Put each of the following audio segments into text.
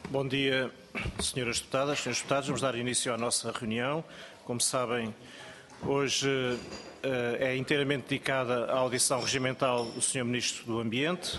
Bom dia, senhoras deputadas, senhores deputados. Vamos dar início à nossa reunião. Como sabem, hoje é inteiramente dedicada à audição regimental do Sr. Ministro do Ambiente.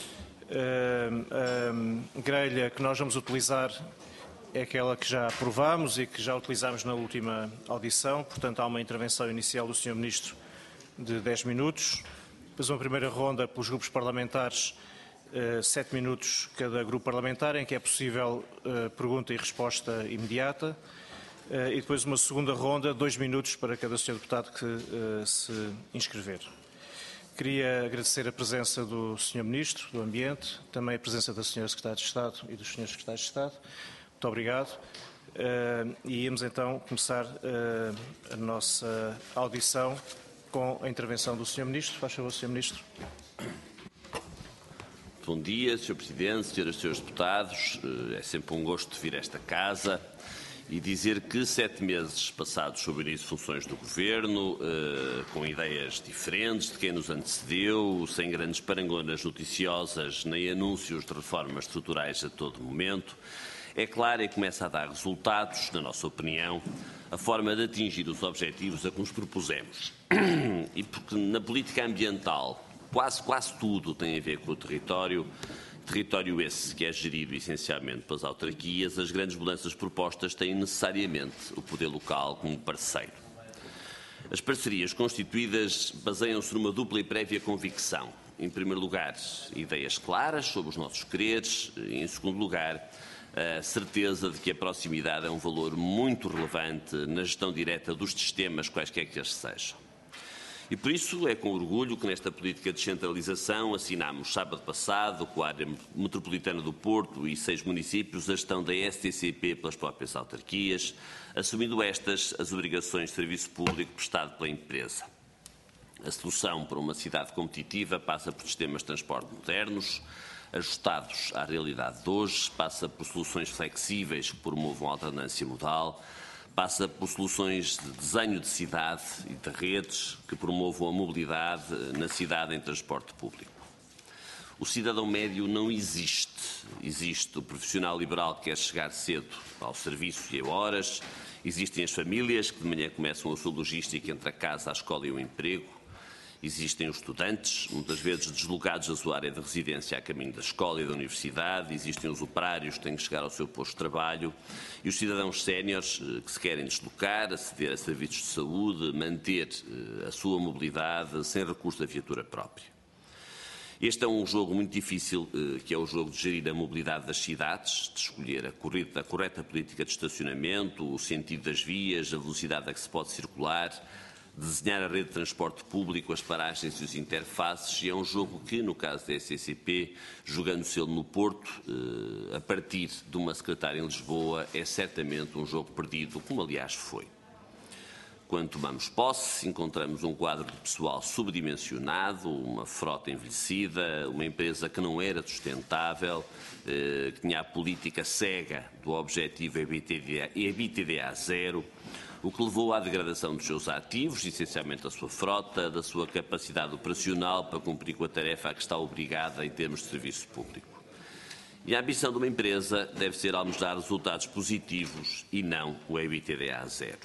A grelha que nós vamos utilizar é aquela que já aprovámos e que já utilizámos na última audição. Portanto, há uma intervenção inicial do Sr. Ministro de 10 minutos. Depois uma primeira ronda pelos grupos parlamentares, 7 minutos cada grupo parlamentar, em que é possível pergunta e resposta imediata. E depois uma segunda ronda, 2 minutos para cada senhor deputado que se inscrever. Queria agradecer a presença do Sr. Ministro do Ambiente, também a presença da Sra. Secretária de Estado e dos Srs. Secretários de Estado. Muito obrigado. E íamos então começar a nossa audição com a intervenção do Sr. Ministro. Faz favor, Sr. Ministro. Bom dia, Sr. Presidente, Sras. e Srs. Deputados. É sempre um gosto vir a esta casa e dizer que 7 meses passados sob o início de funções do Governo, com ideias diferentes de quem nos antecedeu, sem grandes parangonas noticiosas nem anúncios de reformas estruturais a todo momento, é claro e começa a dar resultados, na nossa opinião, a forma de atingir os objetivos a que nos propusemos. E porque na política ambiental quase tudo tem a ver com o território esse que é gerido essencialmente pelas autarquias, as grandes mudanças propostas têm necessariamente o poder local como parceiro. As parcerias constituídas baseiam-se numa dupla e prévia convicção. Em primeiro lugar, ideias claras sobre os nossos quereres, e em segundo lugar, a certeza de que a proximidade é um valor muito relevante na gestão direta dos sistemas, quaisquer que eles sejam. E por isso é com orgulho que nesta política de descentralização assinámos sábado passado, com a área metropolitana do Porto e 6 municípios, a gestão da STCP pelas próprias autarquias, assumindo estas as obrigações de serviço público prestado pela empresa. A solução para uma cidade competitiva passa por sistemas de transporte modernos, ajustados à realidade de hoje, passa por soluções flexíveis que promovam a alternância modal, passa por soluções de desenho de cidade e de redes que promovam a mobilidade na cidade em transporte público. O cidadão médio não existe. Existe o profissional liberal que quer chegar cedo ao serviço e a horas, existem as famílias que de manhã começam a sua logística entre a casa, a escola e o emprego, existem os estudantes, muitas vezes deslocados da sua área de residência a caminho da escola e da universidade, existem os operários que têm que chegar ao seu posto de trabalho e os cidadãos séniores que se querem deslocar, aceder a serviços de saúde, manter a sua mobilidade sem recurso à viatura própria. Este é um jogo muito difícil, que é o jogo de gerir a mobilidade das cidades, de escolher a correta política de estacionamento, o sentido das vias, a velocidade a que se pode circular, desenhar a rede de transporte público, as paragens e os interfaces, e é um jogo que, no caso da STCP, jogando-se ele no Porto, a partir de uma secretária em Lisboa, é certamente um jogo perdido, como aliás foi. Quando tomamos posse, encontramos um quadro de pessoal subdimensionado, uma frota envelhecida, uma empresa que não era sustentável, que tinha a política cega do objetivo EBITDA zero, o que levou à degradação dos seus ativos, essencialmente da sua frota, da sua capacidade operacional para cumprir com a tarefa a que está obrigada em termos de serviço público. E a ambição de uma empresa deve ser almejar resultados positivos e não o EBITDA zero.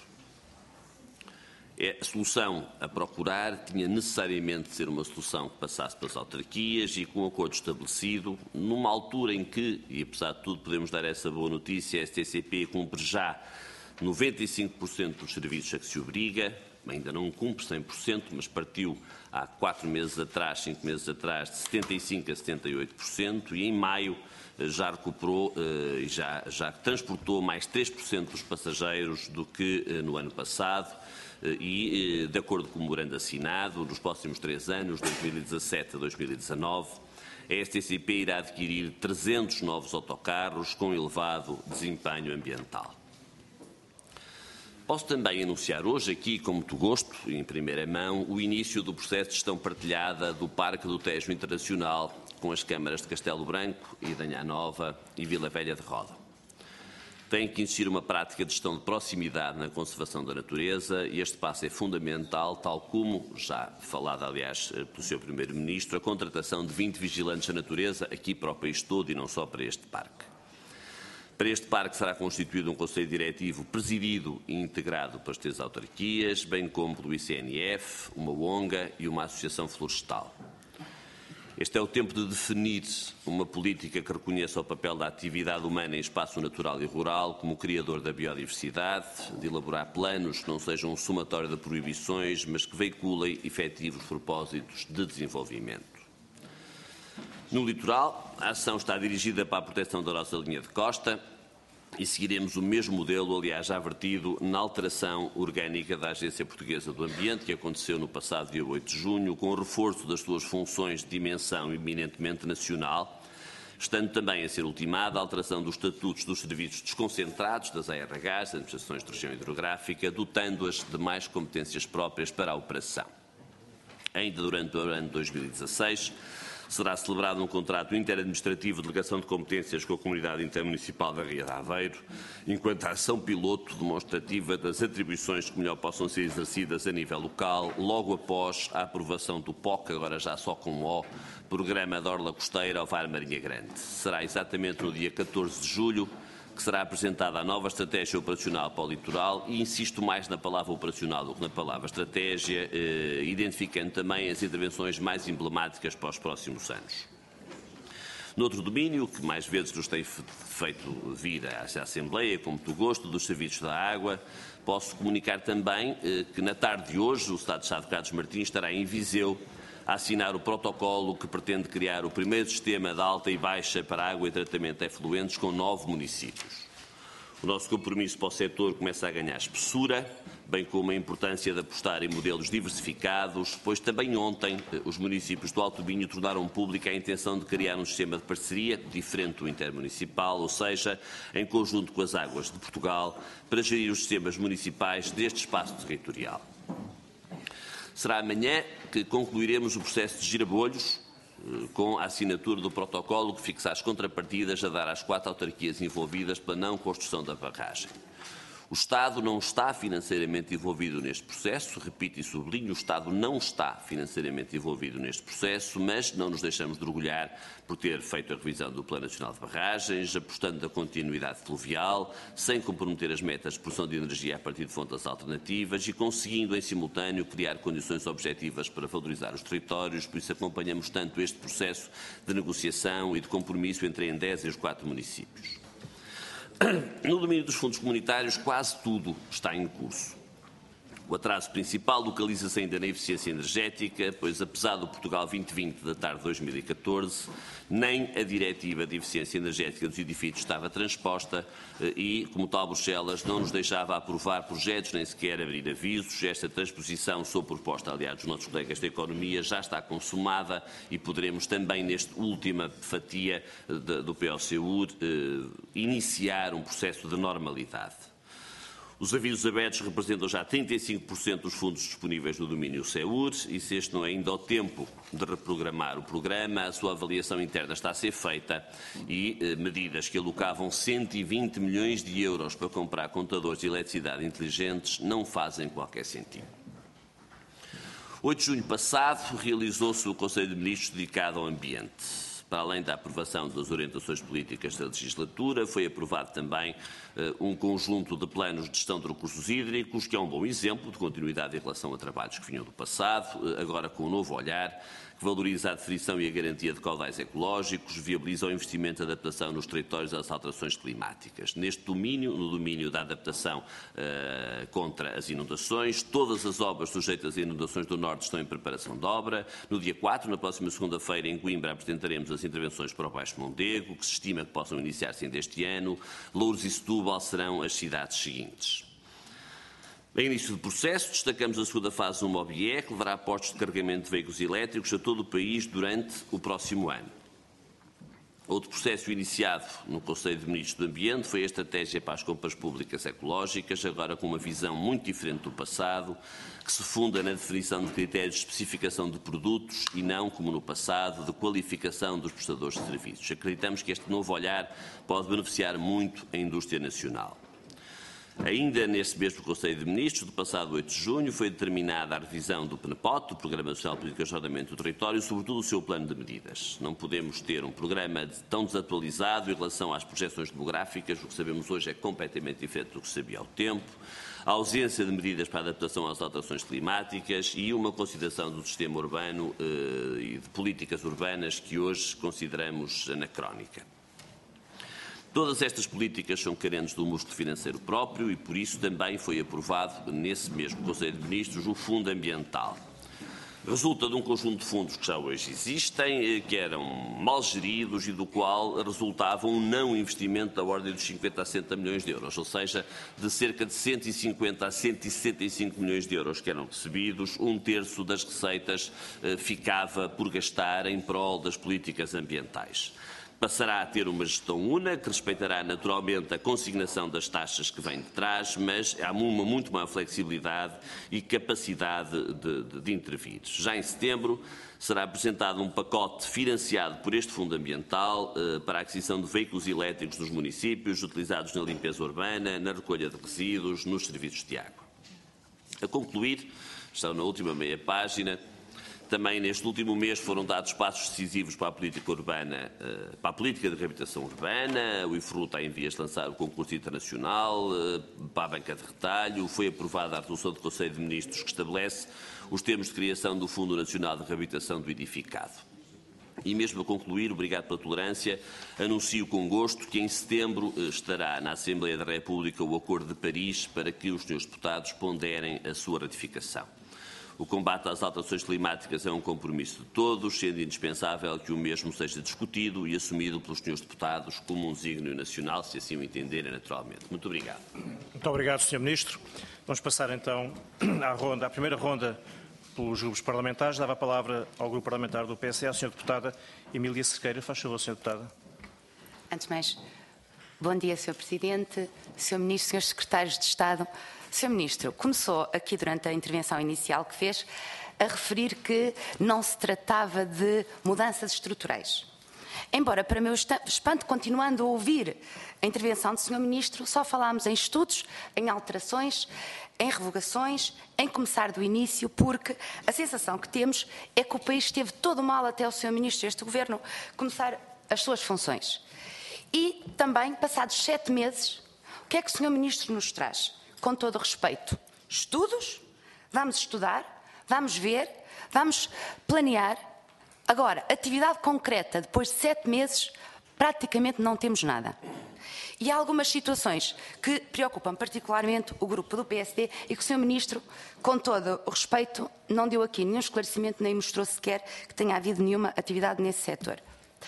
A solução a procurar tinha necessariamente de ser uma solução que passasse pelas autarquias e com um acordo estabelecido, numa altura em que, e apesar de tudo podemos dar essa boa notícia, a STCP cumpre já 95% dos serviços a que se obriga, ainda não cumpre 100%, mas partiu há 4 meses atrás, 5 meses atrás, de 75% a 78%, e em maio já recuperou e já transportou mais 3% dos passageiros do que no ano passado, e, de acordo com o memorando assinado, nos próximos 3 anos, 2017 a 2019, a STCP irá adquirir 300 novos autocarros com elevado desempenho ambiental. Posso também anunciar hoje aqui, com muito gosto e em primeira mão, o início do processo de gestão partilhada do Parque do Tejo Internacional com as câmaras de Castelo Branco, Idanha Nova e Vila Velha de Roda. Tem que existir uma prática de gestão de proximidade na conservação da natureza e este passo é fundamental, tal como, já falado aliás pelo Sr. Primeiro-Ministro, a contratação de 20 vigilantes da natureza aqui para o país todo e não só para este parque. Para este parque será constituído um Conselho Diretivo presidido e integrado pelas 3 autarquias, bem como pelo ICNF, uma ONG e uma associação florestal. Este é o tempo de definir uma política que reconheça o papel da atividade humana em espaço natural e rural como criador da biodiversidade, de elaborar planos que não sejam um somatório de proibições, mas que veiculem efetivos propósitos de desenvolvimento. No litoral, a ação está dirigida para a proteção da nossa linha de costa e seguiremos o mesmo modelo, aliás, já vertido na alteração orgânica da Agência Portuguesa do Ambiente, que aconteceu no passado dia 8 de junho, com o reforço das suas funções de dimensão eminentemente nacional, estando também a ser ultimada a alteração dos estatutos dos serviços desconcentrados das ARHs, Administrações de Região Hidrográfica, dotando-as de mais competências próprias para a operação. Ainda durante o ano de 2016, será celebrado um contrato interadministrativo de delegação de competências com a Comunidade Intermunicipal da Ria de Aveiro, enquanto a ação piloto demonstrativa das atribuições que melhor possam ser exercidas a nível local, logo após a aprovação do POC, agora já só com O, Programa da Orla Costeira ao VAR Marinha Grande. Será exatamente no dia 14 de julho que será apresentada a nova estratégia operacional para o litoral e insisto mais na palavra operacional do que na palavra estratégia, identificando também as intervenções mais emblemáticas para os próximos anos. Noutro domínio, que mais vezes nos tem feito vir à Assembleia, com muito gosto, dos serviços da água, posso comunicar também que na tarde de hoje o Estado-Estado Carlos Martins estará em Viseu a assinar o protocolo que pretende criar o primeiro sistema de alta e baixa para água e tratamento de efluentes com 9 municípios. O nosso compromisso para o setor começa a ganhar espessura, bem como a importância de apostar em modelos diversificados, pois também ontem os municípios do Alto Minho tornaram pública a intenção de criar um sistema de parceria diferente do intermunicipal, ou seja, em conjunto com as Águas de Portugal, para gerir os sistemas municipais deste espaço territorial. Será amanhã que concluiremos o processo de girabolhos com a assinatura do protocolo que fixa as contrapartidas a dar às 4 autarquias envolvidas pela não construção da barragem. O Estado não está financeiramente envolvido neste processo, repito e sublinho, o Estado não está financeiramente envolvido neste processo, mas não nos deixamos de orgulhar por ter feito a revisão do Plano Nacional de Barragens, apostando na continuidade fluvial, sem comprometer as metas de produção de energia a partir de fontes alternativas e conseguindo, em simultâneo, criar condições objetivas para valorizar os territórios, por isso acompanhamos tanto este processo de negociação e de compromisso entre a Endesa e os 4 municípios. No domínio dos fundos comunitários, quase tudo está em curso. O atraso principal localiza-se ainda na eficiência energética, pois apesar do Portugal 2020 datar de 2014, nem a Diretiva de Eficiência Energética dos Edifícios estava transposta e, como tal, Bruxelas não nos deixava aprovar projetos nem sequer abrir avisos. Esta transposição, sob proposta, aliás, dos nossos colegas da Economia, já está consumada e poderemos também, nesta última fatia do POCU, iniciar um processo de normalidade. Os avisos abertos representam já 35% dos fundos disponíveis no domínio SEUR e se este não é ainda o tempo de reprogramar o programa, a sua avaliação interna está a ser feita e medidas que alocavam 120 milhões de euros para comprar contadores de eletricidade inteligentes não fazem qualquer sentido. 8 de junho passado realizou-se o Conselho de Ministros dedicado ao ambiente. Para além da aprovação das orientações políticas da legislatura, foi aprovado também um conjunto de planos de gestão de recursos hídricos, que é um bom exemplo de continuidade em relação a trabalhos que vinham do passado, agora com um novo olhar, que valoriza a definição e a garantia de caudais ecológicos, viabiliza o investimento e adaptação nos territórios às alterações climáticas. Neste domínio, no domínio da adaptação contra as inundações, todas as obras sujeitas a inundações do Norte estão em preparação de obra. No dia 4, na próxima segunda-feira, em Coimbra, apresentaremos as intervenções para o Baixo Mondego, que se estima que possam iniciar-se ainda este ano. Louros e Setúbal serão as cidades seguintes. Em início do processo, destacamos a segunda fase do MOBIE, que levará a postos de carregamento de veículos elétricos a todo o país durante o próximo ano. Outro processo iniciado no Conselho de Ministros do Ambiente foi a estratégia para as compras públicas ecológicas, agora com uma visão muito diferente do passado, que se funda na definição de critérios de especificação de produtos e não, como no passado, de qualificação dos prestadores de serviços. Acreditamos que este novo olhar pode beneficiar muito a indústria nacional. Ainda neste mesmo Conselho de Ministros, do passado 8 de junho, foi determinada a revisão do PNPOT, do Programa Nacional de Políticas de Ordenamento do Território, sobretudo o seu plano de medidas. Não podemos ter um programa tão desatualizado em relação às projeções demográficas, o que sabemos hoje é completamente diferente do que se sabia ao tempo, a ausência de medidas para a adaptação às alterações climáticas e uma consideração do sistema urbano e de políticas urbanas que hoje consideramos anacrónica. Todas estas políticas são carentes do músculo financeiro próprio e, por isso, também foi aprovado, nesse mesmo Conselho de Ministros, o Fundo Ambiental. Resulta de um conjunto de fundos que já hoje existem, que eram mal geridos e do qual resultava um não investimento da ordem dos 50 a 60 milhões de euros, ou seja, de cerca de 150 a 165 milhões de euros que eram recebidos, um terço das receitas ficava por gastar em prol das políticas ambientais. Passará a ter uma gestão única, que respeitará naturalmente a consignação das taxas que vem de trás, mas há uma muito maior flexibilidade e capacidade de intervir. Já em setembro será apresentado um pacote financiado por este Fundo Ambiental para a aquisição de veículos elétricos dos municípios, utilizados na limpeza urbana, na recolha de resíduos, nos serviços de água. A concluir, estão na última meia página. Também neste último mês foram dados passos decisivos para a política urbana, para a política de reabilitação urbana. O IFRU está em vias de lançar o concurso internacional para a banca de retalho. Foi aprovada a resolução do Conselho de Ministros que estabelece os termos de criação do Fundo Nacional de Reabilitação do Edificado. E mesmo a concluir, obrigado pela tolerância, anuncio com gosto que em setembro estará na Assembleia da República o Acordo de Paris para que os senhores deputados ponderem a sua ratificação. O combate às alterações climáticas é um compromisso de todos, sendo indispensável que o mesmo seja discutido e assumido pelos senhores deputados como um desígnio nacional, se assim o entenderem naturalmente. Muito obrigado. Muito obrigado, Sr. Ministro. Vamos passar então à primeira ronda pelos grupos parlamentares. Dava a palavra ao grupo parlamentar do PSE, à Sra. Deputada Emília Cerqueira. Faz favor, Sra. Deputada. Antes de mais, bom dia, Sr. Presidente, Sr. Ministro, Srs. Secretários de Estado. Sr. Ministro, começou aqui durante a intervenção inicial que fez a referir que não se tratava de mudanças estruturais. Embora, para meu espanto, continuando a ouvir a intervenção do Sr. Ministro, só falámos em estudos, em alterações, em revogações, em começar do início, porque a sensação que temos é que o país esteve todo mal até o Sr. Ministro e este Governo começar as suas funções. E também, passados 7 meses, o que é que o Sr. Ministro nos traz? Com todo o respeito, estudos, vamos estudar, vamos ver, vamos planear. Agora, atividade concreta, depois de 7 meses, praticamente não temos nada. E há algumas situações que preocupam particularmente o grupo do PSD e que o Sr. Ministro, com todo o respeito, não deu aqui nenhum esclarecimento, nem mostrou sequer que tenha havido nenhuma atividade nesse setor.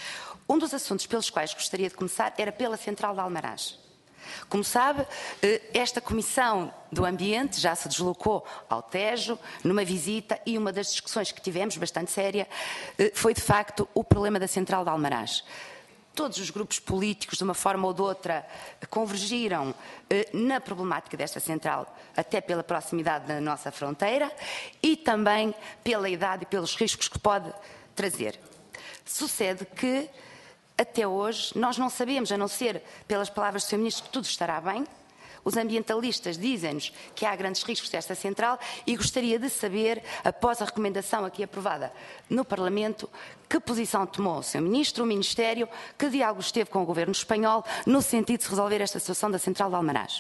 Um dos assuntos pelos quais gostaria de começar era pela Central de Almaraz. Como sabe, esta Comissão do Ambiente já se deslocou ao Tejo numa visita e uma das discussões que tivemos, bastante séria, foi de facto o problema da Central de Almaraz. Todos os grupos políticos, de uma forma ou de outra, convergiram na problemática desta central, até pela proximidade da nossa fronteira e também pela idade e pelos riscos que pode trazer. Sucede que até hoje, nós não sabemos, a não ser pelas palavras do Sr. Ministro, que tudo estará bem. Os ambientalistas dizem-nos que há grandes riscos desta central e gostaria de saber, após a recomendação aqui aprovada no Parlamento, que posição tomou o Sr. Ministro, o Ministério, que diálogo esteve com o Governo espanhol no sentido de se resolver esta situação da Central de Almaraz.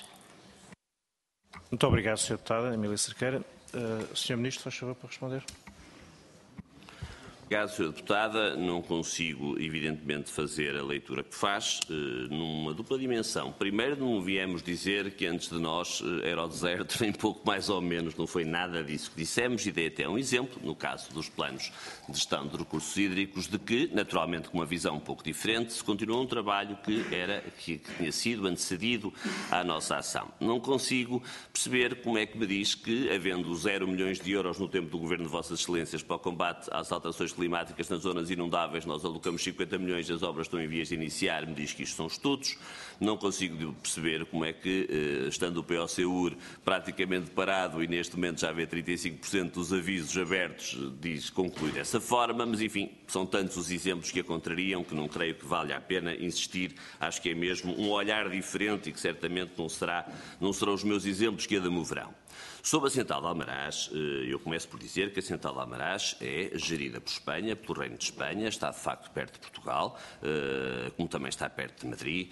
Muito obrigado, Sra. Deputada Emília Cerqueira. Sr. Ministro, faz favor para responder. Obrigado, Sra. Deputada. Não consigo, evidentemente, fazer a leitura que faz numa dupla dimensão. Primeiro, não viemos dizer que antes de nós era o deserto, nem pouco mais ou menos, não foi nada disso que dissemos, e dei até um exemplo, no caso dos planos de gestão de recursos hídricos, de que, naturalmente, com uma visão um pouco diferente, se continuou um trabalho que tinha sido antecedido à nossa ação. Não consigo perceber como é que me diz que, havendo 0 milhões de euros no tempo do Governo de Vossas Excelências para o combate às alterações climáticas nas zonas inundáveis, nós alocamos 50 milhões, as obras estão em vias de iniciar, me diz que isto são estudos. Não consigo perceber como é que, estando o POCUR praticamente parado e neste momento já vê 35% dos avisos abertos, diz concluir dessa forma, mas enfim, são tantos os exemplos que a contrariam que não creio que valha a pena insistir. Acho que é mesmo um olhar diferente e que certamente não serão os meus exemplos que a demoverão. Sobre a Central de Almaraz, eu começo por dizer que a Central de Almaraz é gerida por Espanha, pelo Reino de Espanha, está de facto perto de Portugal, como também está perto de Madrid,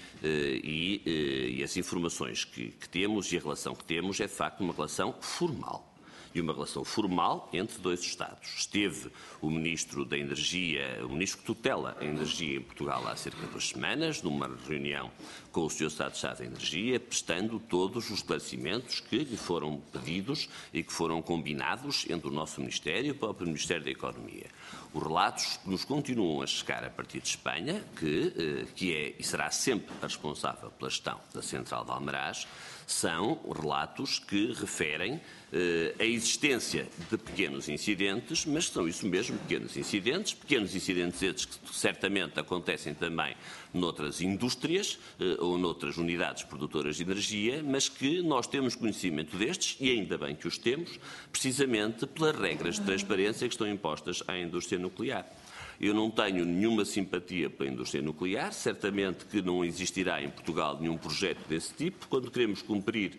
e as informações que temos e a relação que temos é de facto uma relação formal. E uma relação formal entre dois Estados. Esteve o Ministro da Energia, o Ministro que tutela a energia em Portugal há cerca de 2 semanas, numa reunião com o Sr. Estado-Chefe da Energia, prestando todos os esclarecimentos que lhe foram pedidos e que foram combinados entre o nosso Ministério e o próprio Ministério da Economia. Os relatos que nos continuam a chegar a partir de Espanha, que é e será sempre a responsável pela gestão da Central de Almaraz, são relatos que referem a existência de pequenos incidentes, mas são isso mesmo, pequenos incidentes esses que certamente acontecem também noutras indústrias ou noutras unidades produtoras de energia, mas que nós temos conhecimento destes, e ainda bem que os temos, precisamente pelas regras de transparência que estão impostas à indústria nuclear. Eu não tenho nenhuma simpatia pela indústria nuclear, certamente que não existirá em Portugal nenhum projeto desse tipo. Quando queremos cumprir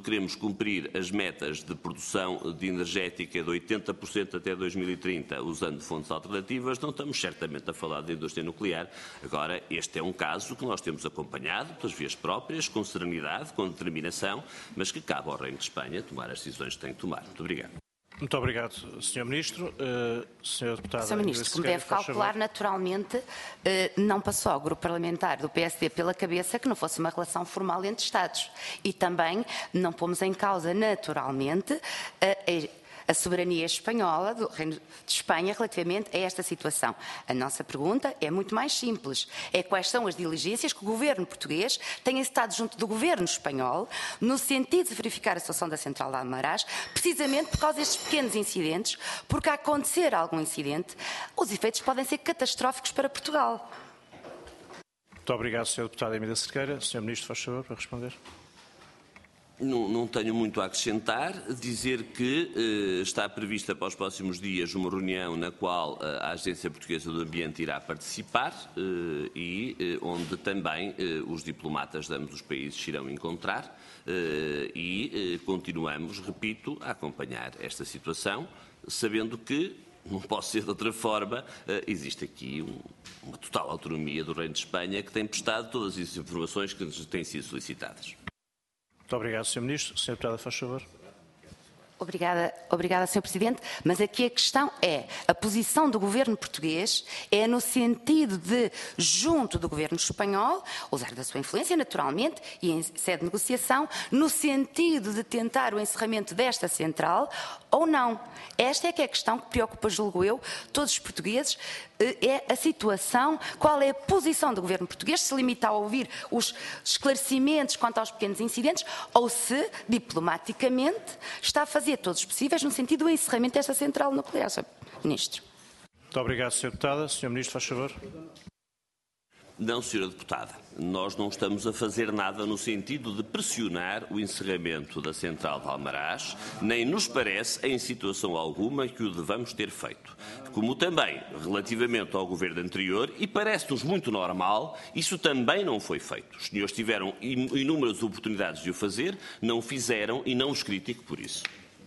as metas de produção de energética de 80% até 2030, usando fontes alternativas, não estamos certamente a falar de indústria nuclear. Agora, este é um caso que nós temos acompanhado pelas vias próprias, com serenidade, com determinação, mas que cabe ao Reino de Espanha tomar as decisões que tem que tomar. Muito obrigado. Muito obrigado, Sr. Ministro. Sr. Deputado... Sr. Ministro, como deve calcular, naturalmente, não passou ao grupo parlamentar do PSD pela cabeça que não fosse uma relação formal entre Estados. E também não pomos em causa, naturalmente, a soberania espanhola, do Reino de Espanha, relativamente a esta situação. A nossa pergunta é muito mais simples. É quais são as diligências que o governo português tem estado junto do governo espanhol, no sentido de verificar a situação da Central de Almaraz, precisamente por causa destes pequenos incidentes, porque a acontecer algum incidente, os efeitos podem ser catastróficos para Portugal. Muito obrigado, Sr. Deputado Emília Cerqueira. Sr. Ministro, faz favor, para responder. Não tenho muito a acrescentar, dizer que está prevista para os próximos dias uma reunião na qual a Agência Portuguesa do Ambiente irá participar e onde também os diplomatas de ambos os países se irão encontrar e continuamos, repito, a acompanhar esta situação, sabendo que, não posso ser de outra forma, existe aqui uma total autonomia do Reino de Espanha que tem prestado todas as informações que nos têm sido solicitadas. Muito obrigado, Sr. Ministro. Sr. Deputada, faz favor. Obrigada, Sr. Presidente, mas aqui a questão é, a posição do governo português é no sentido de, junto do governo espanhol, usar da sua influência naturalmente e em sede de negociação, no sentido de tentar o encerramento desta central ou não. Esta é que é a questão que preocupa, julgo eu, todos os portugueses, é a situação, qual é a posição do governo português, se limita a ouvir os esclarecimentos quanto aos pequenos incidentes ou se, diplomaticamente, está a fazer todos os possíveis no sentido do encerramento desta central nuclear, Sr. Ministro. Muito obrigado, Sr. Deputada. Sr. Ministro, faz favor. Não, Sra. Deputada, nós não estamos a fazer nada no sentido de pressionar o encerramento da Central de Almaraz, nem nos parece, em situação alguma, que o devamos ter feito. Como também, relativamente ao governo anterior, e parece-nos muito normal, isso também não foi feito. Os senhores tiveram inúmeras oportunidades de o fazer, não fizeram e não os critico por isso.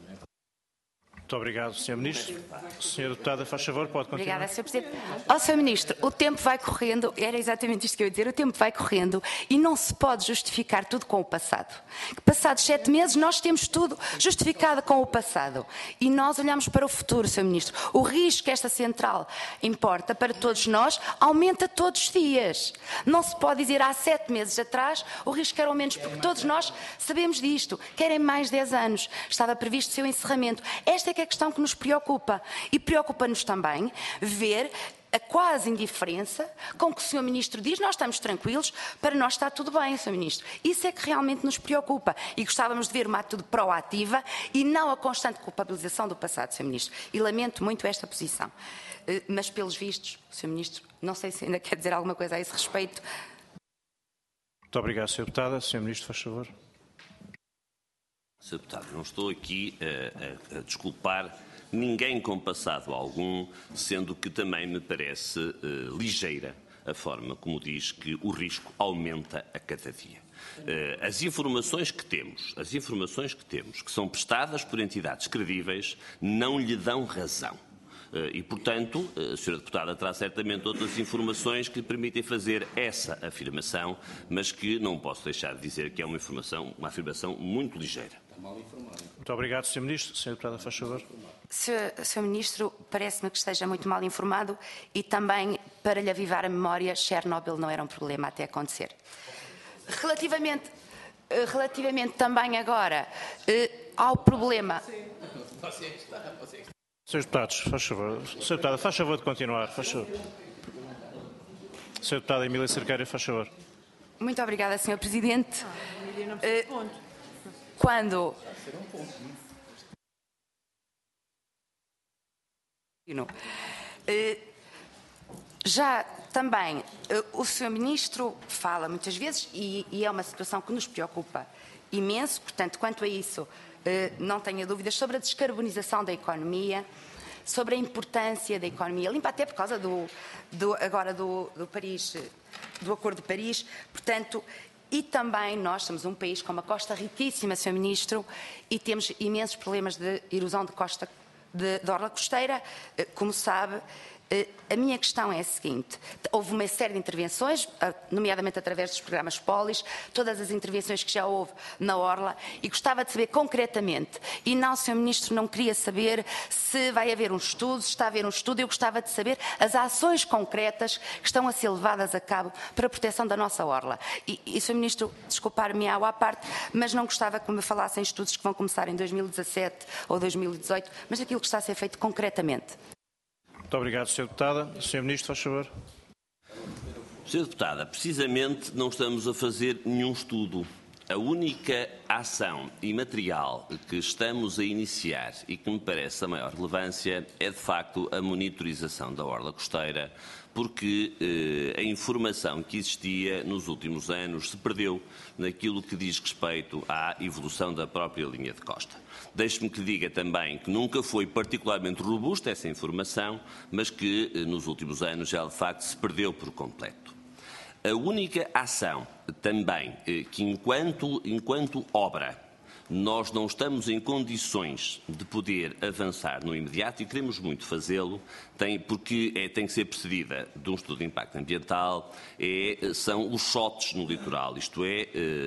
Muito obrigado, Sr. Ministro. Sra. Deputada, faz favor, pode continuar. Obrigada, Sr. Presidente. Sr. Ministro, o tempo vai correndo, era exatamente isto que eu ia dizer, o tempo vai correndo e não se pode justificar tudo com o passado. Passados 7 meses nós temos tudo justificado com o passado e nós olhamos para o futuro, Sr. Ministro. O risco que esta central importa para todos nós aumenta todos os dias. Não se pode dizer há 7 meses atrás o risco era o menos, porque todos nós sabemos disto. Querem mais 10 anos. Estava previsto o seu encerramento. Esta é que é a questão que nos preocupa. E preocupa-nos também ver a quase indiferença com que o Sr. Ministro diz nós estamos tranquilos, para nós está tudo bem, Sr. Ministro. Isso é que realmente nos preocupa e gostávamos de ver uma atitude proativa e não a constante culpabilização do passado, Sr. Ministro. E lamento muito esta posição. Mas, pelos vistos, Sr. Ministro, não sei se ainda quer dizer alguma coisa a esse respeito. Muito obrigado, Sra. Deputada. Sr. Ministro, faz favor. Sr. Deputado, não estou aqui a desculpar ninguém com passado algum, sendo que também me parece ligeira a forma como diz que o risco aumenta a cada dia. As informações que temos, que são prestadas por entidades credíveis, não lhe dão razão. E, portanto, a Sra. Deputada terá certamente outras informações que lhe permitem fazer essa afirmação, mas que não posso deixar de dizer que é uma afirmação muito ligeira. Muito obrigado, Sr. Ministro. Sra. Deputada, faz favor. Sr. Ministro, parece-me que esteja muito mal informado e também, para lhe avivar a memória, Chernobyl não era um problema até acontecer. Relativamente também agora ao problema... Srs. Deputados, faz favor. Sra. Deputada, faz favor de continuar. Faz favor. Sra. Deputada Emília Cerqueira, faz favor. Muito obrigada, Sr. Presidente. Quando... Já também o Sr. Ministro fala muitas vezes e é uma situação que nos preocupa imenso, portanto, quanto a isso, não tenha dúvidas sobre a descarbonização da economia, sobre a importância da economia limpa, até por causa do Acordo de Paris, portanto, e também nós somos um país com uma costa riquíssima, Sr. Ministro, e temos imensos problemas de erosão de costa da orla costeira, como sabe. A minha questão é a seguinte: houve uma série de intervenções, nomeadamente através dos programas Polis, todas as intervenções que já houve na orla, e gostava de saber concretamente, e não, Sr. Ministro, não queria saber se vai haver um estudo, se está a haver um estudo, eu gostava de saber as ações concretas que estão a ser levadas a cabo para a proteção da nossa orla. E Sr. Ministro, desculpar-me à parte, mas não gostava que me falassem estudos que vão começar em 2017 ou 2018, mas aquilo que está a ser feito concretamente. Muito obrigado, Sra. Deputada. Sr. Ministro, faz favor. Sra. Deputada, precisamente não estamos a fazer nenhum estudo. A única ação imaterial que estamos a iniciar e que me parece a maior relevância é, de facto, a monitorização da orla costeira, porque a informação que existia nos últimos anos se perdeu naquilo que diz respeito à evolução da própria linha de costa. Deixe-me que diga também que nunca foi particularmente robusta essa informação, mas que nos últimos anos já de facto se perdeu por completo. A única ação também que enquanto obra nós não estamos em condições de poder avançar no imediato e queremos muito fazê-lo, porque tem que ser precedida de um estudo de impacto ambiental, são os shots no litoral, isto é,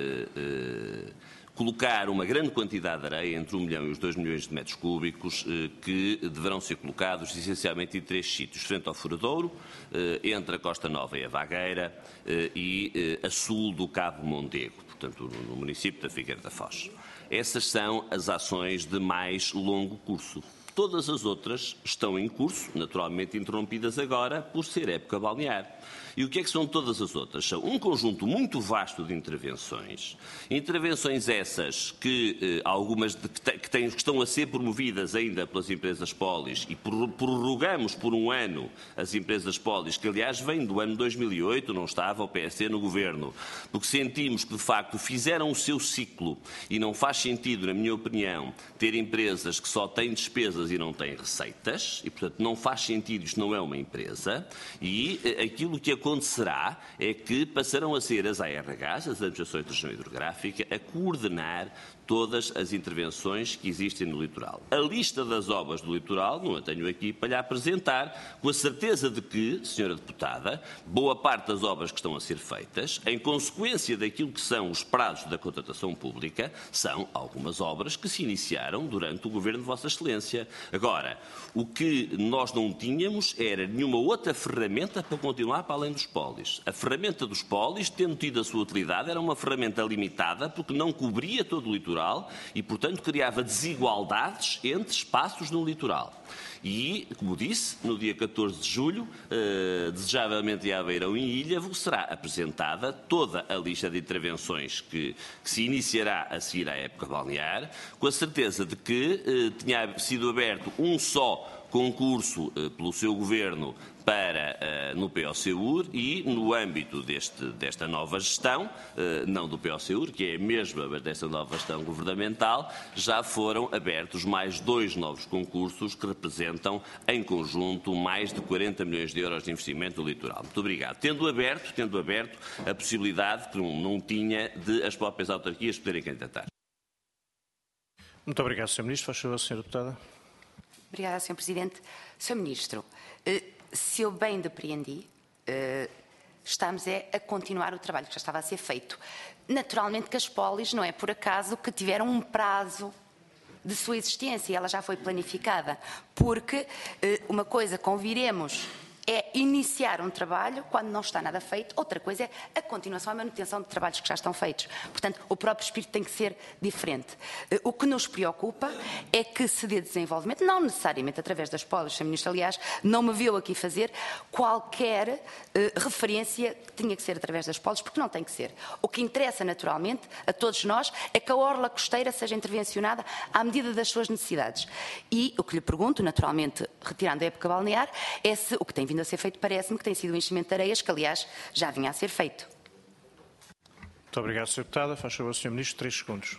colocar uma grande quantidade de areia, entre 1 milhão e os 2 milhões de metros cúbicos, que deverão ser colocados essencialmente em 3 sítios, frente ao Furadouro, entre a Costa Nova e a Vagueira e a sul do Cabo Mondego, portanto no município da Figueira da Foz. Essas são as ações de mais longo curso. Todas as outras estão em curso, naturalmente interrompidas agora por ser época balnear. E o que é que são todas as outras? São um conjunto muito vasto de intervenções. Intervenções essas que algumas que estão a ser promovidas ainda pelas empresas Polis e prorrogamos por um ano as empresas Polis, que aliás vem do ano 2008, não estava o PSD no governo, porque sentimos que de facto fizeram o seu ciclo e não faz sentido, na minha opinião, ter empresas que só têm despesas e não têm receitas e, portanto, não faz sentido, isto não é uma empresa, e aquilo que acontecerá é que passarão a ser as ARHs, as Administrações de Região Hidrográfica, a coordenar todas as intervenções que existem no litoral. A lista das obras do litoral não a tenho aqui para lhe apresentar, com a certeza de que, Sra. Deputada, boa parte das obras que estão a ser feitas, em consequência daquilo que são os prazos da contratação pública, são algumas obras que se iniciaram durante o governo de Vossa Excelência Agora, o que nós não tínhamos era nenhuma outra ferramenta para continuar para além dos pólis. A ferramenta dos pólis, tendo tido a sua utilidade, era uma ferramenta limitada porque não cobria todo o litoral e, portanto, criava desigualdades entre espaços no litoral. E, como disse, no dia 14 de julho, desejavelmente em Aveiro ou em Ilhavo, será apresentada toda a lista de intervenções que se iniciará a seguir à época balnear, com a certeza de que tinha sido aberto um só concurso pelo seu governo para, no POSEUR e no âmbito desta nova gestão, não do POSEUR, que é a mesma, mas desta nova gestão governamental, já foram abertos mais 2 novos concursos que representam, em conjunto, mais de 40 milhões de euros de investimento no litoral. Muito obrigado. Tendo aberto a possibilidade, que não tinha, de as próprias autarquias poderem candidatar. Muito obrigado, Sr. Ministro. Faz favor, Sra. Deputada. Obrigada, Sr. Presidente. Sr. Ministro, se eu bem depreendi, estamos a continuar o trabalho que já estava a ser feito. Naturalmente que as pólis não é por acaso que tiveram um prazo de sua existência, ela já foi planificada, porque uma coisa conviremos é iniciar um trabalho quando não está nada feito, outra coisa é a continuação, a manutenção de trabalhos que já estão feitos. Portanto, o próprio espírito tem que ser diferente. O que nos preocupa é que se dê desenvolvimento, não necessariamente através das pólis, o Sr. Ministro, aliás, não me viu aqui fazer qualquer referência que tinha que ser através das pólis, porque não tem que ser. O que interessa, naturalmente, a todos nós, é que a orla costeira seja intervencionada à medida das suas necessidades. E o que lhe pergunto, naturalmente, retirando a época balnear, é se o que tem vindo a ser feito, parece-me que tem sido o enchimento de areias, que aliás já vinha a ser feito. Muito obrigado, Sra. Deputada. Faz favor, Sr. Ministro, 3 segundos.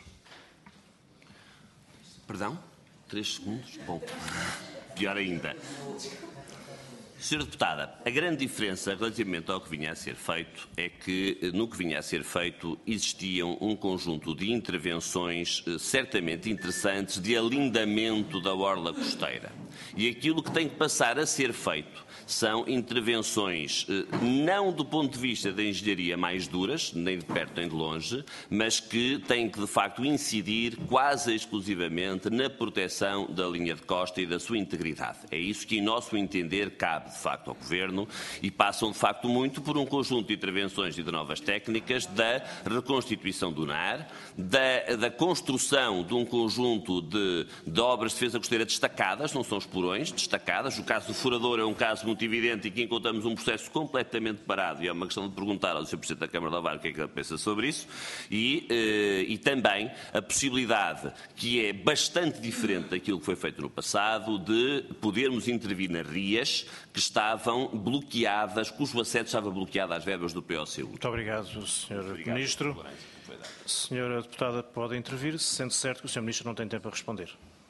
Perdão? 3 segundos? Bom, pior ainda. Sra. Deputada, a grande diferença relativamente ao que vinha a ser feito é que, no que vinha a ser feito, existiam um conjunto de intervenções certamente interessantes de alindamento da orla costeira. E aquilo que tem que passar a ser feito são intervenções não do ponto de vista da engenharia mais duras, nem de perto nem de longe, mas que têm que de facto incidir quase exclusivamente na proteção da linha de costa e da sua integridade. É isso que, em nosso entender, cabe de facto ao Governo e passam de facto muito por um conjunto de intervenções e de novas técnicas da reconstituição do NAR, da construção de um conjunto de obras de defesa costeira destacadas, não são os porões, destacadas. O caso do furador é um caso muito evidente e que encontramos um processo completamente parado e é uma questão de perguntar ao Sr. Presidente da Câmara de Aveiro o que é que ele pensa sobre isso e também a possibilidade, que é bastante diferente daquilo que foi feito no passado, de podermos intervir nas rias que estavam bloqueadas, cujo acesso estava bloqueado às verbas do POSEUR. Muito obrigado, Sr. Ministro. Sra. Deputada, pode intervir, sendo certo que o Sr. Ministro não tem tempo a responder.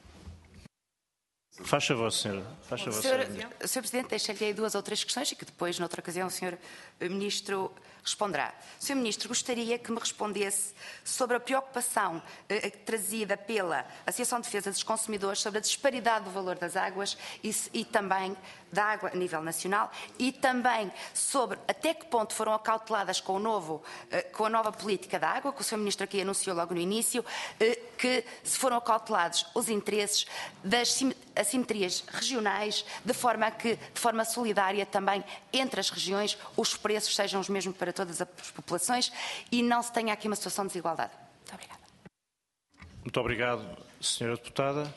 Faz favor, senhora. Faz favor, Sr. Presidente, deixa-lhe aí 2 ou 3 questões e que depois, noutra ocasião, o Sr. Ministro responderá. Sr. Ministro, gostaria que me respondesse sobre a preocupação trazida pela Associação de Defesa dos Consumidores sobre a disparidade do valor das águas e também da água a nível nacional e também sobre até que ponto foram acauteladas com a nova política da água, que o Sr. Ministro aqui anunciou logo no início, que se foram acautelados os interesses das assimetrias regionais, de forma que, de forma solidária também entre as regiões, os preços sejam os mesmos para todas as populações e não se tenha aqui uma situação de desigualdade. Muito obrigada. Muito obrigado, Sra. Deputada.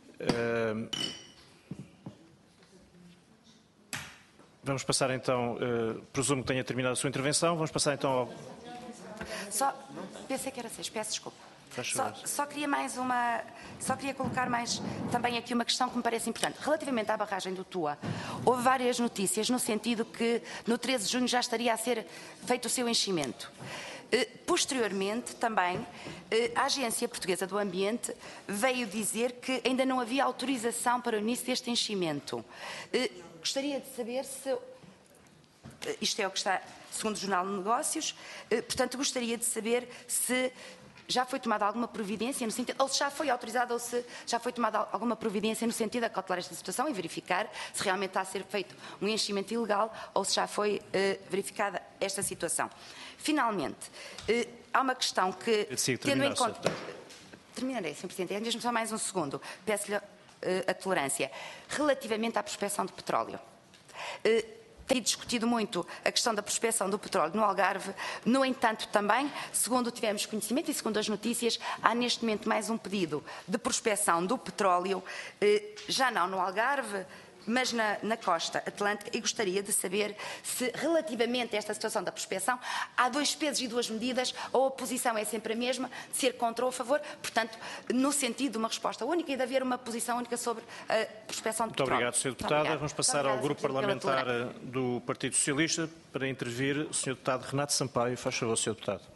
Vamos passar então, presumo que tenha terminado a sua intervenção, vamos passar então ao... Pensei que era 6, peço desculpa. Só queria colocar mais também aqui uma questão que me parece importante. Relativamente à barragem do Tua, houve várias notícias no sentido que no 13 de junho já estaria a ser feito o seu enchimento. Posteriormente, também, a Agência Portuguesa do Ambiente veio dizer que ainda não havia autorização para o início deste enchimento. Gostaria de saber se... Isto é o que está, segundo o Jornal de Negócios, portanto, gostaria de saber se já foi tomada alguma providência no sentido, ou se já foi autorizada, ou se já foi tomada alguma providência no sentido de acautelar esta situação e verificar se realmente está a ser feito um enchimento ilegal ou se já foi verificada esta situação. Finalmente, há uma questão que, tendo em conta... Terminarei, Sr. Presidente, é mesmo só mais um segundo. Peço-lhe a tolerância. Relativamente à prospecção de petróleo. Tem discutido muito a questão da prospecção do petróleo no Algarve. No entanto, também, segundo tivemos conhecimento e segundo as notícias, há neste momento mais um pedido de prospecção do petróleo, já não no Algarve, mas na costa atlântica, e gostaria de saber se, relativamente a esta situação da prospecção, há dois pesos e duas medidas, ou a posição é sempre a mesma, de ser contra ou a favor, portanto, no sentido de uma resposta única e de haver uma posição única sobre a prospecção de petróleo. Muito obrigado, Sr. Deputada. Vamos passar ao Grupo Parlamentar do Partido Socialista. Para intervir, o Sr. Deputado Renato Sampaio. Faz favor, Sr. Deputado.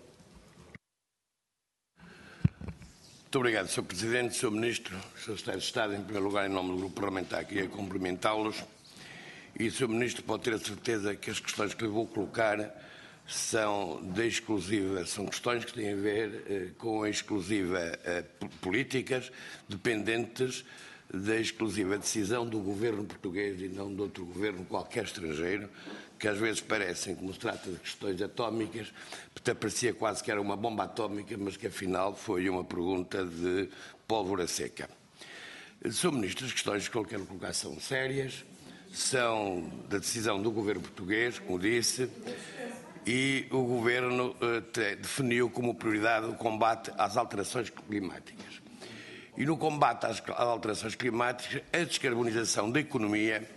Muito obrigado, Sr. Presidente, Sr. Ministro, Sr. Secretário de Estado. Em primeiro lugar, em nome do Grupo Parlamentar, queria cumprimentá-los. E, Sr. Ministro, pode ter a certeza que as questões que lhe vou colocar são questões que têm a ver com a exclusiva políticas dependentes da exclusiva decisão do governo português e não de outro governo qualquer estrangeiro, que às vezes parecem, como se trata de questões atómicas, até parecia quase que era uma bomba atómica, mas que afinal foi uma pergunta de pólvora seca. Sr. Ministro, as questões que eu quero colocar são sérias, são da decisão do governo português, como disse, e o governo definiu como prioridade o combate às alterações climáticas. E no combate às alterações climáticas, a descarbonização da economia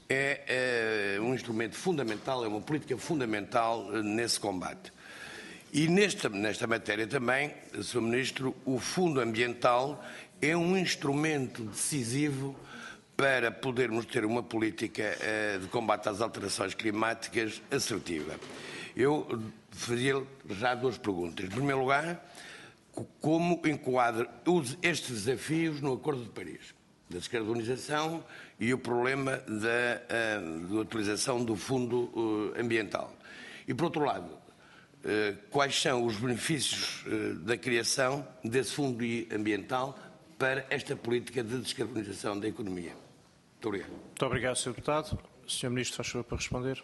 é um instrumento fundamental, é uma política fundamental nesse combate. E nesta matéria também, Sr. Ministro, o Fundo Ambiental é um instrumento decisivo para podermos ter uma política de combate às alterações climáticas assertiva. Eu fazia já duas perguntas. Em primeiro lugar, como enquadra estes desafios no Acordo de Paris, da descarbonização e o problema da utilização do Fundo Ambiental. E, por outro lado, quais são os benefícios da criação desse Fundo Ambiental para esta política de descarbonização da economia? Muito obrigado. Muito obrigado, Sr. Deputado. Sr. Ministro, faz favor para responder.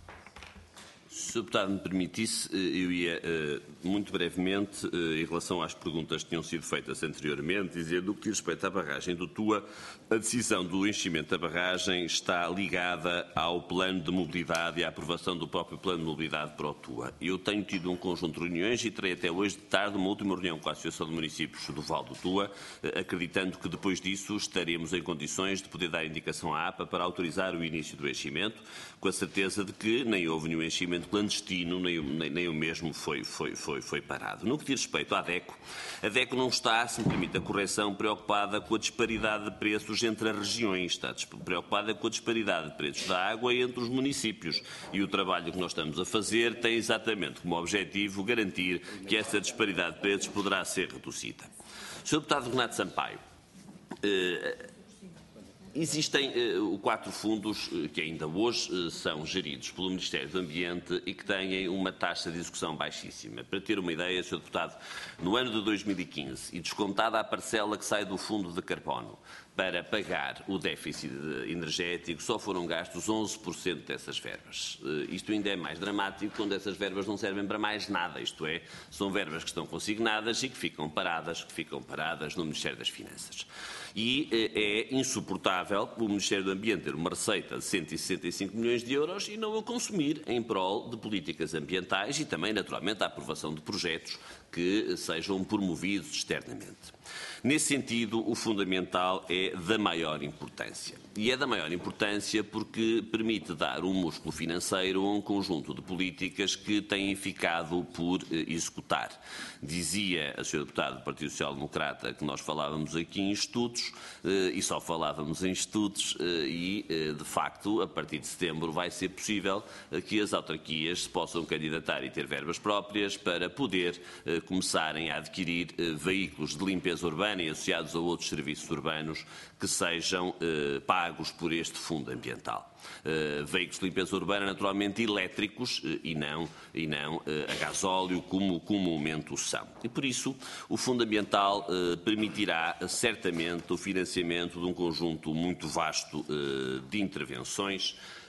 Se o deputado me permitisse, eu ia muito brevemente, em relação às perguntas que tinham sido feitas anteriormente, dizer do que diz respeito à barragem do Tua, a decisão do enchimento da barragem está ligada ao plano de mobilidade e à aprovação do próprio plano de mobilidade para o Tua. Eu tenho tido um conjunto de reuniões e terei até hoje de tarde uma última reunião com a Associação de Municípios do Val do Tua, acreditando que depois disso estaremos em condições de poder dar indicação à APA para autorizar o início do enchimento, com a certeza de que nem houve nenhum enchimento clandestino, nem o mesmo foi parado. No que diz respeito à DECO, a DECO não está, se me permite a correção, preocupada com a disparidade de preços entre as regiões, está preocupada com a disparidade de preços da água entre os municípios. E o trabalho que nós estamos a fazer tem exatamente como objetivo garantir que essa disparidade de preços poderá ser reduzida. Sr. Deputado Renato Sampaio, existem 4 fundos que ainda hoje são geridos pelo Ministério do Ambiente e que têm uma taxa de execução baixíssima. Para ter uma ideia, Sr. Deputado, no ano de 2015, e descontada a parcela que sai do fundo de carbono para pagar o déficit energético, só foram gastos 11% dessas verbas. Isto ainda é mais dramático quando essas verbas não servem para mais nada, isto é, são verbas que estão consignadas e que ficam paradas no Ministério das Finanças. E é insuportável o Ministério do Ambiente ter uma receita de 165 milhões de euros e não a consumir em prol de políticas ambientais e também, naturalmente, a aprovação de projetos que sejam promovidos externamente. Nesse sentido, o fundamental é da maior importância. E é da maior importância porque permite dar um músculo financeiro a um conjunto de políticas que têm ficado por executar. Dizia a Sra. Deputada do Partido Social Democrata que nós falávamos aqui em estudos e só falávamos em estudos e, de facto, a partir de setembro vai ser possível que as autarquias se possam candidatar e ter verbas próprias para poder começarem a adquirir veículos de limpeza urbana e associados a outros serviços urbanos que sejam pagos por este fundo ambiental. Veículos de limpeza urbana naturalmente elétricos e não a gasóleo como comumente o são. E por isso o fundo ambiental permitirá certamente o financiamento de um conjunto muito vasto de intervenções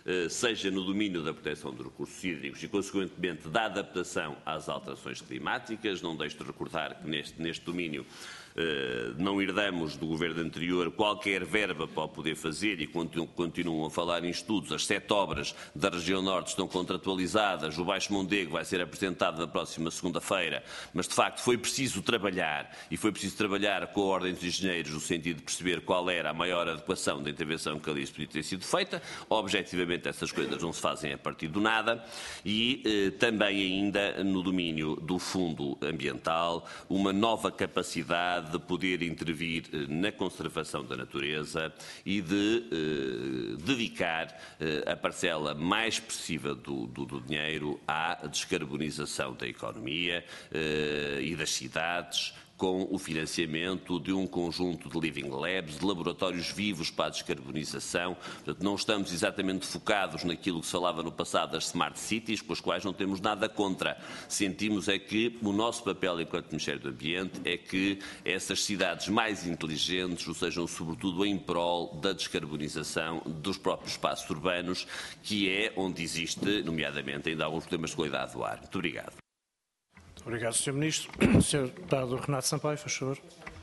seja no domínio da proteção de recursos hídricos e, consequentemente, da adaptação às alterações climáticas. Não deixo de recordar que neste domínio não herdamos do governo anterior qualquer verba para o poder fazer e continuam a falar em estudos. As 7 obras da região norte estão contratualizadas, o Baixo Mondego vai ser apresentado na próxima segunda-feira, mas de facto foi preciso trabalhar com a Ordem dos Engenheiros no sentido de perceber qual era a maior adequação da intervenção que ali podia ter sido feita. Objetivamente essas coisas não se fazem a partir do nada e também ainda no domínio do Fundo Ambiental, uma nova capacidade de poder intervir na conservação da natureza e de dedicar a parcela mais expressiva do dinheiro à descarbonização da economia e das cidades, com o financiamento de um conjunto de living labs, de laboratórios vivos para a descarbonização. Portanto, não estamos exatamente focados naquilo que se falava no passado das smart cities, com as quais não temos nada contra. Sentimos é que o nosso papel enquanto Ministério do Ambiente é que essas cidades mais inteligentes o sejam sobretudo em prol da descarbonização dos próprios espaços urbanos, que é onde existe, nomeadamente, ainda alguns problemas de qualidade do ar. Muito obrigado. Obrigado, Sr. Ministro. Sr. Deputado Renato Sampaio, faz favor.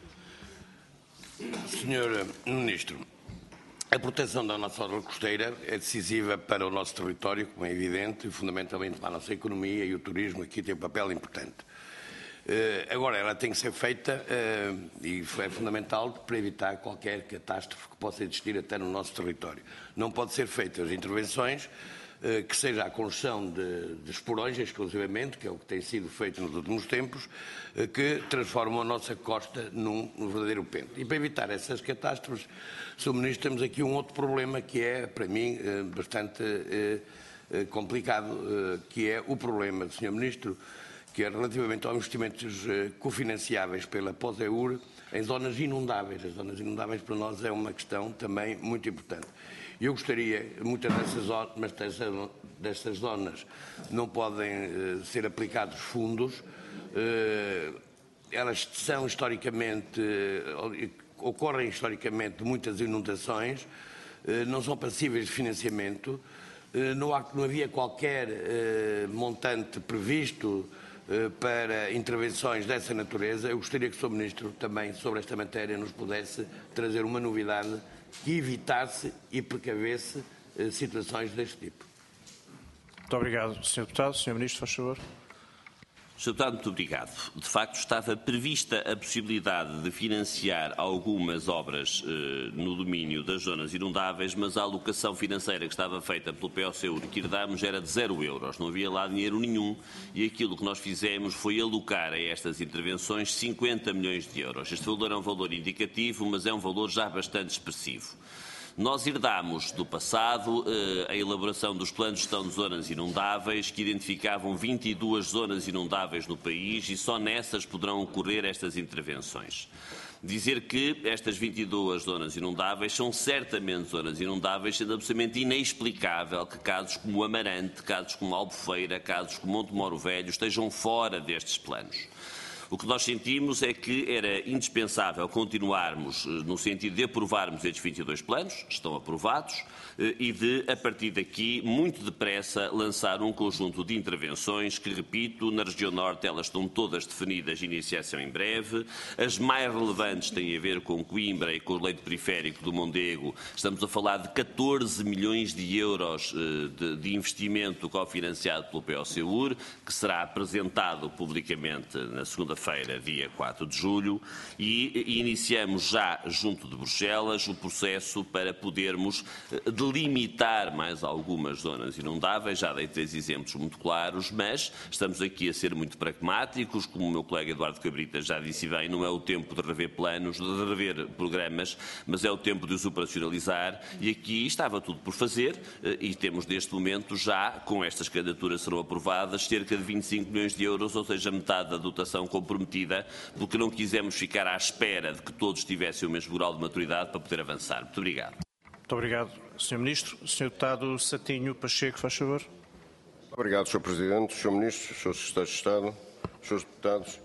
Sr. Ministro, a proteção da nossa orla costeira é decisiva para o nosso território, como é evidente, e fundamentalmente para a nossa economia, e o turismo aqui tem um papel importante. Agora, ela tem que ser feita e é fundamental para evitar qualquer catástrofe que possa existir até no nosso território. Não pode ser feitas intervenções que seja a construção de esporões exclusivamente, que é o que tem sido feito nos últimos tempos, que transformam a nossa costa num verdadeiro pente. E para evitar essas catástrofes, Sr. Ministro, temos aqui um outro problema que é, para mim, bastante complicado, que é o problema, Sr. Ministro, que é relativamente aos investimentos cofinanciáveis pela POSEUR em zonas inundáveis. As zonas inundáveis para nós é uma questão também muito importante. Eu gostaria, muitas dessas zonas não podem ser aplicados fundos, elas são historicamente, ocorrem historicamente muitas inundações, não são passíveis de financiamento, não havia qualquer montante previsto para intervenções dessa natureza. Eu gostaria que o Sr. Ministro também sobre esta matéria nos pudesse trazer uma novidade que evitasse e precavesse situações deste tipo. Muito obrigado, Sr. Deputado. Sr. Ministro, faz favor. Sr. Deputado, muito obrigado. De facto, estava prevista a possibilidade de financiar algumas obras no domínio das zonas inundáveis, mas a alocação financeira que estava feita pelo POSEUR que herdamos era de 0 euros. Não havia lá dinheiro nenhum e aquilo que nós fizemos foi alocar a estas intervenções 50 milhões de euros. Este valor é um valor indicativo, mas é um valor já bastante expressivo. Nós herdámos do passado a elaboração dos planos de gestão de zonas inundáveis, que identificavam 22 zonas inundáveis no país e só nessas poderão ocorrer estas intervenções. Dizer que estas 22 zonas inundáveis são certamente zonas inundáveis, sendo absolutamente inexplicável que casos como Amarante, casos como Albufeira, casos como Monte Moro Velho estejam fora destes planos. O que nós sentimos é que era indispensável continuarmos no sentido de aprovarmos estes 22 planos, estão aprovados, e de, a partir daqui, muito depressa, lançar um conjunto de intervenções que, repito, na região norte elas estão todas definidas e iniciação em breve. As mais relevantes têm a ver com Coimbra e com o leito periférico do Mondego. Estamos a falar de 14 milhões de euros de investimento cofinanciado pelo POSEUR, que será apresentado publicamente na segunda-feira, dia 4 de julho, e iniciamos já, junto de Bruxelas, o processo para podermos delimitar mais algumas zonas inundáveis. Já dei 3 exemplos muito claros, mas estamos aqui a ser muito pragmáticos. Como o meu colega Eduardo Cabrita já disse bem, não é o tempo de rever planos, de rever programas, mas é o tempo de os operacionalizar, e aqui estava tudo por fazer e temos neste momento já, com estas candidaturas serão aprovadas, cerca de 25 milhões de euros, ou seja, metade da dotação comprometida, porque não quisemos ficar à espera de que todos tivessem o mesmo grau de maturidade para poder avançar. Muito obrigado. Muito obrigado, Sr. Ministro. Sr. Deputado Satinho Pacheco, faz favor. Obrigado, Sr. Presidente, Sr. Ministro, Sr. Secretário de Estado, Srs. Deputados.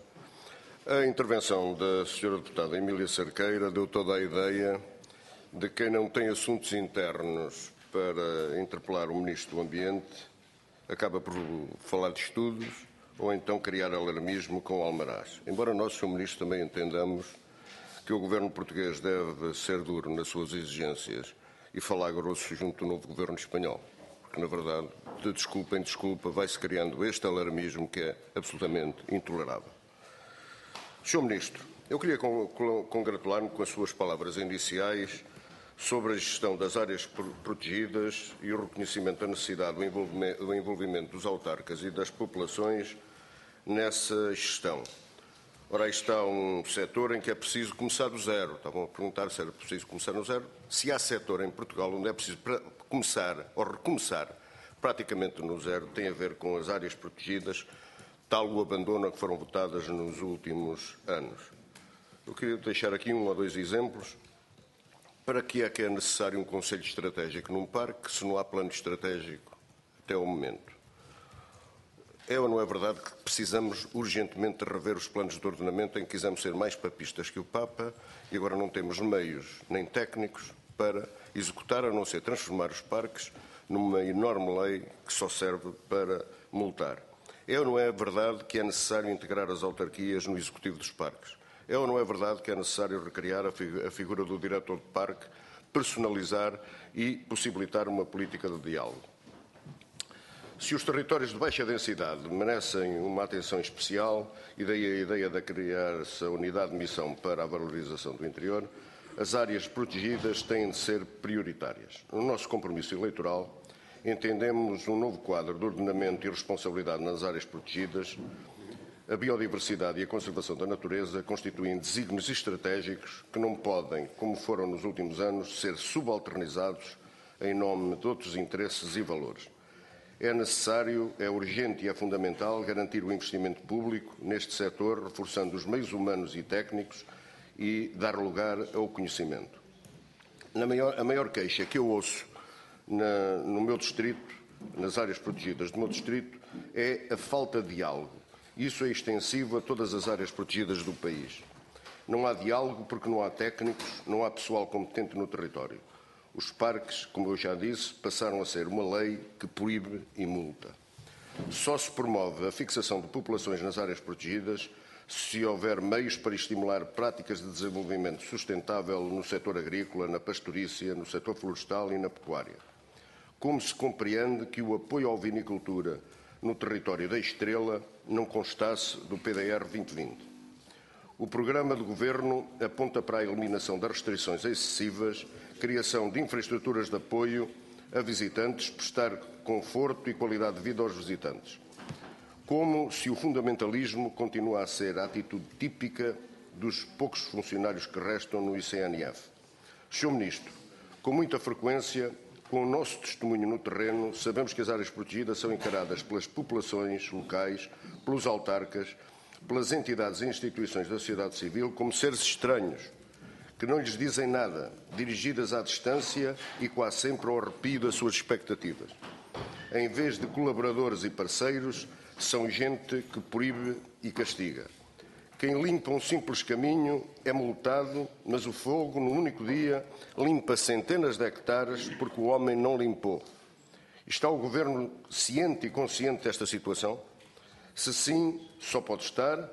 A intervenção da Sra. Deputada Emília Cerqueira deu toda a ideia de quem não tem assuntos internos para interpelar o Ministro do Ambiente acaba por falar de estudos ou então criar alarmismo com almarás. Embora nós, Sr. Ministro, também entendamos que o Governo português deve ser duro nas suas exigências e falar grosso junto do novo Governo espanhol. Porque, na verdade, de desculpa em desculpa, vai-se criando este alarmismo que é absolutamente intolerável. Sr. Ministro, eu queria congratular-me com as suas palavras iniciais sobre a gestão das áreas protegidas e o reconhecimento da necessidade do envolvimento dos autarcas e das populações nessa gestão. Ora, aí está um setor em que é preciso começar do zero. Estavam a perguntar se era preciso começar no zero. Se há setor em Portugal onde é preciso começar ou recomeçar praticamente no zero, tem a ver com as áreas protegidas, tal o abandono a que foram votadas nos últimos anos. Eu queria deixar aqui 1 ou 2 exemplos. Para que é necessário um Conselho Estratégico num parque se não há plano estratégico até ao momento? É ou não é verdade que precisamos urgentemente rever os planos de ordenamento em que quisemos ser mais papistas que o Papa e agora não temos meios nem técnicos para executar, a não ser transformar os parques numa enorme lei que só serve para multar? É ou não é verdade que é necessário integrar as autarquias no executivo dos parques? É ou não é verdade que é necessário recriar a figura do diretor de parque, personalizar e possibilitar uma política de diálogo? Se os territórios de baixa densidade merecem uma atenção especial, e daí a ideia de criar-se a unidade de missão para a valorização do interior, as áreas protegidas têm de ser prioritárias. No nosso compromisso eleitoral, entendemos um novo quadro de ordenamento e responsabilidade nas áreas protegidas. A biodiversidade e a conservação da natureza constituem desígnios estratégicos que não podem, como foram nos últimos anos, ser subalternizados em nome de outros interesses e valores. É necessário, é urgente e é fundamental garantir o investimento público neste setor, reforçando os meios humanos e técnicos e dar lugar ao conhecimento. A maior queixa que eu ouço no meu distrito, nas áreas protegidas do meu distrito, é a falta de diálogo. Isso é extensivo a todas as áreas protegidas do país. Não há diálogo porque não há técnicos, não há pessoal competente no território. Os parques, como eu já disse, passaram a ser uma lei que proíbe e multa. Só se promove a fixação de populações nas áreas protegidas se houver meios para estimular práticas de desenvolvimento sustentável no setor agrícola, na pastorícia, no setor florestal e na pecuária. Como se compreende que o apoio à vinicultura no território da Estrela não constasse do PDR 2020? O programa de governo aponta para a eliminação das restrições excessivas, criação de infraestruturas de apoio a visitantes, prestar conforto e qualidade de vida aos visitantes. Como se o fundamentalismo continua a ser a atitude típica dos poucos funcionários que restam no ICNF. Sr. Ministro, com muita frequência, com o nosso testemunho no terreno, sabemos que as áreas protegidas são encaradas pelas populações locais, pelos autarcas, pelas entidades e instituições da sociedade civil como seres estranhos, que não lhes dizem nada, dirigidas à distância e quase sempre ao arrepio das suas expectativas. Em vez de colaboradores e parceiros, são gente que proíbe e castiga. Quem limpa um simples caminho é multado, mas o fogo, num único dia, limpa centenas de hectares porque o homem não limpou. Está o Governo ciente e consciente desta situação? Se sim, só pode estar.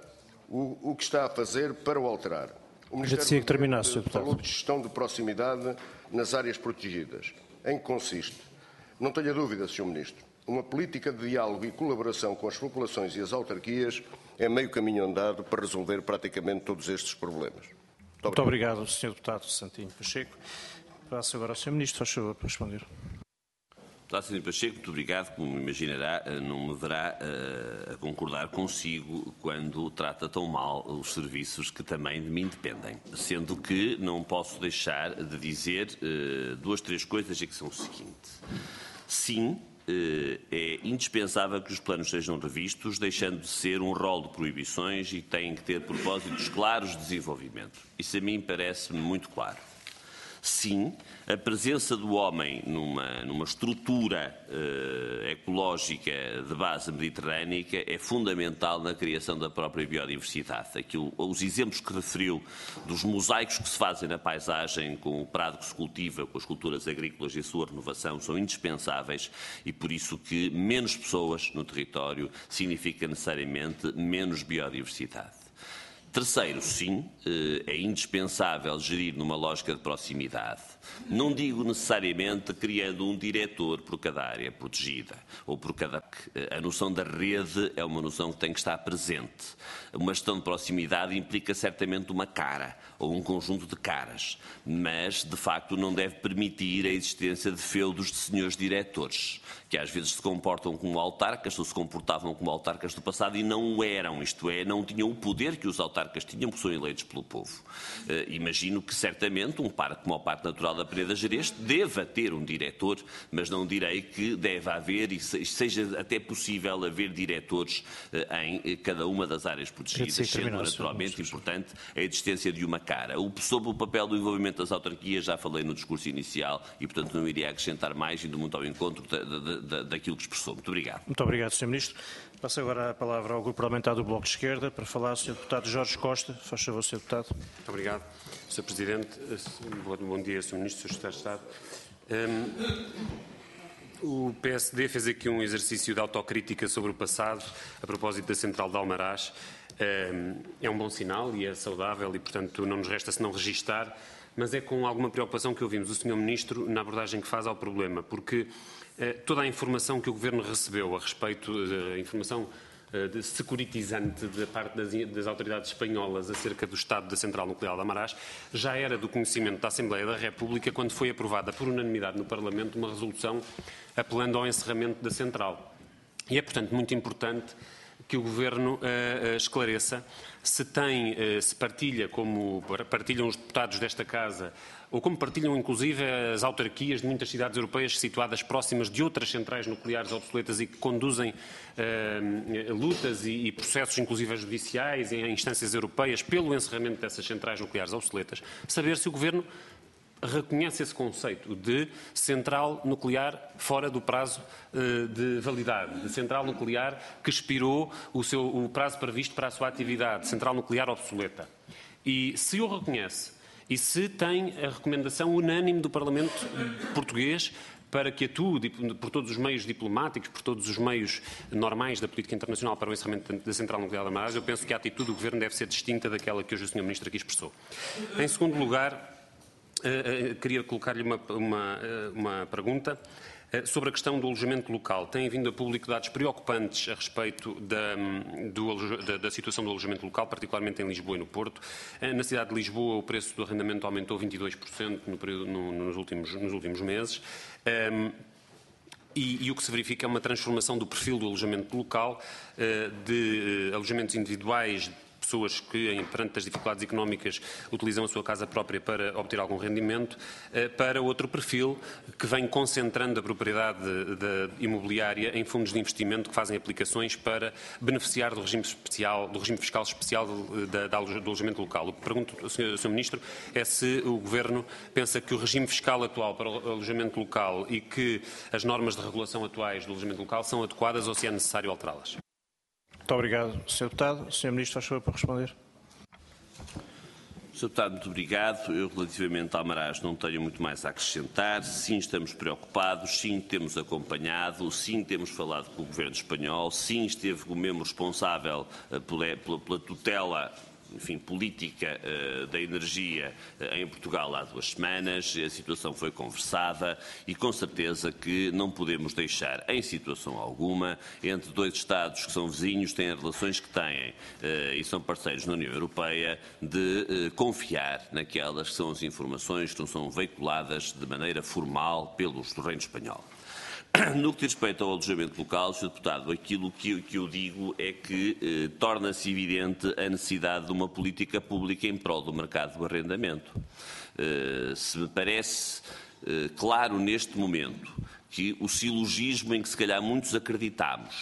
O que está a fazer para o alterar? O Ministério do Ambiente falou de gestão de proximidade nas áreas protegidas. Em que consiste? Não tenha dúvida, Sr. Ministro. Uma política de diálogo e colaboração com as populações e as autarquias é meio caminho andado para resolver praticamente todos estes problemas. Muito obrigado, Sr. Deputado Santinho Pacheco. Passo agora ao Sr. Ministro, faz favor, para responder. Deputado Santinho Pacheco, muito obrigado. Como imaginará, não me verá a concordar consigo quando trata tão mal os serviços que também de mim dependem. Sendo que não posso deixar de dizer 2, 3 coisas e que são o seguinte. Sim, é indispensável que os planos sejam revistos, deixando de ser um rol de proibições e têm que ter propósitos claros de desenvolvimento. Isso a mim parece-me muito claro. Sim, a presença do homem numa estrutura ecológica de base mediterrânica é fundamental na criação da própria biodiversidade. Os exemplos que referiu dos mosaicos que se fazem na paisagem, com o prado que se cultiva, com as culturas agrícolas e a sua renovação, são indispensáveis e por isso que menos pessoas no território significa necessariamente menos biodiversidade. Terceiro, sim, é indispensável gerir numa lógica de proximidade. Não digo necessariamente criando um diretor por cada área protegida ou por cada... A noção da rede é uma noção que tem que estar presente. Uma gestão de proximidade implica certamente uma cara ou um conjunto de caras, mas, de facto, não deve permitir a existência de feudos de senhores diretores, que às vezes se comportam como autarcas ou se comportavam como autarcas do passado e não o eram, isto é, não tinham o poder que os autarcas tinham, porque são eleitos pelo povo. Imagino que, certamente, um parque como o Parque Natural da Peneda Gerês deva ter um diretor, mas não direi que deve haver e seja até possível haver diretores em cada uma das áreas protegidas, sendo naturalmente importante a existência de uma cara. Sobre o papel do envolvimento das autarquias já falei no discurso inicial e, portanto, não iria acrescentar mais, indo muito ao encontro daquilo que expressou. Muito obrigado. Muito obrigado, Sr. Ministro. Passo agora a palavra ao Grupo Parlamentar do Bloco de Esquerda para falar o Sr. Deputado Jorge Costa. Faz favor, Sr. Deputado. Muito obrigado, Sr. Presidente. Bom dia, Sr. Ministro, Sr. Secretário de Estado. O PSD fez aqui um exercício de autocrítica sobre o passado, a propósito da Central de Almaraz. É um bom sinal e é saudável e, portanto, não nos resta senão registar, mas é com alguma preocupação que ouvimos o Sr. Ministro na abordagem que faz ao problema, porque toda a informação que o Governo recebeu a respeito da informação securitizante da parte das autoridades espanholas acerca do estado da Central Nuclear de Almaraz já era do conhecimento da Assembleia da República quando foi aprovada por unanimidade no Parlamento uma resolução apelando ao encerramento da central. E é, portanto, muito importante que o Governo esclareça se partilha, como partilham os deputados desta Casa, ou como partilham inclusive as autarquias de muitas cidades europeias situadas próximas de outras centrais nucleares obsoletas e que conduzem lutas e processos inclusive judiciais em instâncias europeias pelo encerramento dessas centrais nucleares obsoletas, saber se o Governo reconhece esse conceito de central nuclear fora do prazo de validade, de central nuclear que expirou o prazo previsto para a sua atividade, central nuclear obsoleta. E se o reconhece e se tem a recomendação unânime do Parlamento português para que atue por todos os meios diplomáticos, por todos os meios normais da política internacional para o encerramento da Central Nuclear de Almaraz, eu penso que a atitude do Governo deve ser distinta daquela que hoje o Sr. Ministro aqui expressou. Em segundo lugar, queria colocar-lhe uma pergunta sobre a questão do alojamento local. Têm vindo a público dados preocupantes a respeito da situação do alojamento local, particularmente em Lisboa e no Porto. Na cidade de Lisboa, o preço do arrendamento aumentou 22% nos últimos meses. E o que se verifica é uma transformação do perfil do alojamento local, de alojamentos individuais, pessoas que, perante as dificuldades económicas, utilizam a sua casa própria para obter algum rendimento, para outro perfil que vem concentrando a propriedade imobiliária em fundos de investimento que fazem aplicações para beneficiar do regime fiscal especial do alojamento local. O que pergunto ao Sr. Ministro é se o Governo pensa que o regime fiscal atual para o alojamento local e que as normas de regulação atuais do alojamento local são adequadas ou se é necessário alterá-las. Muito obrigado, Sr. Deputado. Sr. Ministro, faz favor para responder. Sr. Deputado, muito obrigado. Eu, relativamente a Almaraz, não tenho muito mais a acrescentar. Sim, estamos preocupados, sim, temos acompanhado, sim, temos falado com o Governo espanhol, sim, esteve como membro responsável pela tutela, enfim, política da energia em Portugal há 2 semanas. A situação foi conversada e com certeza que não podemos deixar em situação alguma entre 2 Estados que são vizinhos, têm as relações que têm e são parceiros na União Europeia, de confiar naquelas que são as informações que não são veiculadas de maneira formal do Reino Espanhol. No que diz respeito ao alojamento local, Sr. Deputado, aquilo que eu digo é que torna-se evidente a necessidade de uma política pública em prol do mercado do arrendamento. Se me parece claro neste momento que o silogismo em que se calhar muitos acreditamos, de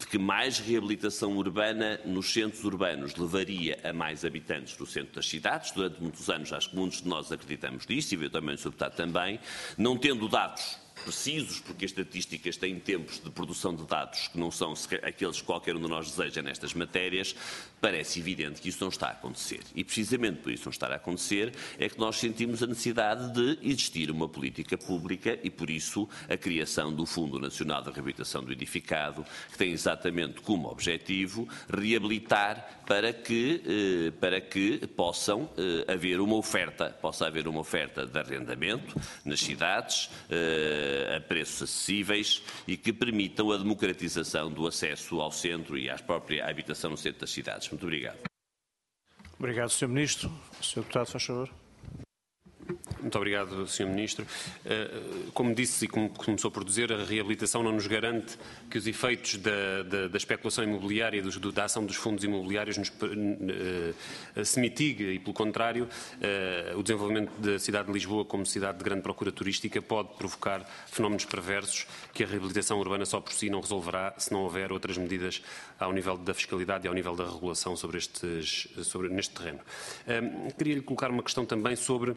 de que mais reabilitação urbana nos centros urbanos levaria a mais habitantes no centro das cidades. Durante muitos anos, acho que muitos de nós acreditamos nisso, e eu também, Sr. Deputado, também, não tendo dados precisos, porque as estatísticas têm tempos de produção de dados que não são aqueles que qualquer um de nós deseja nestas matérias, parece evidente que isso não está a acontecer. E precisamente por isso não estar a acontecer é que nós sentimos a necessidade de existir uma política pública e por isso a criação do Fundo Nacional de Reabilitação do Edificado, que tem exatamente como objetivo reabilitar para que possa haver uma oferta de arrendamento nas cidades, a preços acessíveis e que permitam a democratização do acesso ao centro e à própria habitação no centro das cidades. Muito obrigado. Obrigado, Sr. Ministro. Sr. Deputado, faz favor. Muito obrigado, Sr. Ministro. Como disse e como começou por dizer, a reabilitação não nos garante que os efeitos da especulação imobiliária, da ação dos fundos imobiliários se mitigue e, pelo contrário, o desenvolvimento da cidade de Lisboa como cidade de grande procura turística pode provocar fenómenos perversos que a reabilitação urbana só por si não resolverá se não houver outras medidas ao nível da fiscalidade e ao nível da regulação neste terreno. Queria-lhe colocar uma questão também sobre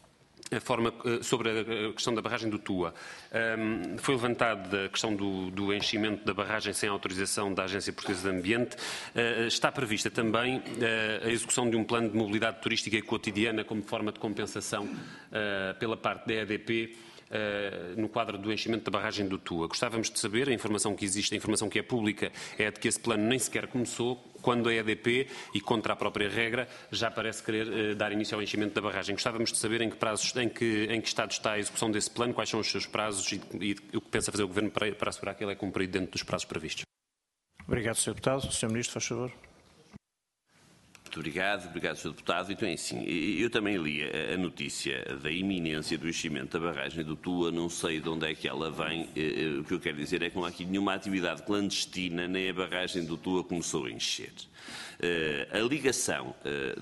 a questão da barragem do Tua. Foi levantada a questão do enchimento da barragem sem autorização da Agência Portuguesa de Ambiente. Está prevista também a execução de um plano de mobilidade turística e cotidiana como forma de compensação pela parte da EDP no quadro do enchimento da barragem do Tua. Gostávamos de saber, a informação que existe, a informação que é pública, é de que esse plano nem sequer começou, quando a EDP, e contra a própria regra, já parece querer dar início ao enchimento da barragem. Gostávamos de saber em que estado está a execução desse plano, quais são os seus prazos e o que pensa fazer o Governo para assegurar que ele é cumprido dentro dos prazos previstos. Obrigado, Sr. Deputado. Sr. Ministro, faz favor. Muito obrigado, Sr. Deputado. Então, é assim, eu também li a notícia da iminência do enchimento da barragem do Tua, não sei de onde é que ela vem. O que eu quero dizer é que não há aqui nenhuma atividade clandestina, nem a barragem do Tua começou a encher. A ligação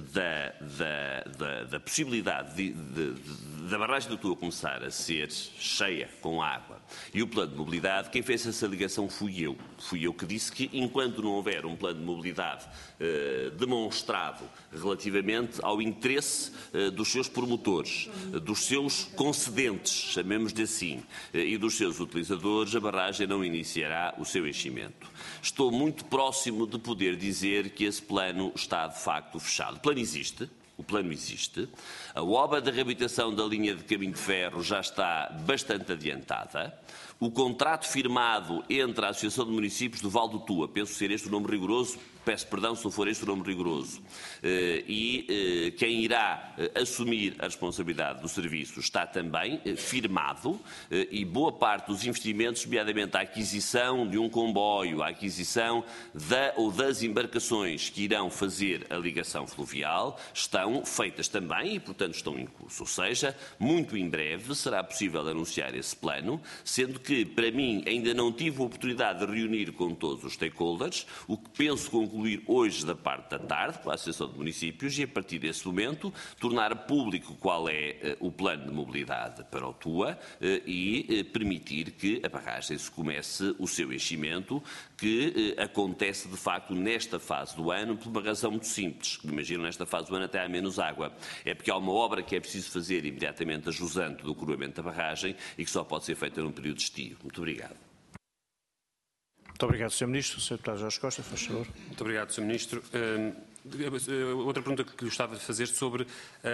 da possibilidade da barragem do Tua começar a ser cheia com água e o plano de mobilidade, quem fez essa ligação fui eu. Fui eu que disse que enquanto não houver um plano de mobilidade demonstrado relativamente ao interesse dos seus promotores, dos seus concedentes, chamemos-lhe assim, e dos seus utilizadores, a barragem não iniciará o seu enchimento. Estou muito próximo de poder dizer que esse plano está de facto fechado. O plano existe. A obra de reabilitação da linha de caminho de ferro já está bastante adiantada. O contrato firmado entre a Associação de Municípios do Val do Tua, penso ser este o nome rigoroso, peço perdão se não for este o nome rigoroso, e quem irá assumir a responsabilidade do serviço está também firmado e boa parte dos investimentos, nomeadamente a aquisição de um comboio, a aquisição das embarcações que irão fazer a ligação fluvial, estão feitas também e, portanto, estão em curso. Ou seja, muito em breve será possível anunciar esse plano, sendo que, para mim, ainda não tive a oportunidade de reunir com todos os stakeholders, o que penso concluir hoje da parte da tarde, com a Associação de Municípios, e a partir desse momento tornar público qual é o plano de mobilidade para o Tua e permitir que a barragem se comece o seu enchimento, que acontece de facto nesta fase do ano por uma razão muito simples. Como imaginam, nesta fase do ano até há menos água. É porque há uma obra que é preciso fazer imediatamente a jusante do coroamento da barragem e que só pode ser feita num período estivo. Muito obrigado. Muito obrigado, Sr. Ministro. Sr. Deputado Jorge Costa, faz favor. Muito obrigado, Sr. Ministro. Outra pergunta que gostava de fazer sobre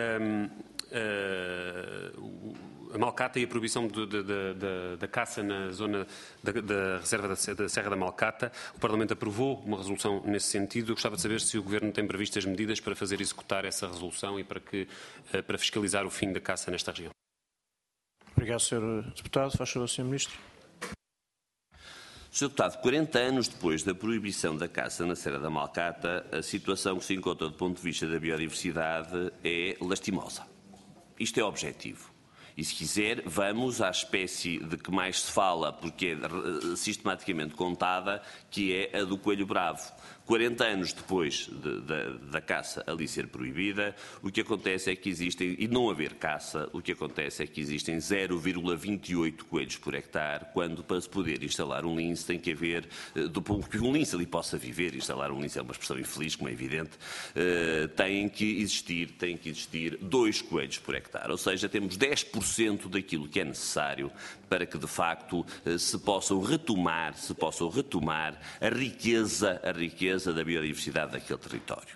a Malcata e a proibição da caça na zona da reserva da Serra da Malcata. O Parlamento aprovou uma resolução nesse sentido. Eu gostava de saber se o Governo tem previstas medidas para fazer executar essa resolução e para fiscalizar o fim da caça nesta região. Obrigado, Sr. Deputado. Faz favor, Sr. Ministro. Sr. Deputado, 40 anos depois da proibição da caça na Serra da Malcata, a situação que se encontra do ponto de vista da biodiversidade é lastimosa. Isto é objetivo. E, se quiser, vamos à espécie de que mais se fala, porque é sistematicamente contada, que é a do coelho bravo. 40 anos depois da caça ali ser proibida, o que acontece é que existem, e não haver caça, o que acontece é que existem 0,28 coelhos por hectare, quando para se poder instalar um lince tem que haver, que um lince ali possa viver, instalar um lince é uma expressão infeliz, como é evidente, tem que existir 2 coelhos por hectare, ou seja, temos 10% daquilo que é necessário para que de facto se possam retomar a riqueza da biodiversidade daquele território.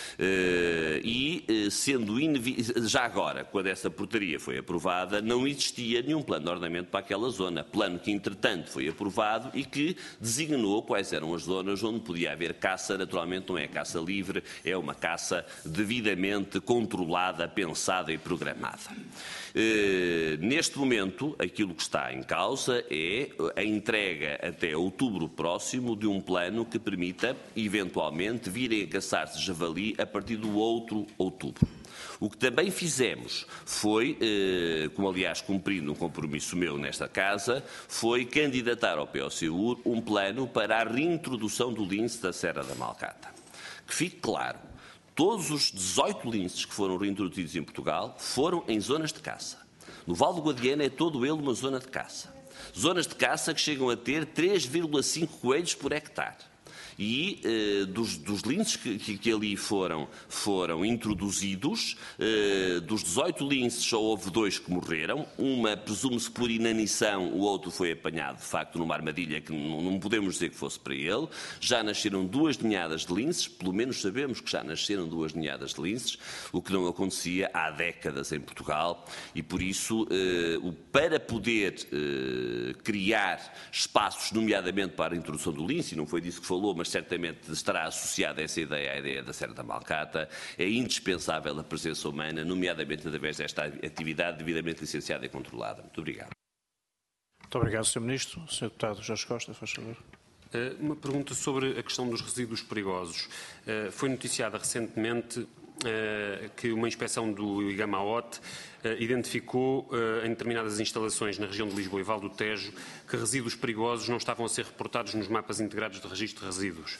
Já agora, quando essa portaria foi aprovada, não existia nenhum plano de ordenamento para aquela zona. Plano que, entretanto, foi aprovado e que designou quais eram as zonas onde podia haver caça. Naturalmente, não é caça livre, é uma caça devidamente controlada, pensada e programada. Neste momento, aquilo que está em causa é a entrega até outubro próximo de um plano que permita, eventualmente, virem a caçar-se javali a partir do outro outubro. O que também fizemos foi, como aliás cumprindo um compromisso meu nesta casa, foi candidatar ao POCUR um plano para a reintrodução do lince da Serra da Malcata. Que fique claro, todos os 18 linces que foram reintroduzidos em Portugal foram em zonas de caça. No Val do Guadiana é todo ele uma zona de caça. Zonas de caça que chegam a ter 3,5 coelhos por hectare. E dos linces que ali foram introduzidos, dos 18 linces só houve 2 que morreram, uma presume-se por inanição, o outro foi apanhado de facto numa armadilha que não podemos dizer que fosse para ele. Já nasceram 2 ninhadas de linces, pelo menos sabemos que já nasceram 2 ninhadas de linces, o que não acontecia há décadas em Portugal, e por isso, para poder criar espaços, nomeadamente para a introdução do lince, e não foi disso que falou, mas certamente estará associada essa ideia à ideia da Serra da Malcata, é indispensável a presença humana, nomeadamente através desta atividade devidamente licenciada e controlada. Muito obrigado. Muito obrigado, Sr. Ministro. Sr. Deputado Jorge Costa, faz favor. Uma pergunta sobre a questão dos resíduos perigosos. Foi noticiada recentemente que uma inspeção do IGAMAOT identificou em determinadas instalações na região de Lisboa e Val do Tejo que resíduos perigosos não estavam a ser reportados nos mapas integrados de registro de resíduos.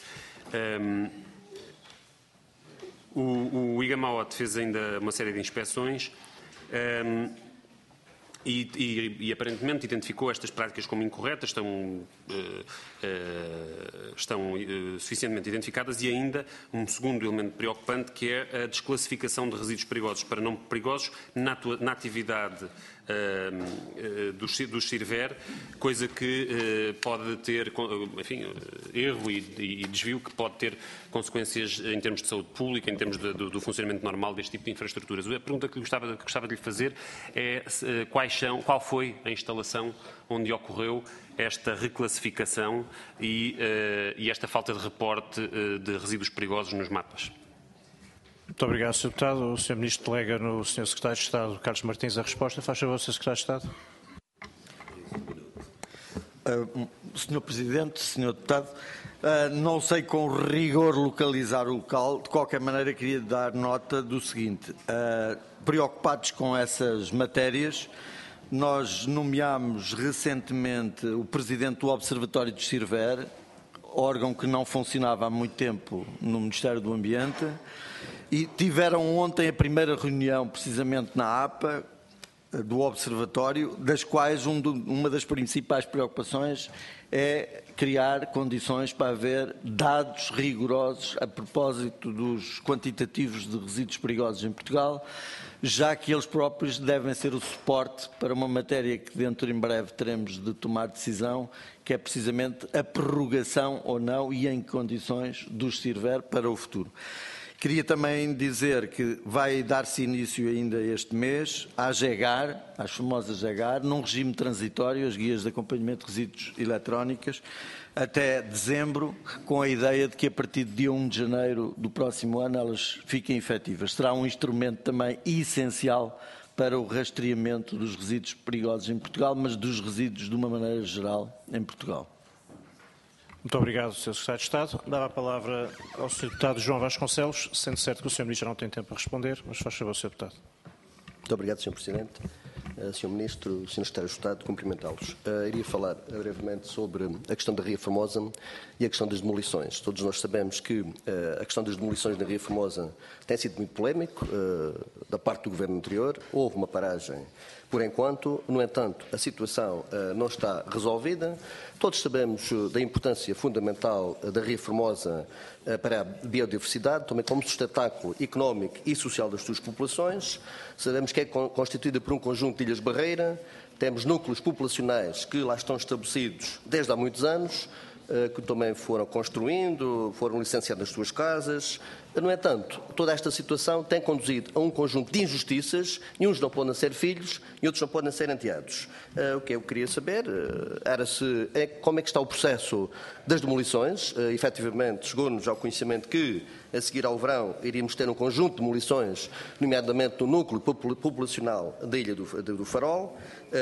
O IGAMAOT fez ainda uma série de inspeções e aparentemente identificou estas práticas como incorretas, estão suficientemente identificadas, e ainda um segundo elemento preocupante, que é a desclassificação de resíduos perigosos para não perigosos na atividade dos CIRVER, coisa que pode ter, enfim, erro e desvio que pode ter consequências em termos de saúde pública, em termos do funcionamento normal deste tipo de infraestruturas. A pergunta que gostava de lhe fazer é qual foi a instalação onde ocorreu esta reclassificação e esta falta de reporte de resíduos perigosos nos mapas. Muito obrigado, Sr. Deputado. O Sr. Ministro delega no Sr. Secretário de Estado, Carlos Martins, a resposta. Faz favor, Sr. Secretário de Estado. Sr. Presidente, Sr. Deputado, não sei com rigor localizar o local. De qualquer maneira, queria dar nota do seguinte. Preocupados com essas matérias, nós nomeámos recentemente o Presidente do Observatório de CIRVER, órgão que não funcionava há muito tempo no Ministério do Ambiente, e tiveram ontem a primeira reunião, precisamente na APA, do Observatório, das quais uma das principais preocupações é criar condições para haver dados rigorosos a propósito dos quantitativos de resíduos perigosos em Portugal, já que eles próprios devem ser o suporte para uma matéria que dentro em breve teremos de tomar decisão, que é precisamente a prorrogação ou não e em que condições dos CIRVER para o futuro. Queria também dizer que vai dar-se início ainda este mês à GEGAR, às famosas GEGAR, num regime transitório, as guias de acompanhamento de resíduos eletrónicas, até dezembro, com a ideia de que a partir de dia 1 de janeiro do próximo ano elas fiquem efetivas. Será um instrumento também essencial para o rastreamento dos resíduos perigosos em Portugal, mas dos resíduos de uma maneira geral em Portugal. Muito obrigado, Sr. Secretário de Estado. Dava a palavra ao Sr. Deputado João Vasconcelos, sendo certo que o Sr. Ministro não tem tempo para responder, mas faz favor, Sr. Deputado. Muito obrigado, Sr. Presidente. Sr. Ministro, Sr. Secretário de Estado, cumprimentá-los. Iria falar brevemente sobre a questão da Ria Formosa e a questão das demolições. Todos nós sabemos que a questão das demolições na Ria Formosa tem sido muito polémico da parte do Governo anterior. Houve uma paragem por enquanto, no entanto, a situação não está resolvida. Todos sabemos da importância fundamental da Ria Formosa para a biodiversidade, também como sustentáculo económico e social das suas populações. Sabemos que é constituída por um conjunto de ilhas-barreira, temos núcleos populacionais que lá estão estabelecidos desde há muitos anos, que também foram construindo, foram licenciados nas suas casas. No entanto, toda esta situação tem conduzido a um conjunto de injustiças, e uns não podem ser filhos e outros não podem ser enteados. O que eu queria saber era como é que está o processo das demolições. Efetivamente, chegou-nos ao conhecimento que, a seguir ao verão, iríamos ter um conjunto de demolições, nomeadamente no núcleo populacional da Ilha do Farol.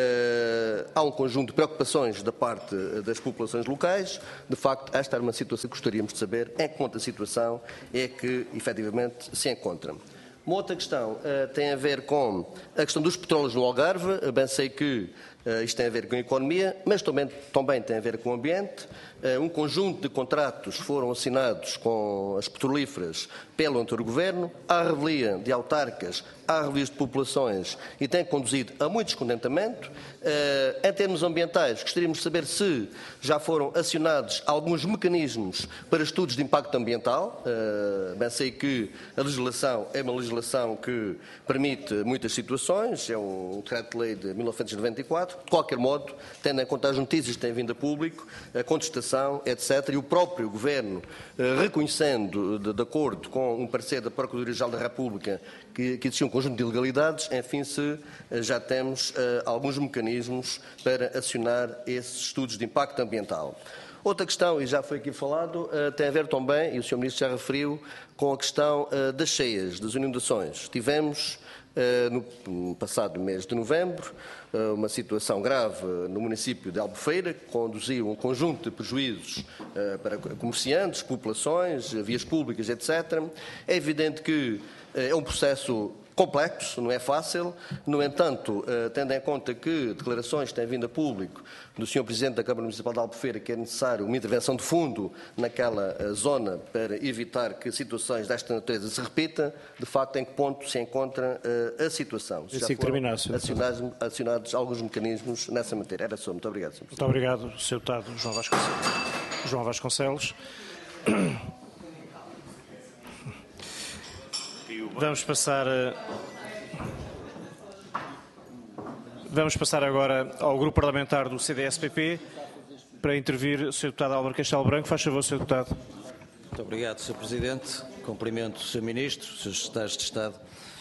Há um conjunto de preocupações da parte das populações locais. De facto, esta era uma situação que gostaríamos de saber em que ponto a situação é que, efetivamente, se encontra. Uma outra questão tem a ver com a questão dos petróleos no Algarve. Bem sei que isto tem a ver com a economia, mas também tem a ver com o ambiente. Um conjunto de contratos foram assinados com as petrolíferas pelo anterior governo. Há revelia de autarcas, há revelias de populações e tem conduzido a muito descontentamento. Em termos ambientais, gostaríamos de saber se já foram acionados alguns mecanismos para estudos de impacto ambiental. Bem sei que a legislação é uma legislação que permite muitas situações, é um decreto-lei de 1994. De qualquer modo, tendo em conta as notícias que têm vindo a público, a contestação, etc., e o próprio Governo reconhecendo, de acordo com um parecer da Procuradoria-Geral da República, que existia um conjunto de ilegalidades, enfim, se já temos alguns mecanismos para acionar esses estudos de impacto ambiental. Outra questão, e já foi aqui falado, tem a ver também, e o Sr. Ministro já referiu, com a questão das cheias, das inundações. Tivemos, no passado mês de novembro, uma situação grave no município de Albufeira, que conduziu um conjunto de prejuízos para comerciantes, populações, vias públicas, etc. É evidente que é um processo complexo, não é fácil. No entanto, tendo em conta que declarações têm vindo a público do Sr. Presidente da Câmara Municipal de Albufeira que é necessário uma intervenção de fundo naquela zona para evitar que situações desta natureza se repitam, de facto, em que ponto se encontra a situação. Se já foram acionados alguns mecanismos nessa matéria. Era só. Muito obrigado, Sr. Presidente. Muito obrigado, Sr. Deputado João Vasconcelos. Vamos passar agora ao Grupo Parlamentar do CDS-PP para intervir o Sr. Deputado Álvaro Castelo Branco. Faz favor, Sr. Deputado. Muito obrigado, Sr. Presidente. Cumprimento o Sr. Ministro, os Srs. Secretários de Estado.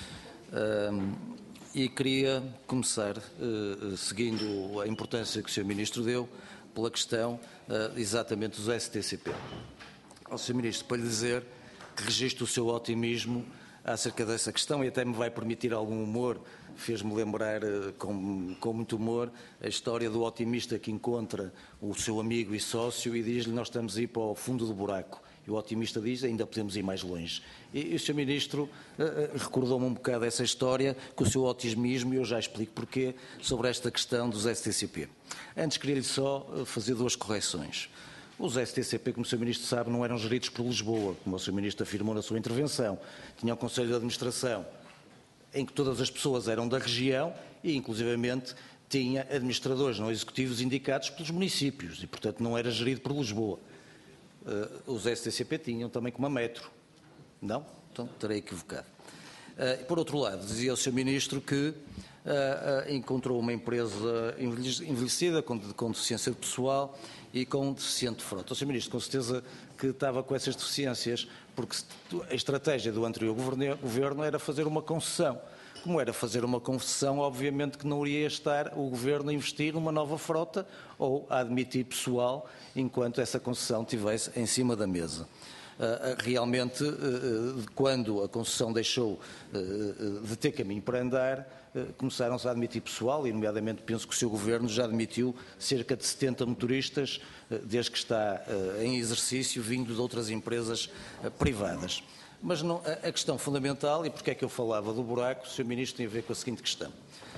E queria começar, seguindo a importância que o Sr. Ministro deu, pela questão exatamente dos STCP. Ao Sr. Ministro, para lhe dizer que registro o seu otimismo acerca dessa questão e até me vai permitir algum humor, fez-me lembrar com muito humor a história do otimista que encontra o seu amigo e sócio e diz-lhe: nós estamos a ir para o fundo do buraco. E o otimista diz: ainda podemos ir mais longe. E o Sr. Ministro recordou-me um bocado essa história com o seu otimismo, e eu já explico porquê, sobre esta questão dos STCP. Antes queria-lhe só fazer duas correções. Os STCP, como o Sr. Ministro sabe, não eram geridos por Lisboa, como o Sr. Ministro afirmou na sua intervenção. Tinha um Conselho de Administração em que todas as pessoas eram da região e, inclusivamente, tinha administradores não executivos indicados pelos municípios e, portanto, não era gerido por Lisboa. Os STCP tinham também como a Metro. Não? Então, terei equivocado. Por outro lado, dizia o Sr. Ministro que encontrou uma empresa envelhecida, com deficiência de pessoal e com deficiente frota. O Sr. Ministro, com certeza que estava com essas deficiências, porque a estratégia do anterior governo era fazer uma concessão. Como era fazer uma concessão, obviamente que não iria estar o governo a investir numa nova frota ou a admitir pessoal enquanto essa concessão estivesse em cima da mesa. Realmente, quando a concessão deixou de ter caminho para andar, começaram-se a admitir pessoal e, nomeadamente, penso que o seu governo já admitiu cerca de 70 motoristas, desde que está em exercício, vindo de outras empresas privadas. Mas não, a questão fundamental, e porque é que eu falava do buraco, o Sr. Ministro, tem a ver com a seguinte questão.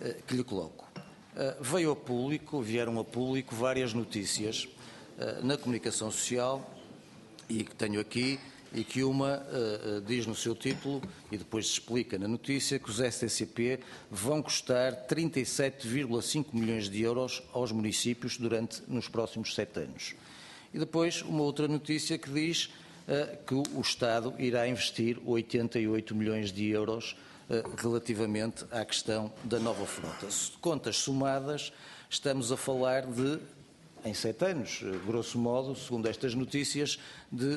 que lhe coloco. Vieram a público várias notícias na comunicação social e que tenho aqui, e que uma diz no seu título, e depois se explica na notícia, que os STCP vão custar 37,5 milhões de euros aos municípios nos próximos 7 anos. E depois uma outra notícia que diz que o Estado irá investir 88 milhões de euros relativamente à questão da nova frota. Contas somadas, estamos a falar de, em 7 anos, grosso modo, segundo estas notícias, de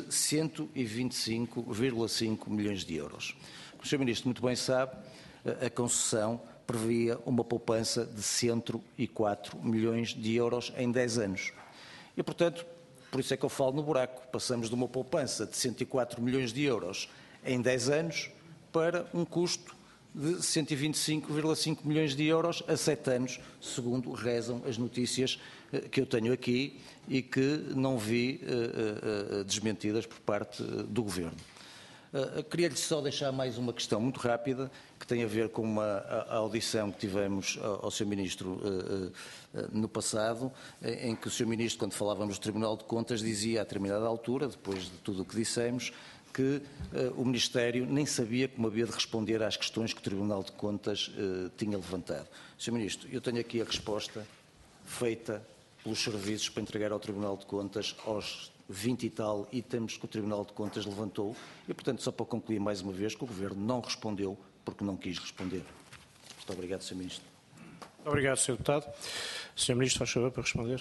125,5 milhões de euros. Como o Sr. Ministro muito bem sabe, a concessão previa uma poupança de 104 milhões de euros em 10 anos. E, portanto, por isso é que eu falo no buraco. Passamos de uma poupança de 104 milhões de euros em 10 anos para um custo de 125,5 milhões de euros a 7 anos, segundo rezam as notícias que eu tenho aqui e que não vi desmentidas por parte do Governo. Queria-lhe só deixar mais uma questão muito rápida, que tem a ver com uma audição que tivemos ao Sr. Ministro no passado, em que o Sr. Ministro, quando falávamos do Tribunal de Contas, dizia a determinada altura, depois de tudo o que dissemos, que o Ministério nem sabia como havia de responder às questões que o Tribunal de Contas tinha levantado. Sr. Ministro, eu tenho aqui a resposta feita pelos serviços para entregar ao Tribunal de Contas aos 20 e tal itens que o Tribunal de Contas levantou e, portanto, só para concluir mais uma vez que o Governo não respondeu porque não quis responder. Muito obrigado, Sr. Ministro. Obrigado, Sr. Deputado. Sr. Ministro, faz favor para responder.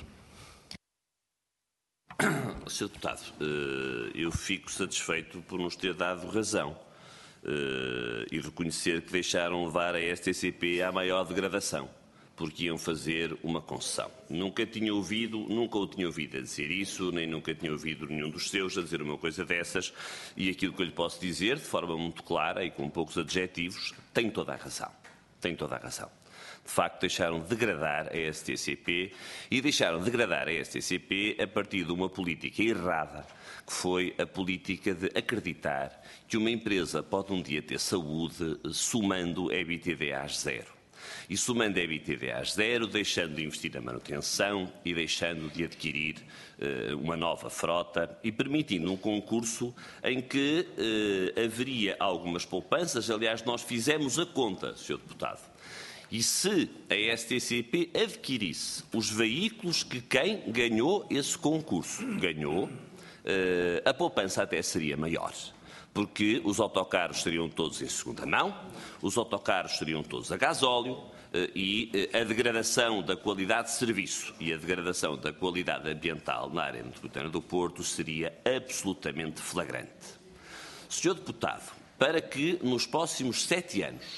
Sr. Deputado, eu fico satisfeito por nos ter dado razão e reconhecer que deixaram levar a STCP à maior degradação, porque iam fazer uma concessão. Nunca o tinha ouvido a dizer isso, nem nunca tinha ouvido nenhum dos seus a dizer uma coisa dessas, e aquilo que eu lhe posso dizer, de forma muito clara e com poucos adjetivos, tem toda a razão. Tem toda a razão. De facto, deixaram de degradar a STCP e deixaram de degradar a STCP a partir de uma política errada, que foi a política de acreditar que uma empresa pode um dia ter saúde somando EBITDAs zero. E somando EBITDAs zero, deixando de investir na manutenção e deixando de adquirir uma nova frota e permitindo um concurso em que haveria algumas poupanças. Aliás, nós fizemos a conta, Sr. Deputado. E se a STCP adquirisse os veículos que quem ganhou esse concurso ganhou, a poupança até seria maior. Porque os autocarros seriam todos em segunda mão, os autocarros seriam todos a gasóleo e a degradação da qualidade de serviço e a degradação da qualidade ambiental na área metropolitana do Porto seria absolutamente flagrante. Sr. Deputado, para que nos próximos 7 anos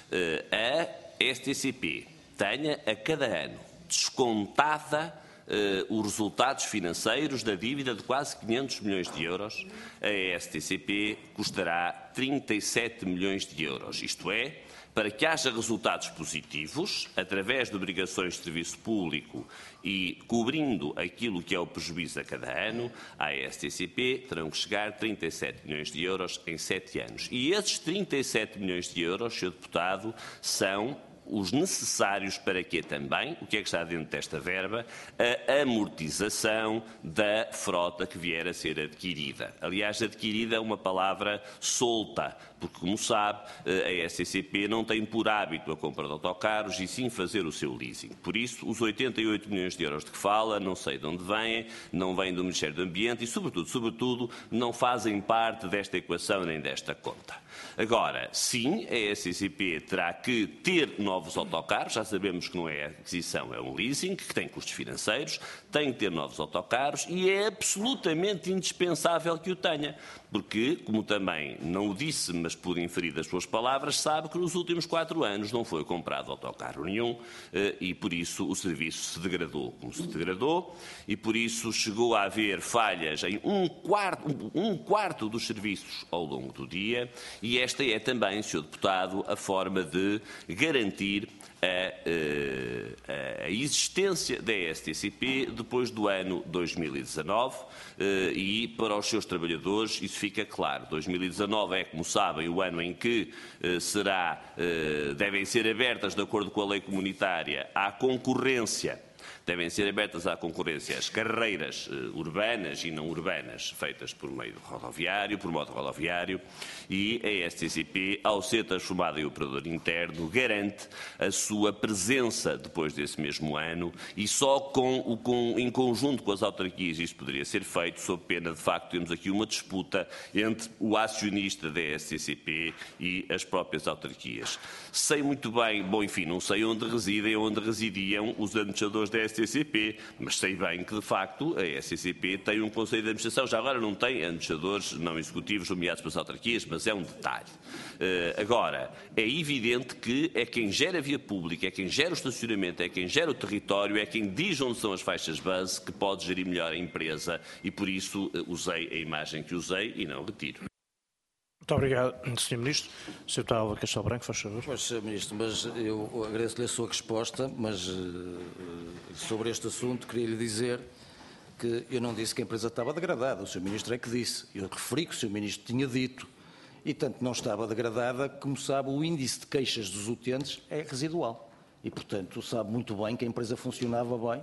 a STCP tenha a cada ano descontada os resultados financeiros da dívida de quase 500 milhões de euros, a STCP custará 37 milhões de euros. Isto é, para que haja resultados positivos, através de obrigações de serviço público e cobrindo aquilo que é o prejuízo a cada ano, à STCP terão que chegar 37 milhões de euros em 7 anos. E esses 37 milhões de euros, Sr. Deputado, são os necessários para que também, o que é que está dentro desta verba, a amortização da frota que vier a ser adquirida. Aliás, adquirida é uma palavra solta, porque, como sabe, a STCP não tem por hábito a compra de autocarros e sim fazer o seu leasing. Por isso, os 88 milhões de euros de que fala, não sei de onde vêm, não vêm do Ministério do Ambiente e, sobretudo, não fazem parte desta equação nem desta conta. Agora, sim, a STCP terá que ter novos autocarros, já sabemos que não é aquisição, é um leasing, que tem custos financeiros, tem que ter novos autocarros e é absolutamente indispensável que o tenha, porque, como também não o disse, mas pude inferir das suas palavras, sabe que nos últimos 4 anos não foi comprado autocarro nenhum e, por isso, o serviço se degradou como se degradou e, por isso, chegou a haver falhas em um quarto dos serviços ao longo do dia e esta é também, Sr. Deputado, a forma de garantir a existência da STCP depois do ano 2019 e para os seus trabalhadores isso fica claro. 2019 é, como sabem, o ano em que devem ser abertas, de acordo com a lei comunitária, à concorrência. Devem ser abertas à concorrência as carreiras urbanas e não urbanas feitas por meio rodoviário, por modo rodoviário, e a STCP, ao ser transformada em operador interno, garante a sua presença depois desse mesmo ano e só em conjunto com as autarquias isso poderia ser feito, sob pena de facto termos aqui uma disputa entre o acionista da STCP e as próprias autarquias. Sei muito bem, não sei onde residem ou onde residiam os administradores da STCP, mas sei bem que, de facto, a STCP tem um Conselho de Administração. Já agora não tem administradores não executivos nomeados pelas autarquias, mas é um detalhe. Agora, é evidente que é quem gera a via pública, é quem gera o estacionamento, é quem gera o território, é quem diz onde são as faixas base que pode gerir melhor a empresa e, por isso, usei a imagem que usei e não retiro. Muito obrigado, Sr. Ministro. Sr. Deputado Álvaro Castelo Branco, faz favor. Pois, Sr. Ministro, mas eu agradeço-lhe a sua resposta, mas sobre este assunto queria lhe dizer que eu não disse que a empresa estava degradada, o Sr. Ministro é que disse. Eu referi que o Sr. Ministro tinha dito e, tanto não estava degradada, como sabe, o índice de queixas dos utentes é residual e, portanto, sabe muito bem que a empresa funcionava bem.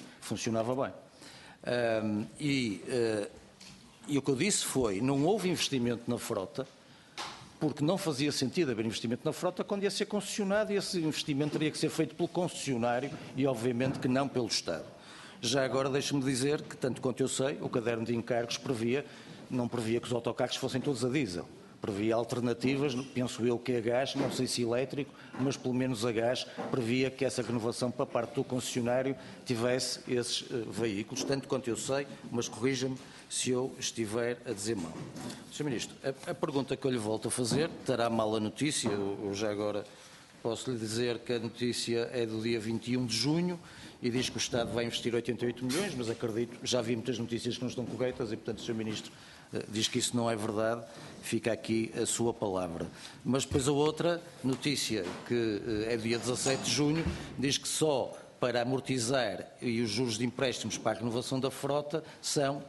E o que eu disse foi, não houve investimento na frota, porque não fazia sentido haver investimento na frota quando ia ser concessionado e esse investimento teria que ser feito pelo concessionário e, obviamente, que não pelo Estado. Já agora, deixe-me dizer que, tanto quanto eu sei, o caderno de encargos não previa que os autocarros fossem todos a diesel. Previa alternativas, penso eu que a gás, não sei se elétrico, mas pelo menos a gás previa que essa renovação para parte do concessionário tivesse esses veículos, tanto quanto eu sei, mas corrija-me se eu estiver a dizer mal. Sr. Ministro, a pergunta que eu lhe volto a fazer, terá mal a notícia, eu já agora posso lhe dizer que a notícia é do dia 21 de junho e diz que o Estado vai investir 88 milhões, mas acredito, já vi muitas notícias que não estão corretas e, portanto, o Sr. Ministro diz que isso não é verdade, fica aqui a sua palavra. Mas depois a outra notícia, que é dia 17 de junho, diz que só para amortizar e os juros de empréstimos para a renovação da frota são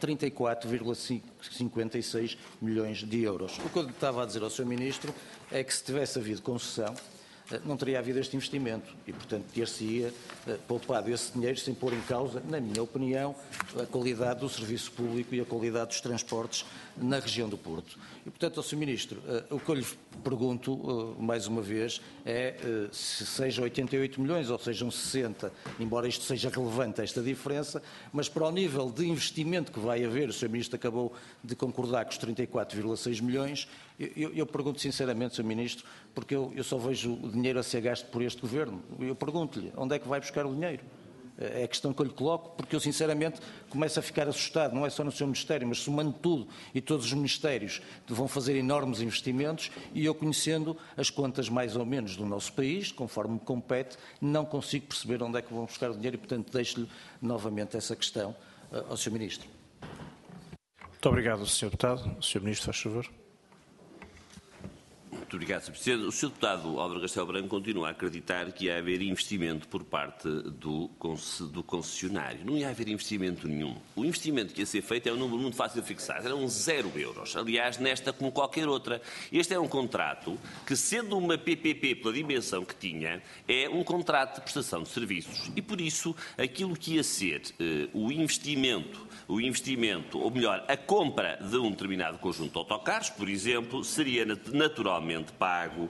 34,56 milhões de euros. O que eu estava a dizer ao Sr. Ministro é que se tivesse havido concessão, não teria havido este investimento e, portanto, ter-se-ia poupado esse dinheiro sem pôr em causa, na minha opinião, a qualidade do serviço público e a qualidade dos transportes na região do Porto. E, portanto, ao Sr. Ministro, o que eu lhe pergunto, mais uma vez, é se sejam 88 milhões ou sejam 60, embora isto seja relevante, esta diferença, mas para o nível de investimento que vai haver, o Sr. Ministro acabou de concordar com os 34,6 milhões, eu pergunto sinceramente, Sr. Ministro, porque eu só vejo o dinheiro a ser gasto por este Governo. Eu pergunto-lhe, onde é que vai buscar o dinheiro? É a questão que eu lhe coloco, porque eu sinceramente começo a ficar assustado, não é só no seu Ministério, mas somando tudo e todos os Ministérios vão fazer enormes investimentos e eu, conhecendo as contas mais ou menos do nosso país, conforme me compete, não consigo perceber onde é que vão buscar o dinheiro e, portanto, deixo-lhe novamente essa questão ao Sr. Ministro. Muito obrigado, Sr. Deputado. Sr. Ministro, faz favor. Muito obrigado, Sr. Presidente. O Sr. Deputado Álvaro Castelo Branco continua a acreditar que ia haver investimento por parte do concessionário. Não ia haver investimento nenhum. O investimento que ia ser feito é um número muito fácil de fixar. Eram 0 euros. Aliás, nesta como qualquer outra. Este é um contrato que, sendo uma PPP pela dimensão que tinha, é um contrato de prestação de serviços. E, por isso, aquilo que ia ser o investimento, ou melhor, a compra de um determinado conjunto de autocarros, por exemplo, seria naturalmente pago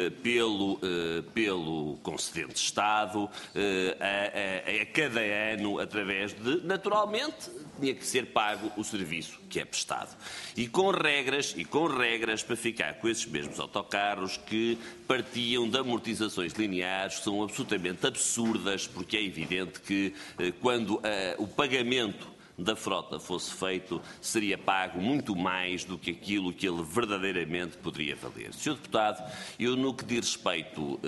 pelo concedente de Estado a cada ano através de, naturalmente, tinha que ser pago o serviço que é prestado. E com regras para ficar com esses mesmos autocarros que partiam de amortizações lineares que são absolutamente absurdas, porque é evidente que quando o pagamento da frota fosse feito, seria pago muito mais do que aquilo que ele verdadeiramente poderia valer. Sr. Deputado, eu no que diz respeito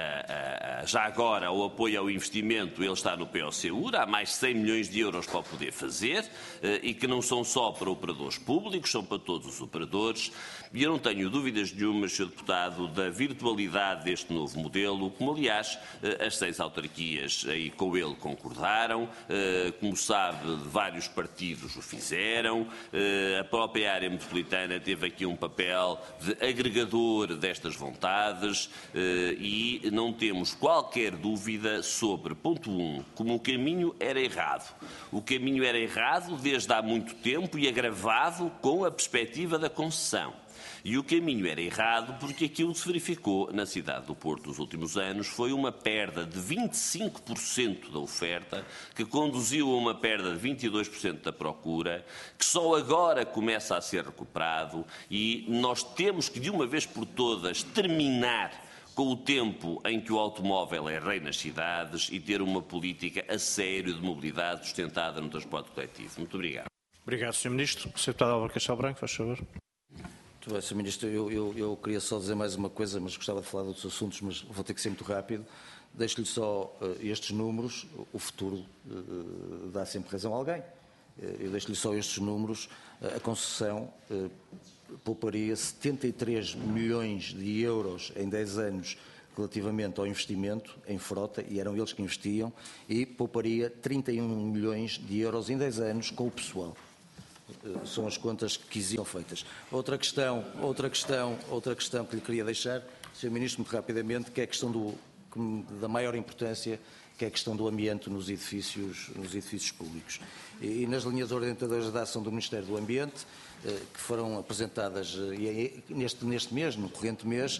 já agora ao apoio ao investimento, ele está no POCUR, há mais de 100 milhões de euros para o poder fazer e que não são só para operadores públicos, são para todos os operadores. E eu não tenho dúvidas nenhumas, Sr. Deputado, da virtualidade deste novo modelo, como aliás as 6 autarquias aí com ele concordaram, como sabe, vários partidos o fizeram, a própria área metropolitana teve aqui um papel de agregador destas vontades e não temos qualquer dúvida sobre, ponto 1, como o caminho era errado. O caminho era errado desde há muito tempo e agravado com a perspectiva da concessão. E o caminho era errado porque aquilo que se verificou na cidade do Porto nos últimos anos foi uma perda de 25% da oferta, que conduziu a uma perda de 22% da procura, que só agora começa a ser recuperado e nós temos que, de uma vez por todas, terminar com o tempo em que o automóvel é rei nas cidades e ter uma política a sério de mobilidade sustentada no transporte coletivo. Muito obrigado. Obrigado, Sr. Ministro. Sr. Deputado Álvaro Castelo Branco, faz favor. Muito bem, Sr. Ministro, eu queria só dizer mais uma coisa, mas gostava de falar de outros assuntos, mas vou ter que ser muito rápido. Deixo-lhe só estes números, o futuro dá sempre razão a alguém. Eu deixo-lhe só estes números, a concessão pouparia 73 milhões de euros em 10 anos relativamente ao investimento em frota, e eram eles que investiam, e pouparia 31 milhões de euros em 10 anos com o pessoal. São as contas que exiam feitas. Outra questão que lhe queria deixar, Sr. Ministro, muito rapidamente, que é a questão da maior importância, que é a questão do ambiente nos edifícios públicos. E nas linhas orientadoras da ação do Ministério do Ambiente, que foram apresentadas neste mês, no corrente mês,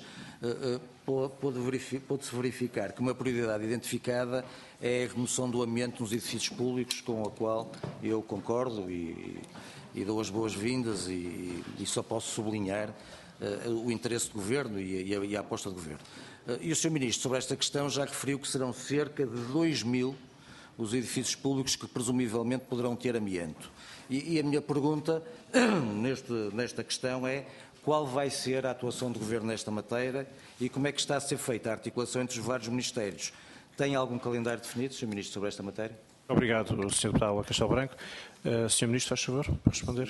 pôde-se verificar que uma prioridade identificada é a remoção do amianto nos edifícios públicos, com a qual eu concordo e dou as boas-vindas e só posso sublinhar o interesse do Governo e a aposta do Governo. E o Sr. Ministro, sobre esta questão, já referiu que serão cerca de 2.000 os edifícios públicos que presumivelmente poderão ter amianto. E a minha pergunta nesta questão é: qual vai ser a atuação do Governo nesta matéria e como é que está a ser feita a articulação entre os vários ministérios? Tem algum calendário definido, Sr. Ministro, sobre esta matéria? Obrigado, Sr. Deputado Álvaro Castelo Branco. Sr. Ministro, faz favor, para responder.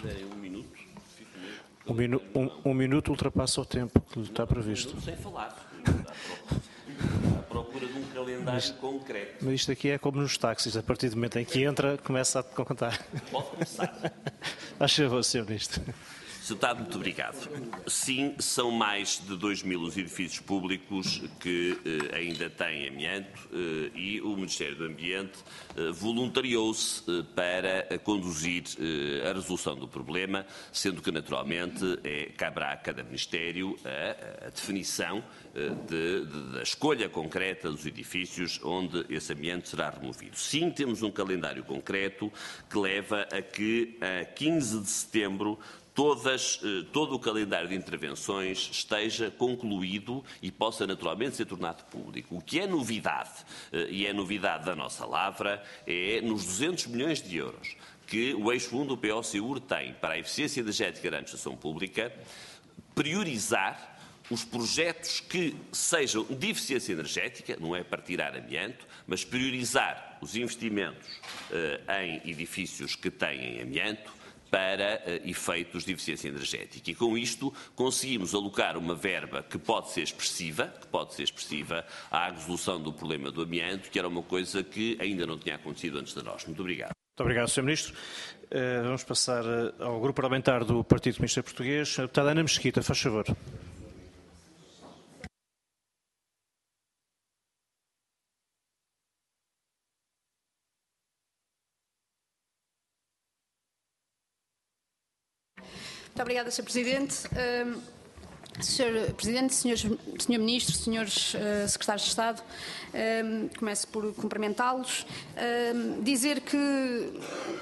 Um minuto ultrapassa o tempo que lhe está previsto. Sem falar. À procura de um calendário concreto. Mas isto aqui é como nos táxis. A partir do momento em que entra, começa a contar. Pode começar. Faz favor, Sr. Ministro. Sr. Deputado, muito obrigado. Sim, são mais de 2.000 os edifícios públicos que ainda têm amianto e o Ministério do Ambiente voluntariou-se para conduzir a resolução do problema, sendo que, naturalmente, caberá a cada Ministério a definição da escolha concreta dos edifícios onde esse amianto será removido. Sim, temos um calendário concreto que leva a que, a 15 de setembro, todo o calendário de intervenções esteja concluído e possa naturalmente ser tornado público. O que é novidade, e é novidade da nossa lavra, é nos 200 milhões de euros que o eixo 1 do POCUR tem para a eficiência energética da administração pública, priorizar os projetos que sejam de eficiência energética, não é para tirar amianto, mas priorizar os investimentos em edifícios que têm amianto, para efeitos de eficiência energética. E com isto conseguimos alocar uma verba que pode ser expressiva à resolução do problema do amianto, que era uma coisa que ainda não tinha acontecido antes de nós. Muito obrigado. Muito obrigado, Sr. Ministro. Vamos passar ao Grupo Parlamentar do Partido Comunista Português. A deputada Ana Mesquita, faz favor. Muito obrigada, Sr. Presidente. Sr. Presidente, Sr. Ministro, Srs. Secretários de Estado, começo por cumprimentá-los. Dizer que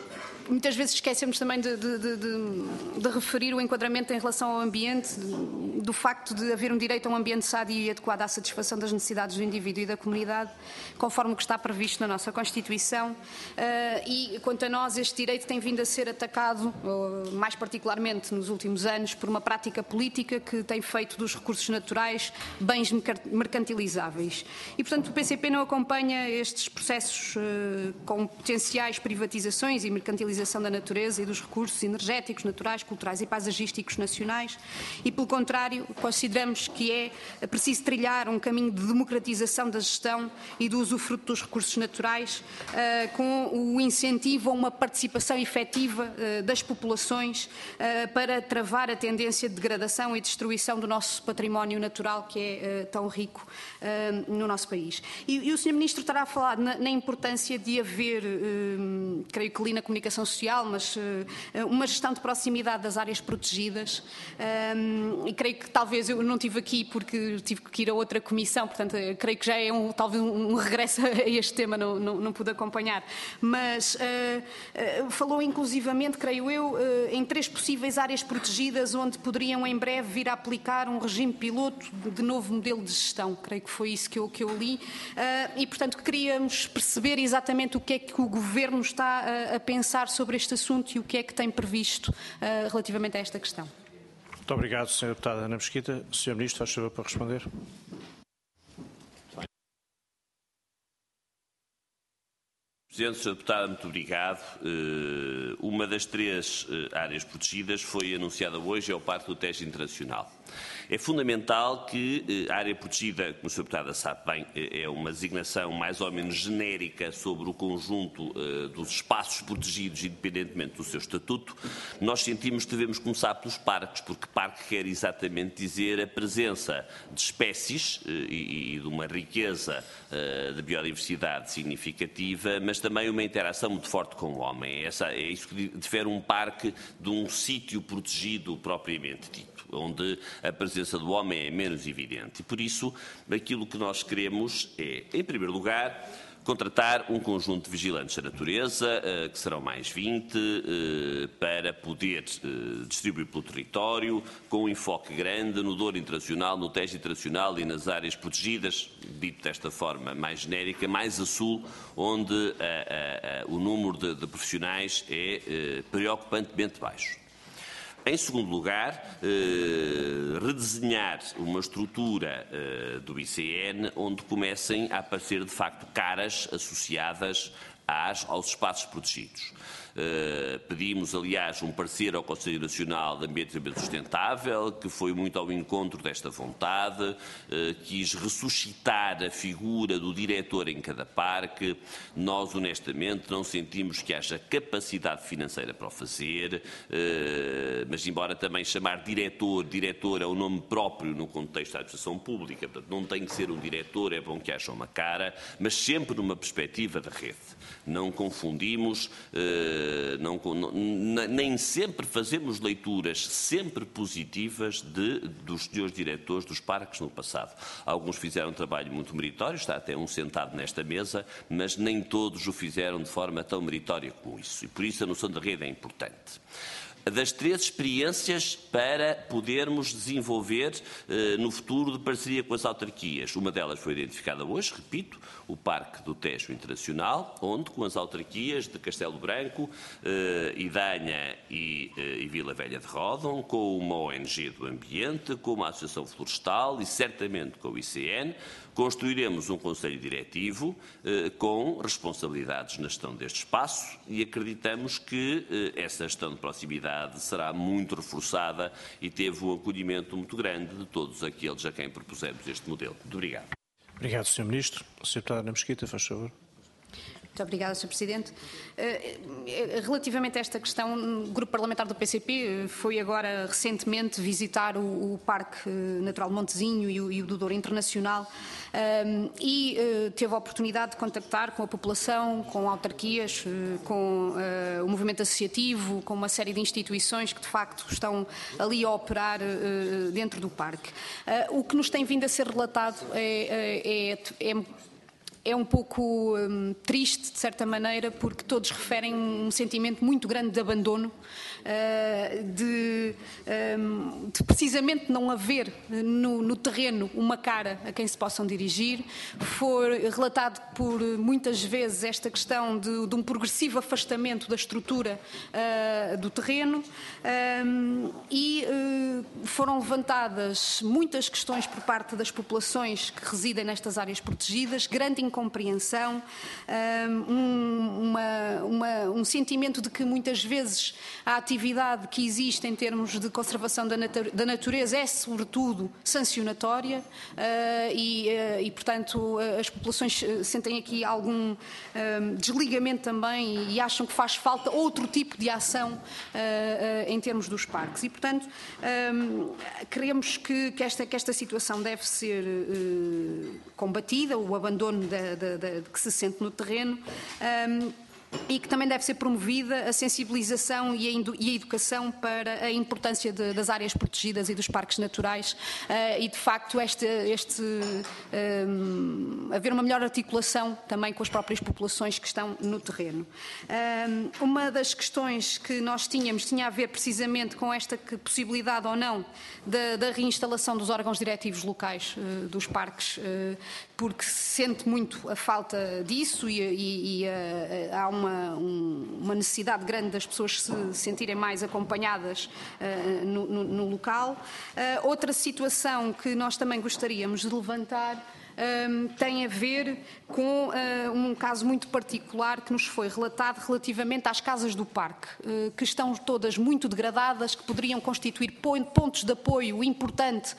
muitas vezes esquecemos também de referir o enquadramento em relação ao ambiente, do facto de haver um direito a um ambiente sadio e adequado à satisfação das necessidades do indivíduo e da comunidade, conforme o que está previsto na nossa Constituição. E, quanto a nós, este direito tem vindo a ser atacado, mais particularmente nos últimos anos, por uma prática política que tem feito dos recursos naturais bens mercantilizáveis. E, portanto, o PCP não acompanha estes processos com potenciais privatizações e mercantilização da natureza e dos recursos energéticos, naturais, culturais e paisagísticos nacionais e, pelo contrário, consideramos que é preciso trilhar um caminho de democratização da gestão e do usufruto dos recursos naturais com o incentivo a uma participação efetiva das populações para travar a tendência de degradação e destruição do nosso património natural que é tão rico no nosso país. E o Sr. Ministro estará a falar na importância de haver, creio que li na comunicação social, mas uma gestão de proximidade das áreas protegidas e creio que talvez eu não estive aqui porque tive que ir a outra comissão, portanto creio que já é talvez um regresso a este tema, não pude acompanhar, mas falou inclusivamente, creio eu, em 3 possíveis áreas protegidas onde poderiam em breve vir a aplicar um regime piloto de novo modelo de gestão, creio que foi isso que eu li e portanto queríamos perceber exatamente o que é que o Governo está a pensar sobre este assunto e o que é que tem previsto relativamente a esta questão. Muito obrigado, Sra. Deputada Ana Mesquita. Sr. Ministro, faz favor para responder. Presidente, Sr. Deputada, muito obrigado. Uma das 3 áreas protegidas foi anunciada hoje, é o Parque do Tejo Internacional. É fundamental que a área protegida, como a Sra. Deputada sabe bem, é uma designação mais ou menos genérica sobre o conjunto dos espaços protegidos, independentemente do seu estatuto. Nós sentimos que devemos começar pelos parques, porque parque quer exatamente dizer a presença de espécies e de uma riqueza de biodiversidade significativa, mas também uma interação muito forte com o homem. É isso que difere um parque de um sítio protegido propriamente dito, onde a presença do homem é menos evidente. E por isso, aquilo que nós queremos é, em primeiro lugar, contratar um conjunto de vigilantes da natureza, que serão mais 20, para poder distribuir pelo território, com um enfoque grande no Douro Internacional, no Tejo Internacional e nas áreas protegidas, dito desta forma mais genérica, mais a sul, onde o número de profissionais é preocupantemente baixo. Em segundo lugar, redesenhar uma estrutura do ICN onde comecem a aparecer, de facto, caras associadas aos espaços protegidos. Pedimos, aliás, um parecer ao Conselho Nacional de Ambiente e Desenvolvimento Sustentável, que foi muito ao encontro desta vontade, quis ressuscitar a figura do diretor em cada parque. Nós, honestamente, não sentimos que haja capacidade financeira para o fazer, mas embora também chamar diretor é um nome próprio no contexto da administração pública, portanto não tem que ser um diretor, é bom que haja uma cara, mas sempre numa perspectiva de rede. Não confundimos, nem sempre fazemos leituras sempre positivas dos senhores diretores dos parques no passado. Alguns fizeram um trabalho muito meritório, está até um sentado nesta mesa, mas nem todos o fizeram de forma tão meritória como isso. E por isso a noção de rede é importante. Das 3 experiências para podermos desenvolver no futuro de parceria com as autarquias. Uma delas foi identificada hoje, repito, o Parque do Tejo Internacional, onde com as autarquias de Castelo Branco, Idanha e Vila Velha de Ródão, com uma ONG do ambiente, com uma associação florestal e certamente com o ICN, construiremos um Conselho Diretivo com responsabilidades na gestão deste espaço e acreditamos que essa gestão de proximidade será muito reforçada e teve um acolhimento muito grande de todos aqueles a quem propusemos este modelo. Muito obrigado. Obrigado, Sr. Ministro. Sra. Deputada Ana Mesquita, faz favor. Muito obrigada, Sr. Presidente. Relativamente a esta questão, o Grupo Parlamentar do PCP foi agora recentemente visitar o Parque Natural de Montezinho e o do Douro Internacional e teve a oportunidade de contactar com a população, com autarquias, com o movimento associativo, com uma série de instituições que de facto estão ali a operar dentro do parque. O que nos tem vindo a ser relatado é é um pouco triste, de certa maneira, porque todos referem um sentimento muito grande de abandono, de precisamente não haver no terreno uma cara a quem se possam dirigir. Foi relatado por muitas vezes esta questão de um progressivo afastamento da estrutura do terreno e foram levantadas muitas questões por parte das populações que residem nestas áreas protegidas, grande incompreensão, um sentimento de que muitas vezes a atividade que existe em termos de conservação da natureza é sobretudo sancionatória e portanto as populações sentem aqui algum desligamento também e acham que faz falta outro tipo de ação em termos dos parques e portanto queremos que esta situação deve ser combatida, o abandono que se sente no terreno e que também deve ser promovida a sensibilização e a educação para a importância das áreas protegidas e dos parques naturais e, de facto, haver uma melhor articulação também com as próprias populações que estão no terreno. Uma das questões que nós tinha a ver precisamente com esta possibilidade ou não da reinstalação dos órgãos diretivos locais dos parques, porque se sente muito a falta disso e há uma necessidade grande das pessoas se sentirem mais acompanhadas no local. Outra situação que nós também gostaríamos de levantar tem a ver com um caso muito particular que nos foi relatado relativamente às casas do parque, que estão todas muito degradadas, que poderiam constituir pontos de apoio importantes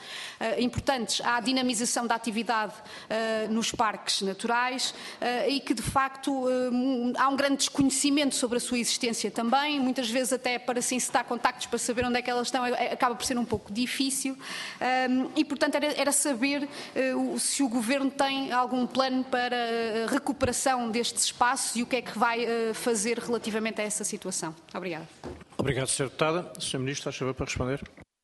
à dinamização da atividade nos parques naturais e que, de facto, há um grande desconhecimento sobre a sua existência também, muitas vezes até para se encetar contactos para saber onde é que elas estão acaba por ser um pouco difícil e, portanto, era saber se o Governo tem algum plano para a recuperação destes espaços e o que é que vai fazer relativamente a essa situação. Obrigada. Obrigado, Sra. Deputada. Sr. Ministro, faz favor para responder.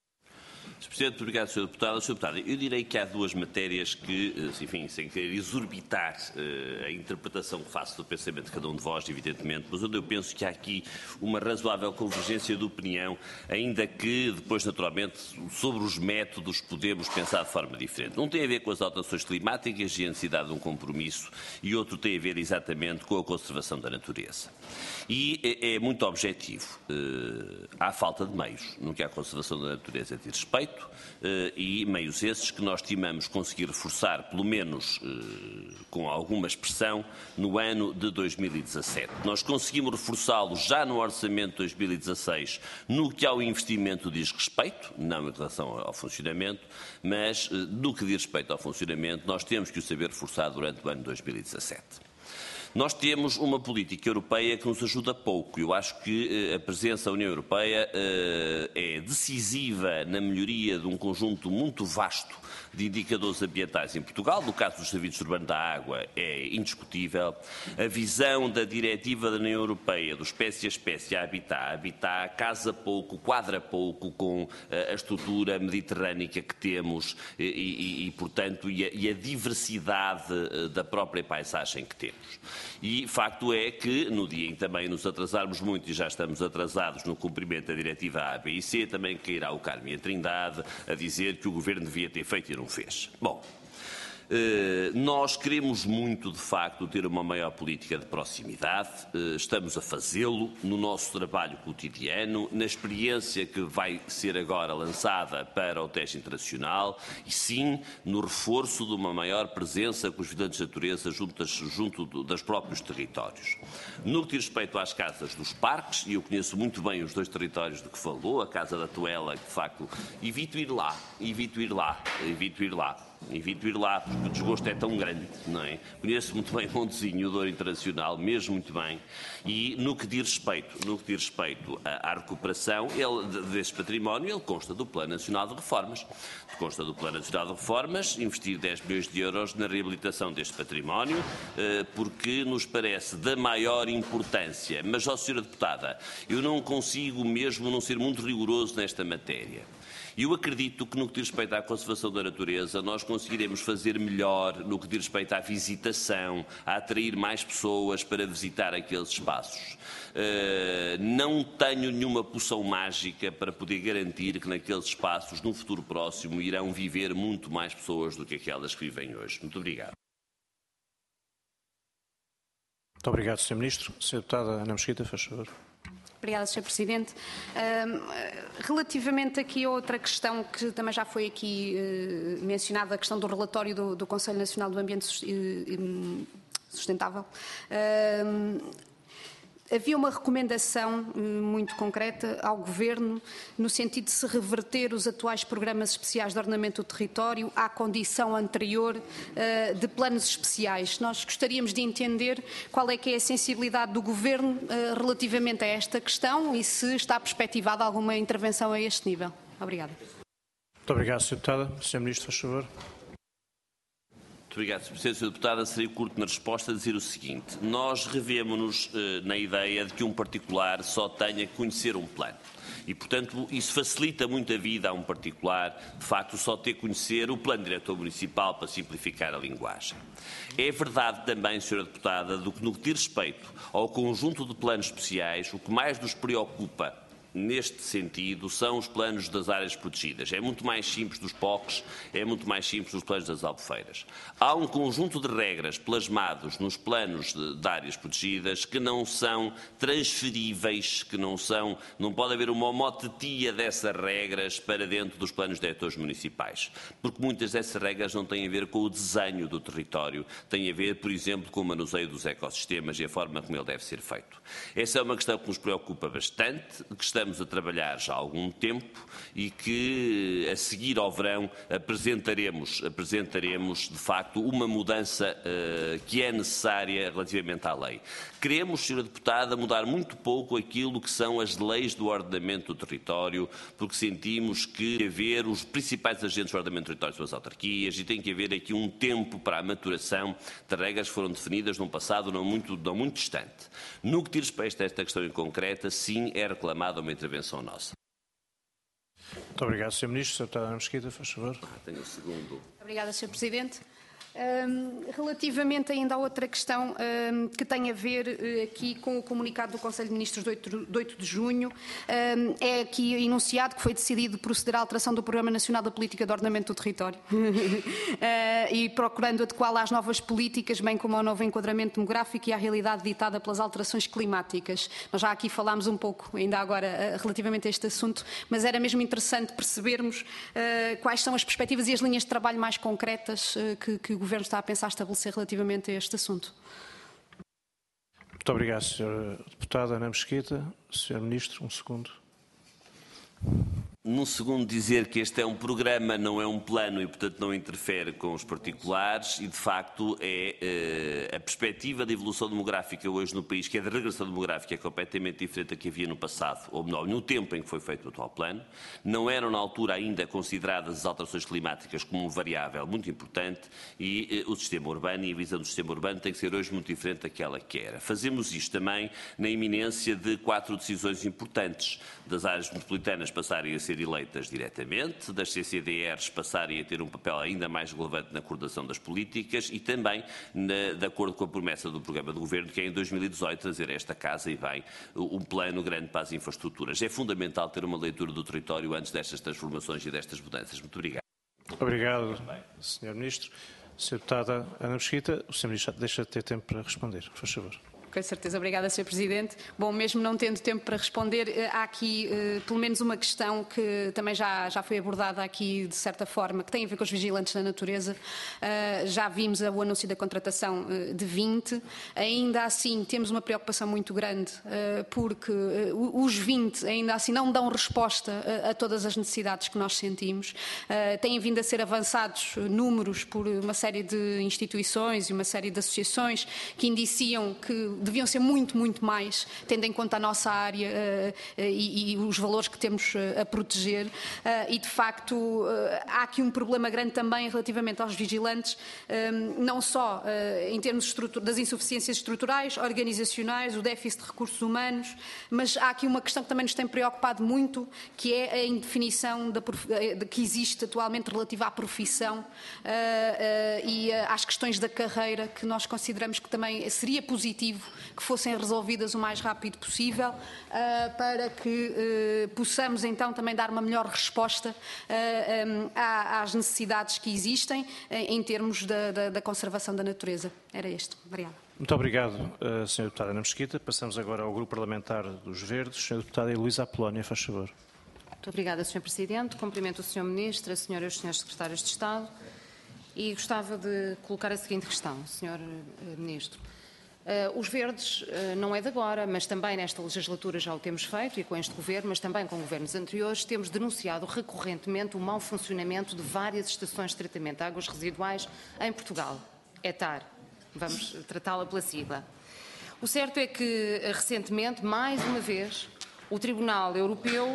Sr. Presidente, obrigado, Sr. Deputado. Sr. Deputado, eu direi que há duas matérias que, enfim, sem querer exorbitar a interpretação que faço do pensamento de cada um de vós, evidentemente, mas onde eu penso que há aqui uma razoável convergência de opinião, ainda que depois, naturalmente, sobre os métodos podemos pensar de forma diferente. Um tem a ver com as alterações climáticas e a necessidade de um compromisso, e outro tem a ver exatamente com a conservação da natureza. E é muito objetivo. Há falta de meios no que à conservação da natureza diz respeito, e meios esses que nós estimamos conseguir reforçar, pelo menos com alguma expressão, no ano de 2017. Nós conseguimos reforçá-los já no orçamento de 2016, no que ao investimento diz respeito, não em relação ao funcionamento, mas no que diz respeito ao funcionamento, nós temos que o saber reforçar durante o ano de 2017. Nós temos uma política europeia que nos ajuda pouco. Eu acho que a presença da União Europeia é decisiva na melhoria de um conjunto muito vasto de indicadores ambientais em Portugal. No caso dos serviços urbanos da água é indiscutível. A visão da diretiva da União Europeia, do espécie a espécie, a habitat, casa pouco, quadra pouco com a estrutura mediterrânica que temos portanto, a diversidade da própria paisagem que temos. E facto é que, no dia em que também nos atrasarmos muito e já estamos atrasados no cumprimento da diretiva A, B e C, também cairá o Carmo e a Trindade a dizer que o Governo devia ter feito e não fez. Bom, nós queremos muito, de facto, ter uma maior política de proximidade, estamos a fazê-lo no nosso trabalho cotidiano, na experiência que vai ser agora lançada para o teste internacional e, sim, no reforço de uma maior presença com os vigilantes de natureza junto dos próprios territórios. No que diz respeito às casas dos parques, e eu conheço muito bem os dois territórios de que falou, a Casa da Tuela, que, de facto, evito ir lá, porque o desgosto é tão grande, não é? Conheço muito bem Montezinho, o Douro Internacional, mesmo muito bem, e no que diz respeito à recuperação desse património, ele consta do Plano Nacional de Reformas. Consta do Plano Nacional de Reformas, investir 10 milhões de euros na reabilitação deste património, porque nos parece da maior importância. Mas, ó, Sra. Deputada, eu não consigo mesmo não ser muito rigoroso nesta matéria. E eu acredito que no que diz respeito à conservação da natureza, nós conseguiremos fazer melhor no que diz respeito à visitação, a atrair mais pessoas para visitar aqueles espaços. Não tenho nenhuma poção mágica para poder garantir que naqueles espaços, no futuro próximo, irão viver muito mais pessoas do que aquelas que vivem hoje. Muito obrigado. Muito obrigado, Sr. Ministro. Sra. Deputada Ana Mesquita, faz favor. Obrigada, Sr. Presidente. Relativamente aqui a outra questão que também já foi aqui mencionada, a questão do relatório do Conselho Nacional do Ambiente Sustentável, havia uma recomendação muito concreta ao Governo no sentido de se reverter os atuais programas especiais de ordenamento do território à condição anterior de planos especiais. Nós gostaríamos de entender qual é que é a sensibilidade do Governo relativamente a esta questão e se está perspectivada alguma intervenção a este nível. Obrigada. Muito obrigado, Sra. Deputada. Sr. Ministro, faz favor. Muito obrigado, Sr. Presidente. Sra. Deputada, serei curto na resposta a dizer o seguinte. Nós revemos-nos na ideia de que um particular só tenha que conhecer um plano. E, portanto, isso facilita muito a vida a um particular, de facto, só ter que conhecer o plano diretor municipal para simplificar a linguagem. É verdade também, Sra. Deputada, do que no que diz respeito ao conjunto de planos especiais, o que mais nos preocupa neste sentido, são os planos das áreas protegidas. É muito mais simples dos POCs, é muito mais simples dos planos das albufeiras. Há um conjunto de regras plasmados nos planos de áreas protegidas que não são transferíveis, que não pode haver uma homotetia dessas regras para dentro dos planos diretores municipais. Porque muitas dessas regras não têm a ver com o desenho do território, têm a ver, por exemplo, com o manuseio dos ecossistemas e a forma como ele deve ser feito. Essa é uma questão que nos preocupa bastante, que estamos a trabalhar já há algum tempo e que, a seguir ao verão, apresentaremos de facto uma mudança que é necessária relativamente à lei. Queremos, Sra. Deputada, mudar muito pouco aquilo que são as leis do ordenamento do território, porque sentimos que tem que haver os principais agentes do ordenamento do território são as autarquias e tem que haver aqui um tempo para a maturação de regras que foram definidas num passado não muito distante. No que diz respeito a esta questão em concreta, sim, é reclamada uma intervenção nossa. Muito obrigado, Sr. Ministro. Sra. Deputada Ana Mesquita, faz favor. Tenho o segundo. Obrigada, Sr. Presidente. Relativamente ainda a outra questão que tem a ver aqui com o comunicado do Conselho de Ministros de 8 de junho, é aqui enunciado que foi decidido proceder à alteração do Programa Nacional da Política de Ordenamento do Território e procurando adequá-la às novas políticas, bem como ao novo enquadramento demográfico e à realidade ditada pelas alterações climáticas. Nós já aqui falámos um pouco, ainda agora, relativamente a este assunto, mas era mesmo interessante percebermos quais são as perspectivas e as linhas de trabalho mais concretas que o Governo está a pensar estabelecer relativamente a este assunto. Muito obrigado, Sra. Deputada Ana Mesquita. Sr. Ministro, um segundo. Num segundo, dizer que este é um programa, não é um plano e, portanto, não interfere com os particulares e, de facto, a perspectiva de evolução demográfica hoje no país, que é de regressão demográfica, é completamente diferente da que havia no passado, ou melhor, no tempo em que foi feito o atual plano. Não eram, na altura, ainda consideradas as alterações climáticas como uma variável muito importante e o sistema urbano e a visão do sistema urbano tem que ser hoje muito diferente daquela que era. Fazemos isto também na iminência de 4 decisões importantes das áreas metropolitanas passarem a ser eleitas diretamente, das CCDRs passarem a ter um papel ainda mais relevante na coordenação das políticas e também de acordo com a promessa do programa do Governo, que é em 2018 trazer a esta Casa e bem um plano grande para as infraestruturas. É fundamental ter uma leitura do território antes destas transformações e destas mudanças. Muito obrigado. Obrigado, Sr. Ministro. Sra. Deputada Ana Mesquita, o Sr. Ministro deixa de ter tempo para responder. Faz favor. Com certeza. Obrigada, Sr. Presidente. Bom, mesmo não tendo tempo para responder, há aqui pelo menos uma questão que também já foi abordada aqui de certa forma, que tem a ver com os vigilantes da natureza. Já vimos o anúncio da contratação de 20. Ainda assim, temos uma preocupação muito grande porque os 20 ainda assim não dão resposta a todas as necessidades que nós sentimos. Têm vindo a ser avançados números por uma série de instituições e uma série de associações que indiciam que deviam ser muito, muito mais, tendo em conta a nossa área e os valores que temos a proteger. E, de facto, há aqui um problema grande também relativamente aos vigilantes, não só em termos das insuficiências estruturais, organizacionais, o déficit de recursos humanos, mas há aqui uma questão que também nos tem preocupado muito, que é a indefinição que existe atualmente relativa à profissão e às questões da carreira, que nós consideramos que também seria positivo que fossem resolvidas o mais rápido possível, para que possamos então também dar uma melhor resposta às necessidades que existem em termos da conservação da natureza. Era este. Obrigada. Muito obrigado, Sra. Deputada Ana Mesquita. Passamos agora ao Grupo Parlamentar dos Verdes. Sra. Deputada Heloísa Apolónia, faz favor. Muito obrigada, Sr. Presidente. Cumprimento o Sr. Ministro, a Senhora e os Srs. Secretários de Estado e gostava de colocar a seguinte questão, Sr. Ministro. Os Verdes, não é de agora, mas também nesta legislatura já o temos feito, e com este Governo, mas também com governos anteriores, temos denunciado recorrentemente o mau funcionamento de várias estações de tratamento de águas residuais em Portugal. ETAR. Vamos tratá-la pela sigla. O certo é que, recentemente, mais uma vez, o Tribunal Europeu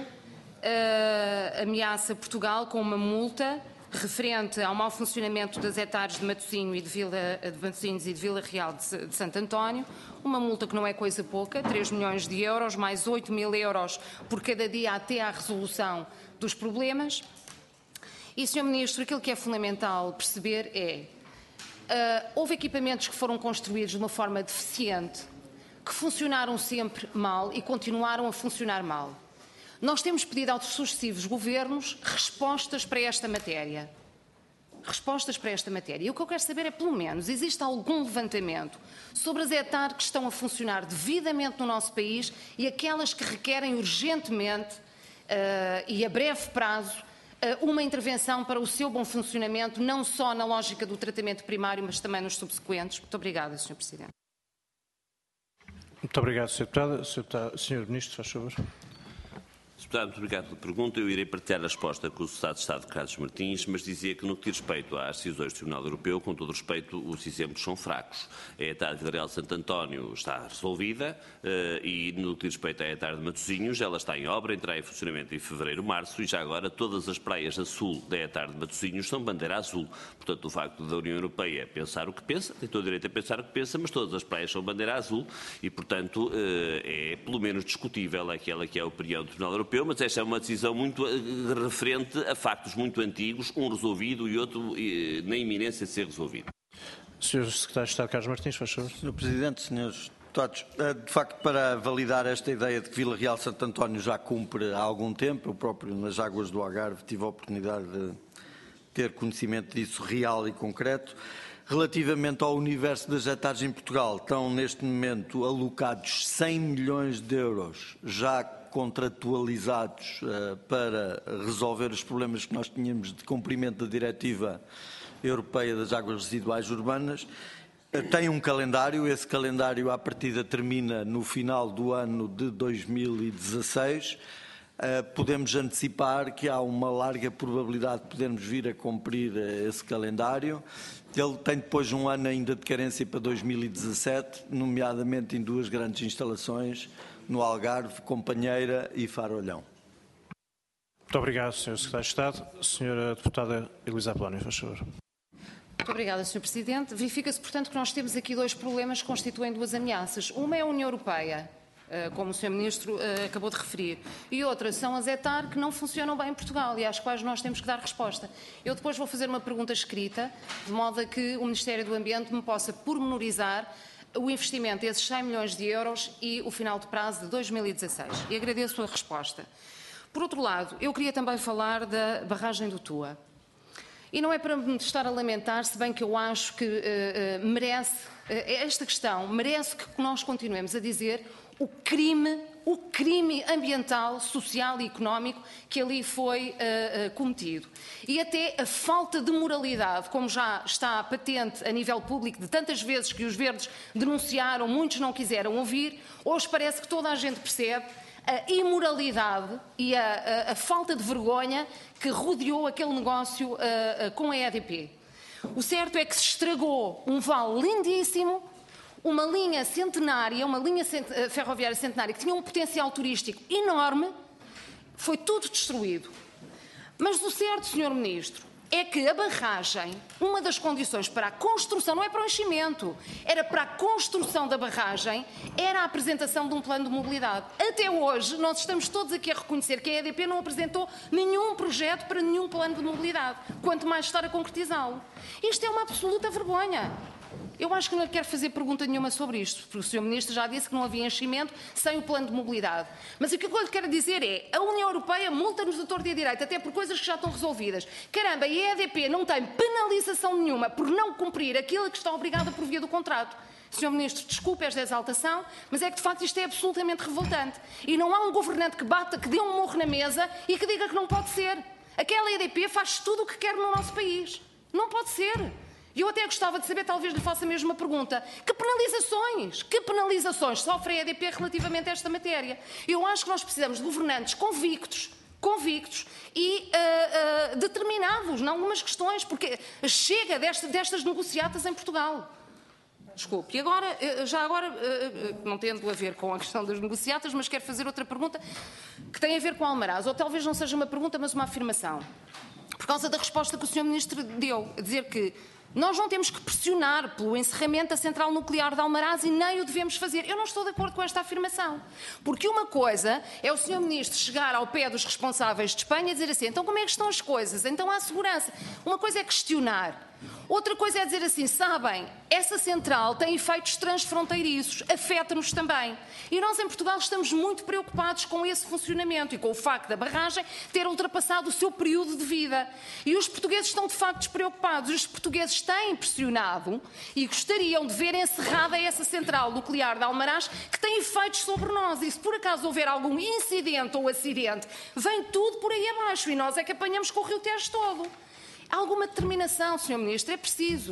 ameaça Portugal com uma multa referente ao mau funcionamento das ETARs de Matosinhos e de Vila Real de Santo António, uma multa que não é coisa pouca, 3 milhões de euros, mais 8 mil euros por cada dia até à resolução dos problemas. E, Sr. Ministro, aquilo que é fundamental perceber é houve equipamentos que foram construídos de uma forma deficiente, que funcionaram sempre mal e continuaram a funcionar mal. Nós temos pedido aos sucessivos governos respostas para esta matéria. Respostas para esta matéria. E o que eu quero saber é, pelo menos, existe algum levantamento sobre as ETAR que estão a funcionar devidamente no nosso país e aquelas que requerem urgentemente e a breve prazo uma intervenção para o seu bom funcionamento, não só na lógica do tratamento primário, mas também nos subsequentes. Muito obrigada, Sr. Presidente. Muito obrigado, Sra. Deputada. Sr. Ministro, faz favor. Deputado, muito obrigado pela pergunta. Eu irei partilhar a resposta com o Secretário de Estado, Carlos Martins, mas dizia que, no que diz respeito às decisões do Tribunal Europeu, com todo respeito, os exemplos são fracos. A ETAR de Vila Real de Santo António está resolvida e, no que diz respeito à ETAR de Matosinhos, ela está em obra, entrará em funcionamento em fevereiro, março, e já agora todas as praias a sul da ETAR de Matosinhos são bandeira azul. Portanto, o facto da União Europeia pensar o que pensa, tem todo o direito a pensar o que pensa, mas todas as praias são bandeira azul e, portanto, é pelo menos discutível aquela que é a opinião do Tribunal Europeu, mas esta é uma decisão muito referente a factos muito antigos, um resolvido e outro na iminência de ser resolvido. Sr. Secretário de Estado Carlos Martins, faz favor. Sr. Presidente, Srs. Deputados, de facto, para validar esta ideia de que Vila Real de Santo António já cumpre há algum tempo, eu próprio nas águas do Algarve tive a oportunidade de ter conhecimento disso real e concreto. Relativamente ao universo das ETARs em Portugal, estão neste momento alocados 100 milhões de euros já contratualizados para resolver os problemas que nós tínhamos de cumprimento da Diretiva Europeia das Águas Residuais Urbanas. Tem um calendário, esse calendário à partida termina no final do ano de 2016. Podemos antecipar que há uma larga probabilidade de podermos vir a cumprir esse calendário. Ele tem depois um ano ainda de carência para 2017, nomeadamente em duas grandes instalações, no Algarve, Companheira e Farolhão. Muito obrigado, Sr. Secretário de Estado. Sra. Deputada Heloísa Apolónia, faz favor. Muito obrigada, Sr. Presidente. Verifica-se, portanto, que nós temos aqui dois problemas que constituem duas ameaças. Uma é a União Europeia, como o Sr. Ministro acabou de referir, e outra são as ETAR que não funcionam bem em Portugal e às quais nós temos que dar resposta. Eu depois vou fazer uma pergunta escrita, de modo a que o Ministério do Ambiente me possa pormenorizar o investimento desses 100 milhões de euros e o final de prazo de 2016. E agradeço a resposta. Por outro lado, eu queria também falar da barragem do Tua. E não é para me estar a lamentar, se bem que eu acho que esta questão merece que nós continuemos a dizer o crime ambiental, social e económico que ali foi cometido. E até a falta de moralidade, como já está patente a nível público, de tantas vezes que os verdes denunciaram, muitos não quiseram ouvir, hoje parece que toda a gente percebe a imoralidade e a falta de vergonha que rodeou aquele negócio com a EDP. O certo é que se estragou um vale lindíssimo, uma linha centenária, uma linha ferroviária centenária que tinha um potencial turístico enorme, foi tudo destruído. Mas o certo, Sr. Ministro, é que a barragem, uma das condições para a construção, não é para o enchimento, era para a construção da barragem, era a apresentação de um plano de mobilidade. Até hoje, nós estamos todos aqui a reconhecer que a EDP não apresentou nenhum projeto para nenhum plano de mobilidade, quanto mais estar a concretizá-lo. Isto é uma absoluta vergonha. Eu acho que não lhe quero fazer pergunta nenhuma sobre isto, porque o Sr. Ministro já disse que não havia enchimento sem o plano de mobilidade. Mas o que eu lhe quero dizer é, a União Europeia multa-nos a torto e a direito, até por coisas que já estão resolvidas. Caramba, e a EDP não tem penalização nenhuma por não cumprir aquilo que está obrigada por via do contrato. Sr. Ministro, desculpe esta exaltação, mas é que de facto isto é absolutamente revoltante. E não há um governante que bata, que dê um morro na mesa e que diga que não pode ser. Aquela EDP faz tudo o que quer no nosso país. Não pode ser. E eu até gostava de saber, talvez lhe faça a mesma pergunta, que penalizações sofre a EDP relativamente a esta matéria? Eu acho que nós precisamos de governantes convictos e determinados em algumas questões, porque chega destas negociatas em Portugal. Desculpe. E agora, não tendo a ver com a questão das negociatas, mas quero fazer outra pergunta que tem a ver com Almaraz, ou talvez não seja uma pergunta, mas uma afirmação. Por causa da resposta que o Sr. Ministro deu, a dizer que nós não temos que pressionar pelo encerramento da central nuclear de Almaraz e nem o devemos fazer. Eu não estou de acordo com esta afirmação. Porque uma coisa é o Sr. Ministro chegar ao pé dos responsáveis de Espanha e dizer assim, então como é que estão as coisas? Então há segurança. Uma coisa é questionar. Outra coisa é dizer assim, sabem, essa central tem efeitos transfronteiriços, afeta-nos também. E nós em Portugal estamos muito preocupados com esse funcionamento e com o facto da barragem ter ultrapassado o seu período de vida. E os portugueses estão de facto despreocupados. Os portugueses têm pressionado e gostariam de ver encerrada essa central nuclear de Almaraz que tem efeitos sobre nós. E se por acaso houver algum incidente ou acidente, vem tudo por aí abaixo e nós é que apanhamos com o Rio Tejo todo. Há alguma determinação, Sr. Ministro, é preciso.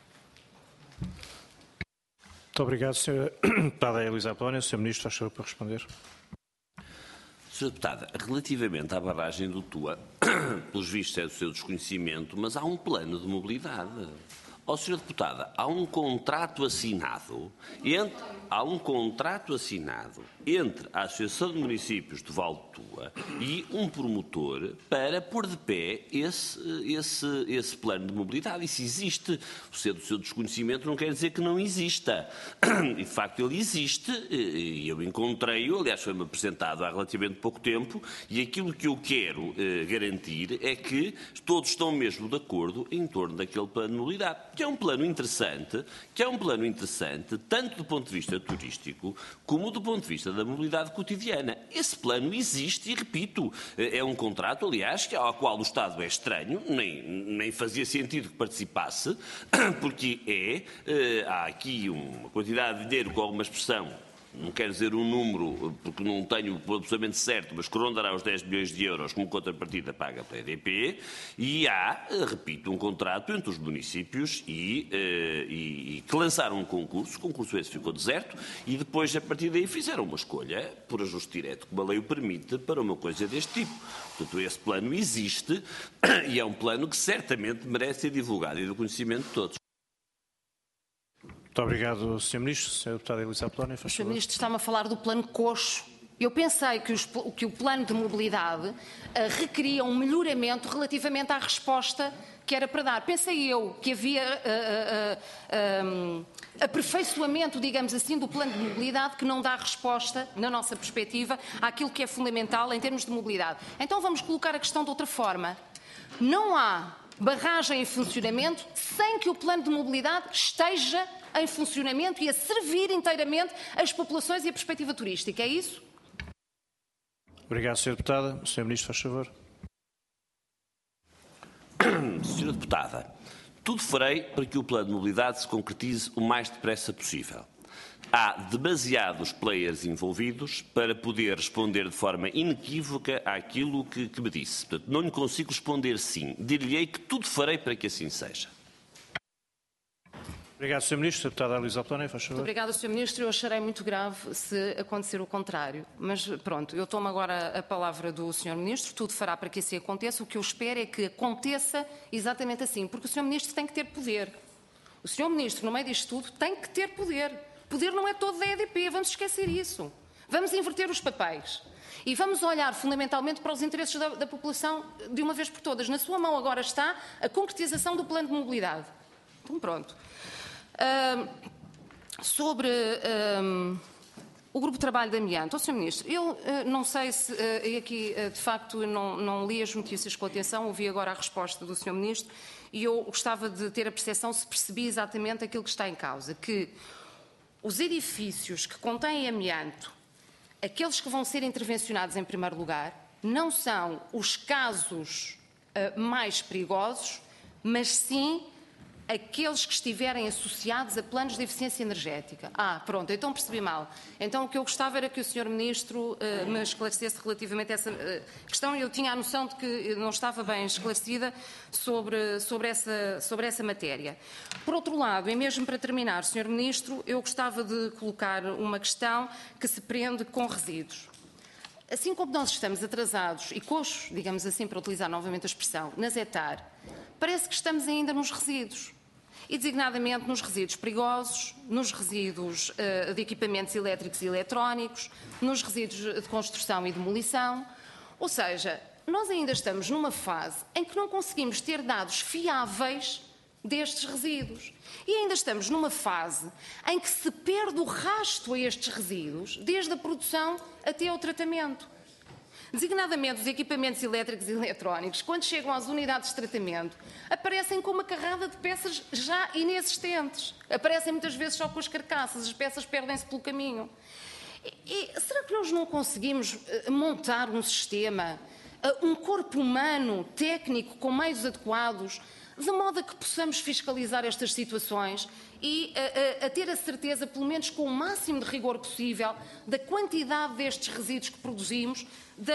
Muito obrigado, Sra. Deputada Elisa Apolónia. Sr. Ministro, faz favor para responder. Sra. Deputada, relativamente à barragem do Tua, pelos vistos é do seu desconhecimento, mas há um plano de mobilidade. Ó, Sra. Deputada, há um contrato assinado entre a Associação de Municípios de Val de Tua e um promotor para pôr de pé esse plano de mobilidade. E se existe, ser do seu desconhecimento não quer dizer que não exista. E de facto ele existe, e eu encontrei-o, aliás foi-me apresentado há relativamente pouco tempo, e aquilo que eu quero garantir é que todos estão mesmo de acordo em torno daquele plano de mobilidade, que é um plano interessante, tanto do ponto de vista turístico como do ponto de vista da mobilidade cotidiana. Esse plano existe e, repito, é um contrato, aliás, ao qual o Estado é estranho, nem fazia sentido que participasse, porque há aqui uma quantidade de dinheiro com alguma expressão, não quero dizer um número, porque não tenho absolutamente certo, mas que rondará os 10 milhões de euros como contrapartida paga pela EDP, e há, repito, um contrato entre os municípios e que lançaram um concurso, o concurso esse ficou deserto, e depois, a partir daí, fizeram uma escolha, por ajuste direto, como a lei o permite, para uma coisa deste tipo. Portanto, esse plano existe, e é um plano que certamente merece ser divulgado e do conhecimento de todos. Muito obrigado, Sr. Ministro. Sra. Deputada Elisa Apolónia, faz favor. O Sr. Ministro está-me a falar do plano coxo. Eu pensei que o plano de mobilidade requeria um melhoramento relativamente à resposta que era para dar. Pensei eu que havia aperfeiçoamento, digamos assim, do plano de mobilidade que não dá resposta, na nossa perspectiva, àquilo que é fundamental em termos de mobilidade. Então vamos colocar a questão de outra forma. Não há barragem em funcionamento sem que o plano de mobilidade esteja em funcionamento e a servir inteiramente as populações e a perspectiva turística. É isso? Obrigado, Sra. Deputada. Sr. Ministro, faz favor. Sra. Deputada, tudo farei para que o plano de mobilidade se concretize o mais depressa possível. Há demasiados players envolvidos para poder responder de forma inequívoca àquilo que me disse. Portanto, não lhe consigo responder sim. Dir-lhe-ei que tudo farei para que assim seja. Obrigado, Sr. Ministro. Deputada Elisa Apolónia, faz favor. Muito obrigada, Sr. Ministro. Eu acharei muito grave se acontecer o contrário. Mas pronto, eu tomo agora a palavra do Sr. Ministro. Tudo fará para que assim aconteça. O que eu espero é que aconteça exatamente assim. Porque o Sr. Ministro tem que ter poder. O Sr. Ministro, no meio disto tudo, tem que ter poder. o poder não é todo da EDP, vamos esquecer isso. Vamos inverter os papéis. E vamos olhar fundamentalmente para os interesses da população de uma vez por todas. Na sua mão agora está a concretização do plano de mobilidade. Então, pronto. Sobre o grupo de trabalho de amianto, Sr. Ministro, eu não sei se, e aqui de facto não li as notícias com atenção, ouvi agora a resposta do Sr. Ministro e eu gostava de ter a percepção se percebi exatamente aquilo que está em causa, que os edifícios que contêm amianto, aqueles que vão ser intervencionados em primeiro lugar, não são os casos mais perigosos, mas sim aqueles que estiverem associados a planos de eficiência energética. Pronto, então percebi mal. Então o que eu gostava era que o Sr. Ministro me esclarecesse relativamente a essa questão e eu tinha a noção de que não estava bem esclarecida sobre essa matéria. Por outro lado, e mesmo para terminar, Sr. Ministro, eu gostava de colocar uma questão que se prende com resíduos. Assim como nós estamos atrasados e coxos, digamos assim, para utilizar novamente a expressão, na ZETAR, parece que estamos ainda nos resíduos, e designadamente nos resíduos perigosos, nos resíduos de equipamentos elétricos e eletrónicos, nos resíduos de construção e demolição. Ou seja, nós ainda estamos numa fase em que não conseguimos ter dados fiáveis destes resíduos. E ainda estamos numa fase em que se perde o rastro a estes resíduos, desde a produção até ao tratamento. Designadamente, os equipamentos elétricos e eletrónicos, quando chegam às unidades de tratamento, aparecem com uma carrada de peças já inexistentes. Aparecem muitas vezes só com as carcaças, as peças perdem-se pelo caminho. E será que nós não conseguimos montar um sistema, um corpo humano, técnico, com meios adequados, de modo a que possamos fiscalizar estas situações e a ter a certeza, pelo menos com o máximo de rigor possível, da quantidade destes resíduos que produzimos,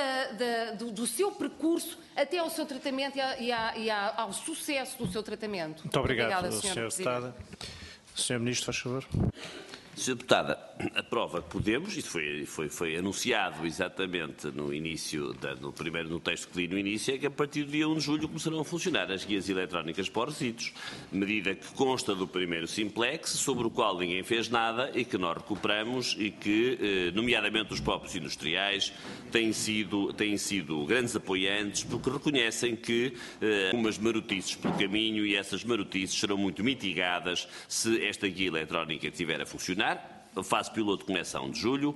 do seu percurso até ao seu tratamento e ao sucesso do seu tratamento. Muito obrigado, Sra. Deputada. Sr. Ministro, faz favor. Sra. Deputada, a prova que podemos, isso foi anunciado exatamente no início, no texto que li no início, é que a partir do dia 1 de julho começarão a funcionar as guias eletrónicas para os resíduos, medida que consta do primeiro Simplex, sobre o qual ninguém fez nada e que nós recuperamos e que, nomeadamente os próprios industriais, têm sido grandes apoiantes porque reconhecem que umas marotices pelo caminho e essas marotices serão muito mitigadas se esta guia eletrónica estiver a funcionar. A fase piloto começa a 1 de julho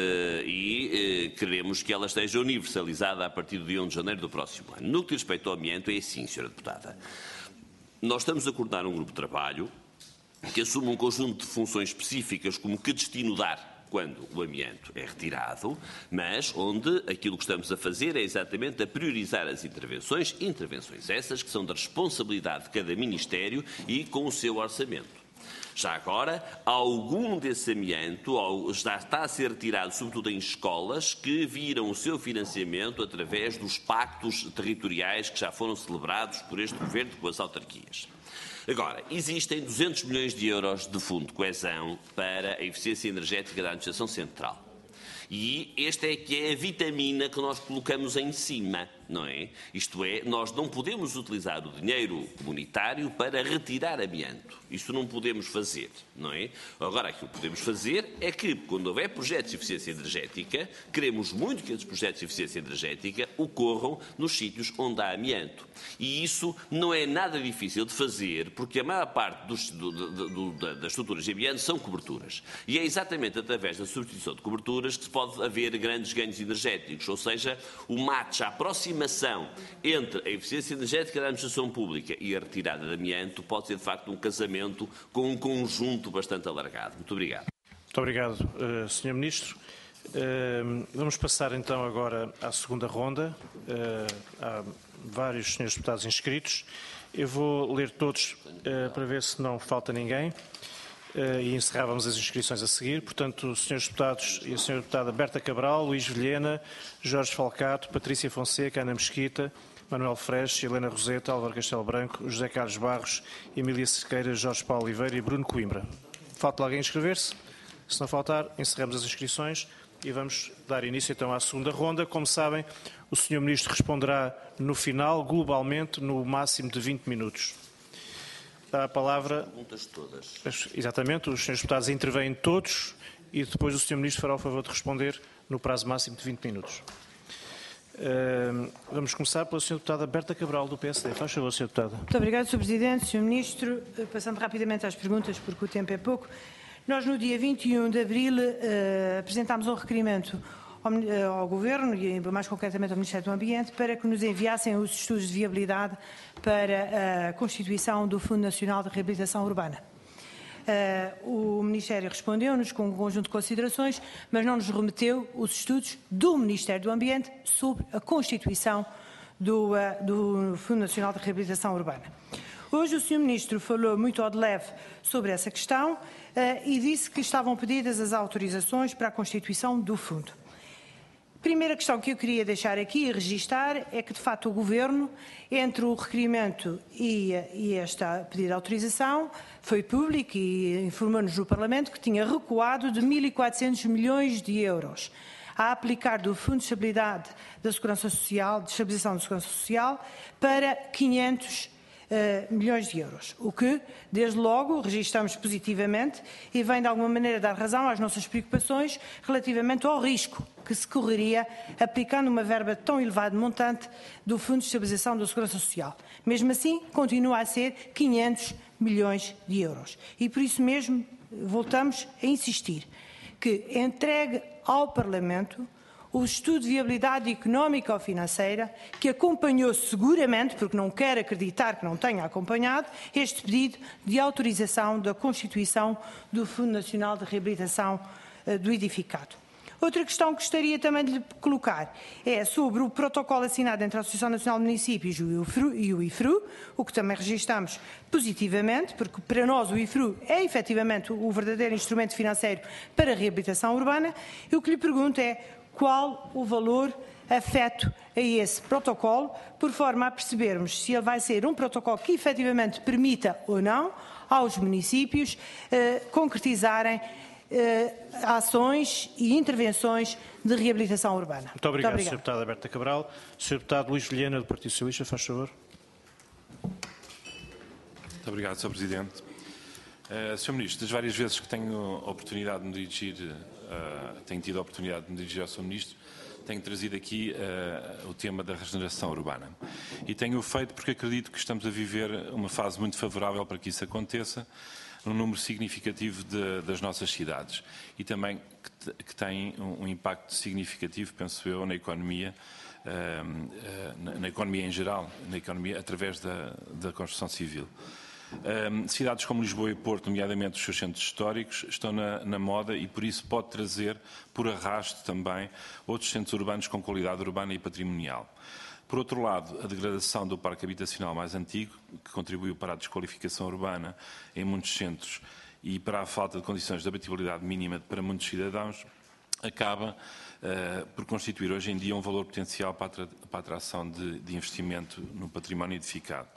e queremos que ela esteja universalizada a partir do dia 1 de janeiro do próximo ano. No que diz respeito ao amianto, é assim, Sra. Deputada. Nós estamos a coordenar um grupo de trabalho que assume um conjunto de funções específicas, como que destino dar quando o amianto é retirado, mas onde aquilo que estamos a fazer é exatamente a priorizar as intervenções essas que são da responsabilidade de cada Ministério e com o seu orçamento. Já agora, algum desse amianto já está a ser retirado, sobretudo em escolas, que viram o seu financiamento através dos pactos territoriais que já foram celebrados por este Governo com as autarquias. Agora, existem 200 milhões de euros de fundo de coesão para a eficiência energética da Administração Central. E esta é que é a vitamina que nós colocamos em cima, não é? Isto é, nós não podemos utilizar o dinheiro comunitário para retirar amianto. Isso não podemos fazer, não é? Agora, aquilo que podemos fazer é que, quando houver projetos de eficiência energética, queremos muito que esses projetos de eficiência energética ocorram nos sítios onde há amianto. E isso não é nada difícil de fazer, porque a maior parte das estruturas de amianto são coberturas. E é exatamente através da substituição de coberturas que se pode haver grandes ganhos energéticos, ou seja, o match, a aproximação entre a eficiência energética da administração pública e a retirada de amianto pode ser, de facto, um casamento com um conjunto bastante alargado. Muito obrigado. Muito obrigado, Sr. Ministro. Vamos passar então agora à segunda ronda. Há vários senhores deputados inscritos. Eu vou ler todos para ver se não falta ninguém. E encerrávamos as inscrições a seguir. Portanto, os senhores deputados e a senhora deputada Berta Cabral, Luís Vilhena, Jorge Falcato, Patrícia Fonseca, Ana Mesquita, Manuel Freixo, Helena Roseta, Álvaro Castelo Branco, José Carlos Barros, Emília Cerqueira, Jorge Paulo Oliveira e Bruno Coimbra. Falta alguém inscrever-se? Se não faltar, encerramos as inscrições e vamos dar início então à segunda ronda. Como sabem, o Sr. Ministro responderá no final, globalmente, no máximo de 20 minutos. dá a palavra... Perguntas todas. Exatamente, os senhores deputados intervêm todos e depois o Sr. Ministro fará o favor de responder no prazo máximo de 20 minutos. Vamos começar pela Sra. Deputada Berta Cabral, do PSD. Faz favor, Sra. Deputada. Muito obrigada, Sr. Presidente. Sr. Ministro, passando rapidamente às perguntas, porque o tempo é pouco. Nós, no dia 21 de abril, apresentámos um requerimento ao Governo e, mais concretamente, ao Ministério do Ambiente, para que nos enviassem os estudos de viabilidade para a constituição do Fundo Nacional de Reabilitação Urbana. O Ministério respondeu-nos com um conjunto de considerações, mas não nos remeteu os estudos do Ministério do Ambiente sobre a constituição do Fundo Nacional de Reabilitação Urbana. Hoje o Sr. Ministro falou muito ao de leve sobre essa questão e disse que estavam pedidas as autorizações para a constituição do fundo. A primeira questão que eu queria deixar aqui e registar é que, de facto, o Governo, entre o requerimento e esta pedida de autorização, foi público e informou-nos no Parlamento que tinha recuado de 1.400 milhões de euros a aplicar do Fundo de Estabilidade da Segurança Social, de Estabilização da Segurança Social, para 500 milhões de euros, o que, desde logo, registramos positivamente e vem, de alguma maneira, dar razão às nossas preocupações relativamente ao risco que se correria aplicando uma verba tão elevada de montante do Fundo de Estabilização da Segurança Social. Mesmo assim, continua a ser 500 milhões de euros. E, por isso mesmo, voltamos a insistir que entregue ao Parlamento o estudo de viabilidade económica ou financeira que acompanhou seguramente, porque não quero acreditar que não tenha acompanhado, este pedido de autorização da constituição do Fundo Nacional de Reabilitação do Edificado. Outra questão que gostaria também de lhe colocar é sobre o protocolo assinado entre a Associação Nacional de Municípios e o IFRU, o que também registramos positivamente, porque para nós o IFRU é efetivamente o verdadeiro instrumento financeiro para a reabilitação urbana. E o que lhe pergunto é qual o valor afeto a esse protocolo, por forma a percebermos se ele vai ser um protocolo que efetivamente permita ou não aos municípios concretizarem ações e intervenções de reabilitação urbana. Muito obrigado, Sra. Deputada Berta Cabral. Sr. Deputado Luís Vilhena, do Partido Socialista, faz favor. Muito obrigado, Sr. Presidente. Sr. Ministro, das várias vezes que tenho a oportunidade de me dirigir, tenho tido a oportunidade de me dirigir ao Sr. Ministro, tenho trazido aqui o tema da regeneração urbana. E tenho feito porque acredito que estamos a viver uma fase muito favorável para que isso aconteça, num número significativo das nossas cidades. E também que tem um impacto significativo, penso eu, na economia em geral, na economia através da construção civil. Cidades como Lisboa e Porto, nomeadamente os seus centros históricos, estão na moda e por isso pode trazer, por arrasto também, outros centros urbanos com qualidade urbana e patrimonial. Por outro lado, a degradação do parque habitacional mais antigo, que contribuiu para a desqualificação urbana em muitos centros e para a falta de condições de habitabilidade mínima para muitos cidadãos, acaba por constituir hoje em dia um valor potencial para a atração de investimento no património edificado.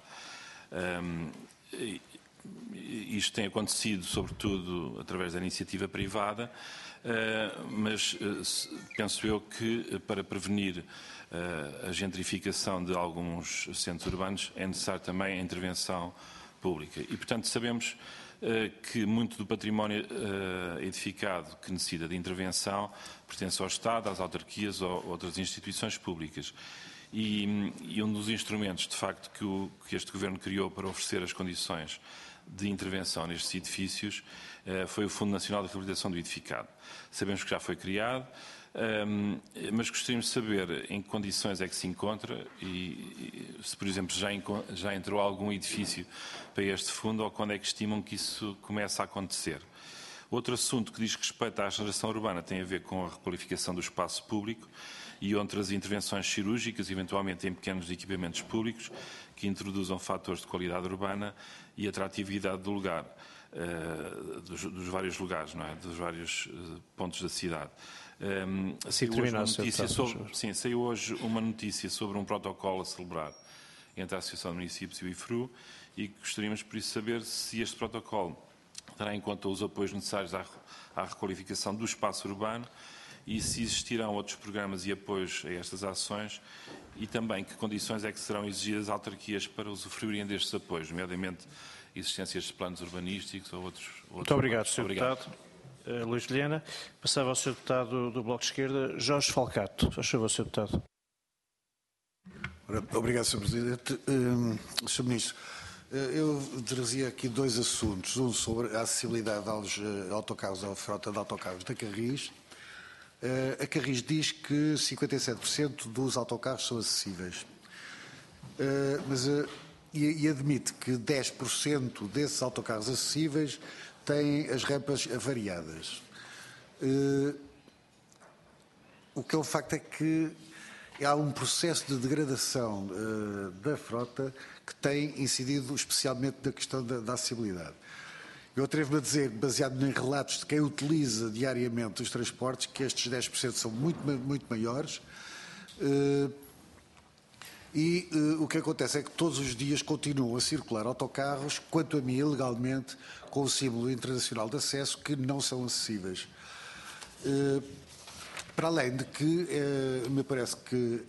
Isto tem acontecido, sobretudo, através da iniciativa privada, mas penso eu que para prevenir a gentrificação de alguns centros urbanos é necessário também a intervenção pública. E, portanto, sabemos que muito do património edificado que necessita de intervenção pertence ao Estado, às autarquias ou outras instituições públicas. E um dos instrumentos, de facto, que este Governo criou para oferecer as condições de intervenção nestes edifícios foi o Fundo Nacional de Reabilitação do Edificado. Sabemos que já foi criado, mas gostaríamos de saber em que condições é que se encontra e se, por exemplo, já entrou algum edifício para este fundo ou quando é que estimam que isso começa a acontecer. Outro assunto que diz respeito à regeneração urbana tem a ver com a requalificação do espaço público e outras intervenções cirúrgicas, eventualmente em pequenos equipamentos públicos, que introduzam fatores de qualidade urbana e atratividade do lugar, dos vários lugares, não é? Dos vários pontos da cidade. Saiu hoje uma notícia sobre um protocolo a celebrar entre a Associação de Municípios e o IFRU e gostaríamos, por isso, saber se este protocolo terá em conta os apoios necessários à requalificação do espaço urbano e se existirão outros programas e apoios a estas ações e também que condições é que serão exigidas às autarquias para usufruírem destes apoios, nomeadamente existências de planos urbanísticos ou outros. Muito obrigado, Sr. Deputado. Luís Vilhena. Passava ao Sr. Deputado do Bloco de Esquerda, Jorge Falcato. Faz favor, Sr. Deputado. Obrigado, Sr. Presidente. Sr. Ministro, eu trazia aqui dois assuntos. Um sobre a acessibilidade aos autocarros, à frota de autocarros da Carris. A Carris diz que 57% dos autocarros são acessíveis. E admite que 10% desses autocarros acessíveis têm as rampas avariadas. O que é um facto é que há um processo de degradação da frota que tem incidido especialmente na questão da acessibilidade. Eu atrevo-me a dizer, baseado em relatos de quem utiliza diariamente os transportes, que estes 10% são muito maiores. O que acontece é que todos os dias continuam a circular autocarros, quanto a mim, ilegalmente, com o símbolo internacional de acesso, que não são acessíveis. Para além de que, me parece que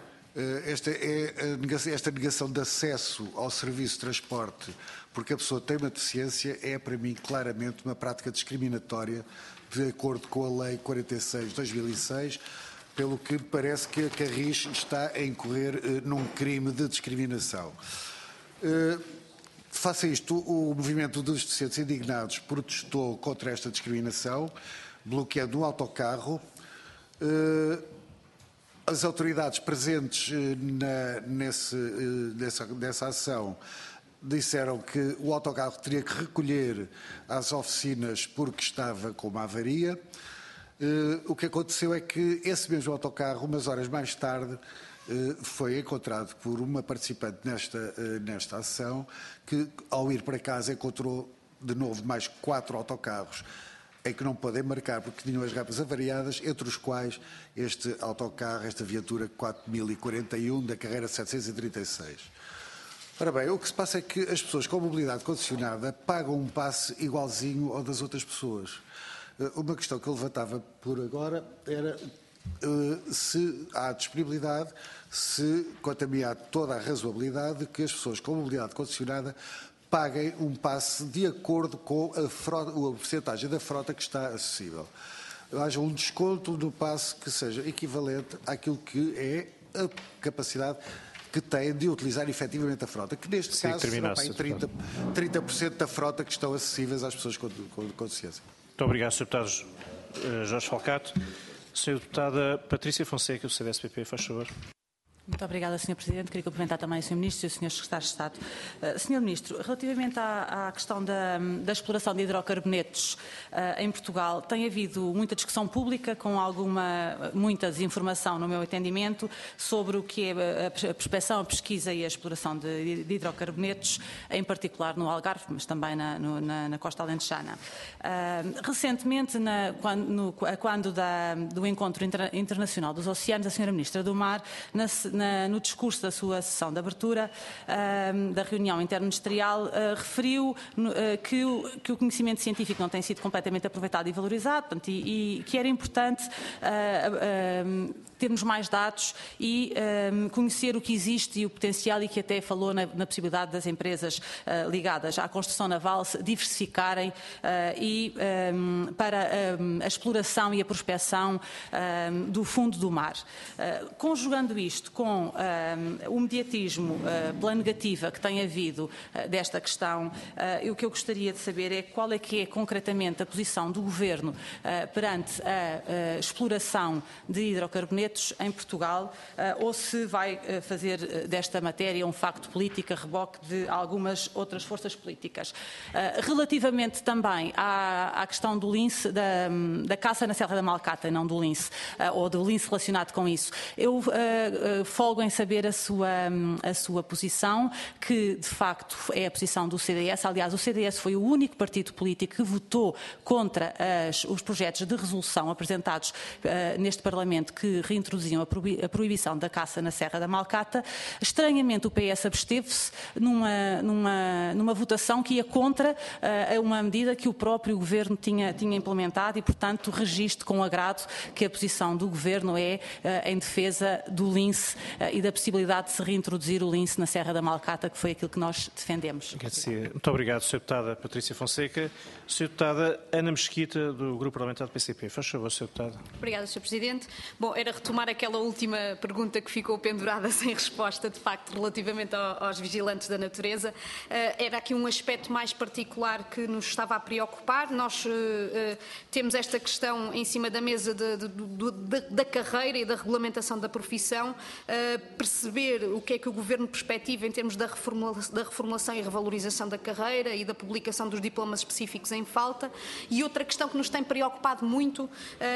esta negação de acesso ao serviço de transporte, porque a pessoa tem uma deficiência, é para mim claramente uma prática discriminatória, de acordo com a Lei 46/2006, pelo que parece que a Carris está a incorrer num crime de discriminação. Face a isto, o movimento dos deficientes indignados protestou contra esta discriminação, bloqueando um autocarro. As autoridades presentes nessa ação disseram que o autocarro teria que recolher às oficinas porque estava com uma avaria. O que aconteceu é que esse mesmo autocarro, umas horas mais tarde, foi encontrado por uma participante nesta ação, que ao ir para casa encontrou de novo mais 4 autocarros em que não podem marcar porque tinham as rampas avariadas, entre os quais este autocarro, esta viatura 4041 da carreira 736. Ora bem, o que se passa é que as pessoas com mobilidade condicionada pagam um passe igualzinho ao das outras pessoas. Uma questão que eu levantava por agora era se há disponibilidade, se, quanto a mim, há toda a razoabilidade de que as pessoas com mobilidade condicionada paguem um passe de acordo com a percentagem da frota que está acessível. Haja um desconto no passe que seja equivalente àquilo que é a capacidade que têm de utilizar efetivamente a frota, que neste caso será para 30% da frota que estão acessíveis às pessoas com deficiência. Muito obrigado, Sr. Deputado Jorge Falcato. Sra. Deputada Patrícia Fonseca, do CDS-PP, faz favor. Muito obrigada, Sr. Presidente. Queria cumprimentar também o Sr. Ministro e o Sr. Secretário de Estado. Sr. Ministro, relativamente à questão da exploração de hidrocarbonetos em Portugal, tem havido muita discussão pública, com muita desinformação, no meu entendimento, sobre o que é a prospecção, a pesquisa e a exploração de hidrocarbonetos, em particular no Algarve, mas também na costa alentejana. Recentemente, quando do Encontro Internacional dos Oceanos, a Sra. Ministra do Mar, no discurso da sua sessão de abertura da reunião interministerial, referiu que o conhecimento científico não tem sido completamente aproveitado e valorizado, portanto, e que era importante termos mais dados e conhecer o que existe e o potencial, e que até falou na possibilidade das empresas ligadas à construção naval se diversificarem para a exploração e a prospecção do fundo do mar. Conjugando isto com o mediatismo pela negativa que tem havido desta questão, o que eu gostaria de saber é qual é que é concretamente a posição do Governo perante a exploração de hidrocarbonetos em Portugal, ou se vai fazer desta matéria um facto político a reboque de algumas outras forças políticas. Relativamente também à questão do lince, da caça na Serra da Malcata, não do lince, ou do lince relacionado com isso, eu folgo em saber a sua posição, que de facto é a posição do CDS. Aliás, o CDS foi o único partido político que votou contra os projetos de resolução apresentados neste Parlamento, que reintroduziam a proibição da caça na Serra da Malcata. Estranhamente, o PS absteve-se numa votação que ia contra uma medida que o próprio Governo tinha implementado e, portanto, registro com agrado que a posição do Governo é em defesa do lince e da possibilidade de se reintroduzir o lince na Serra da Malcata, que foi aquilo que nós defendemos. Muito obrigado, Sra. Deputada Patrícia Fonseca. Sra. Deputada Ana Mesquita, do Grupo Parlamentar do PCP. Faz favor, Sra. Deputada. Obrigada, Sr. Presidente. Bom, era retomar aquela última pergunta que ficou pendurada sem resposta, de facto, relativamente aos vigilantes da natureza. Era aqui um aspecto mais particular que nos estava a preocupar. Nós temos esta questão em cima da mesa da carreira e da regulamentação da profissão, perceber o que é que o Governo perspectiva em termos da reformulação e revalorização da carreira e da publicação dos diplomas específicos em falta. E outra questão que nos tem preocupado muito,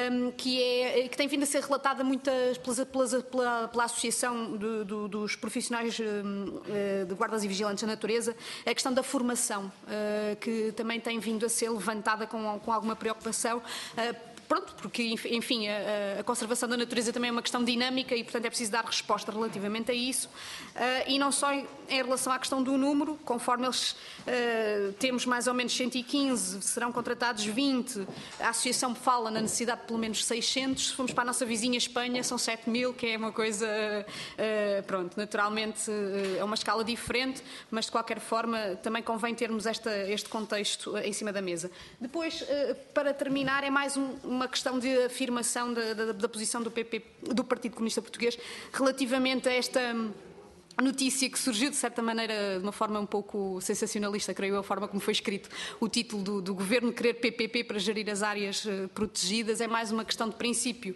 que tem vindo a ser relatada muitas pela Associação dos Profissionais de Guardas e Vigilantes da Natureza, é a questão da formação, que também tem vindo a ser levantada com alguma preocupação. Pronto, porque, enfim, a conservação da natureza também é uma questão dinâmica e, portanto, é preciso dar resposta relativamente a isso. E não só em relação à questão do número, conforme eles temos mais ou menos 115, serão contratados 20. A Associação fala na necessidade de pelo menos 600. Se formos para a nossa vizinha Espanha, são 7.000, que é uma coisa, pronto, naturalmente é uma escala diferente, mas de qualquer forma também convém termos este contexto em cima da mesa. Depois, para terminar, é mais uma questão de afirmação da posição do Partido Comunista Português relativamente a esta notícia que surgiu, de certa maneira, de uma forma um pouco sensacionalista, creio eu, a forma como foi escrito o título do Governo querer PPP para gerir as áreas protegidas. É mais uma questão de princípio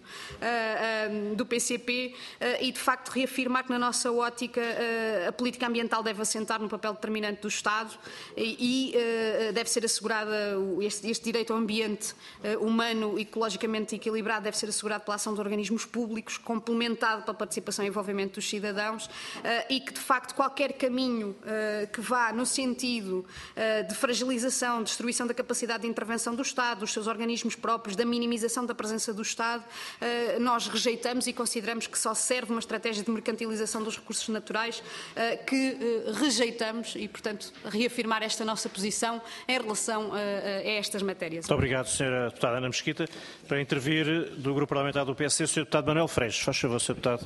do PCP e, de facto, reafirmar que, na nossa ótica, a política ambiental deve assentar no papel determinante do Estado e deve ser assegurada, este direito ao ambiente humano e ecologicamente equilibrado deve ser assegurado pela ação de organismos públicos, complementado pela participação e envolvimento dos cidadãos, e que, de facto, qualquer caminho que vá no sentido de fragilização, destruição da capacidade de intervenção do Estado, dos seus organismos próprios, da minimização da presença do Estado, nós rejeitamos e consideramos que só serve uma estratégia de mercantilização dos recursos naturais que rejeitamos e, portanto, reafirmar esta nossa posição em relação a estas matérias. Muito obrigado, Sra. Deputada Ana Mesquita. Para intervir do Grupo Parlamentar do PSD, o Sr. Deputado Manuel Freixo. Faz favor, Sr. Deputado.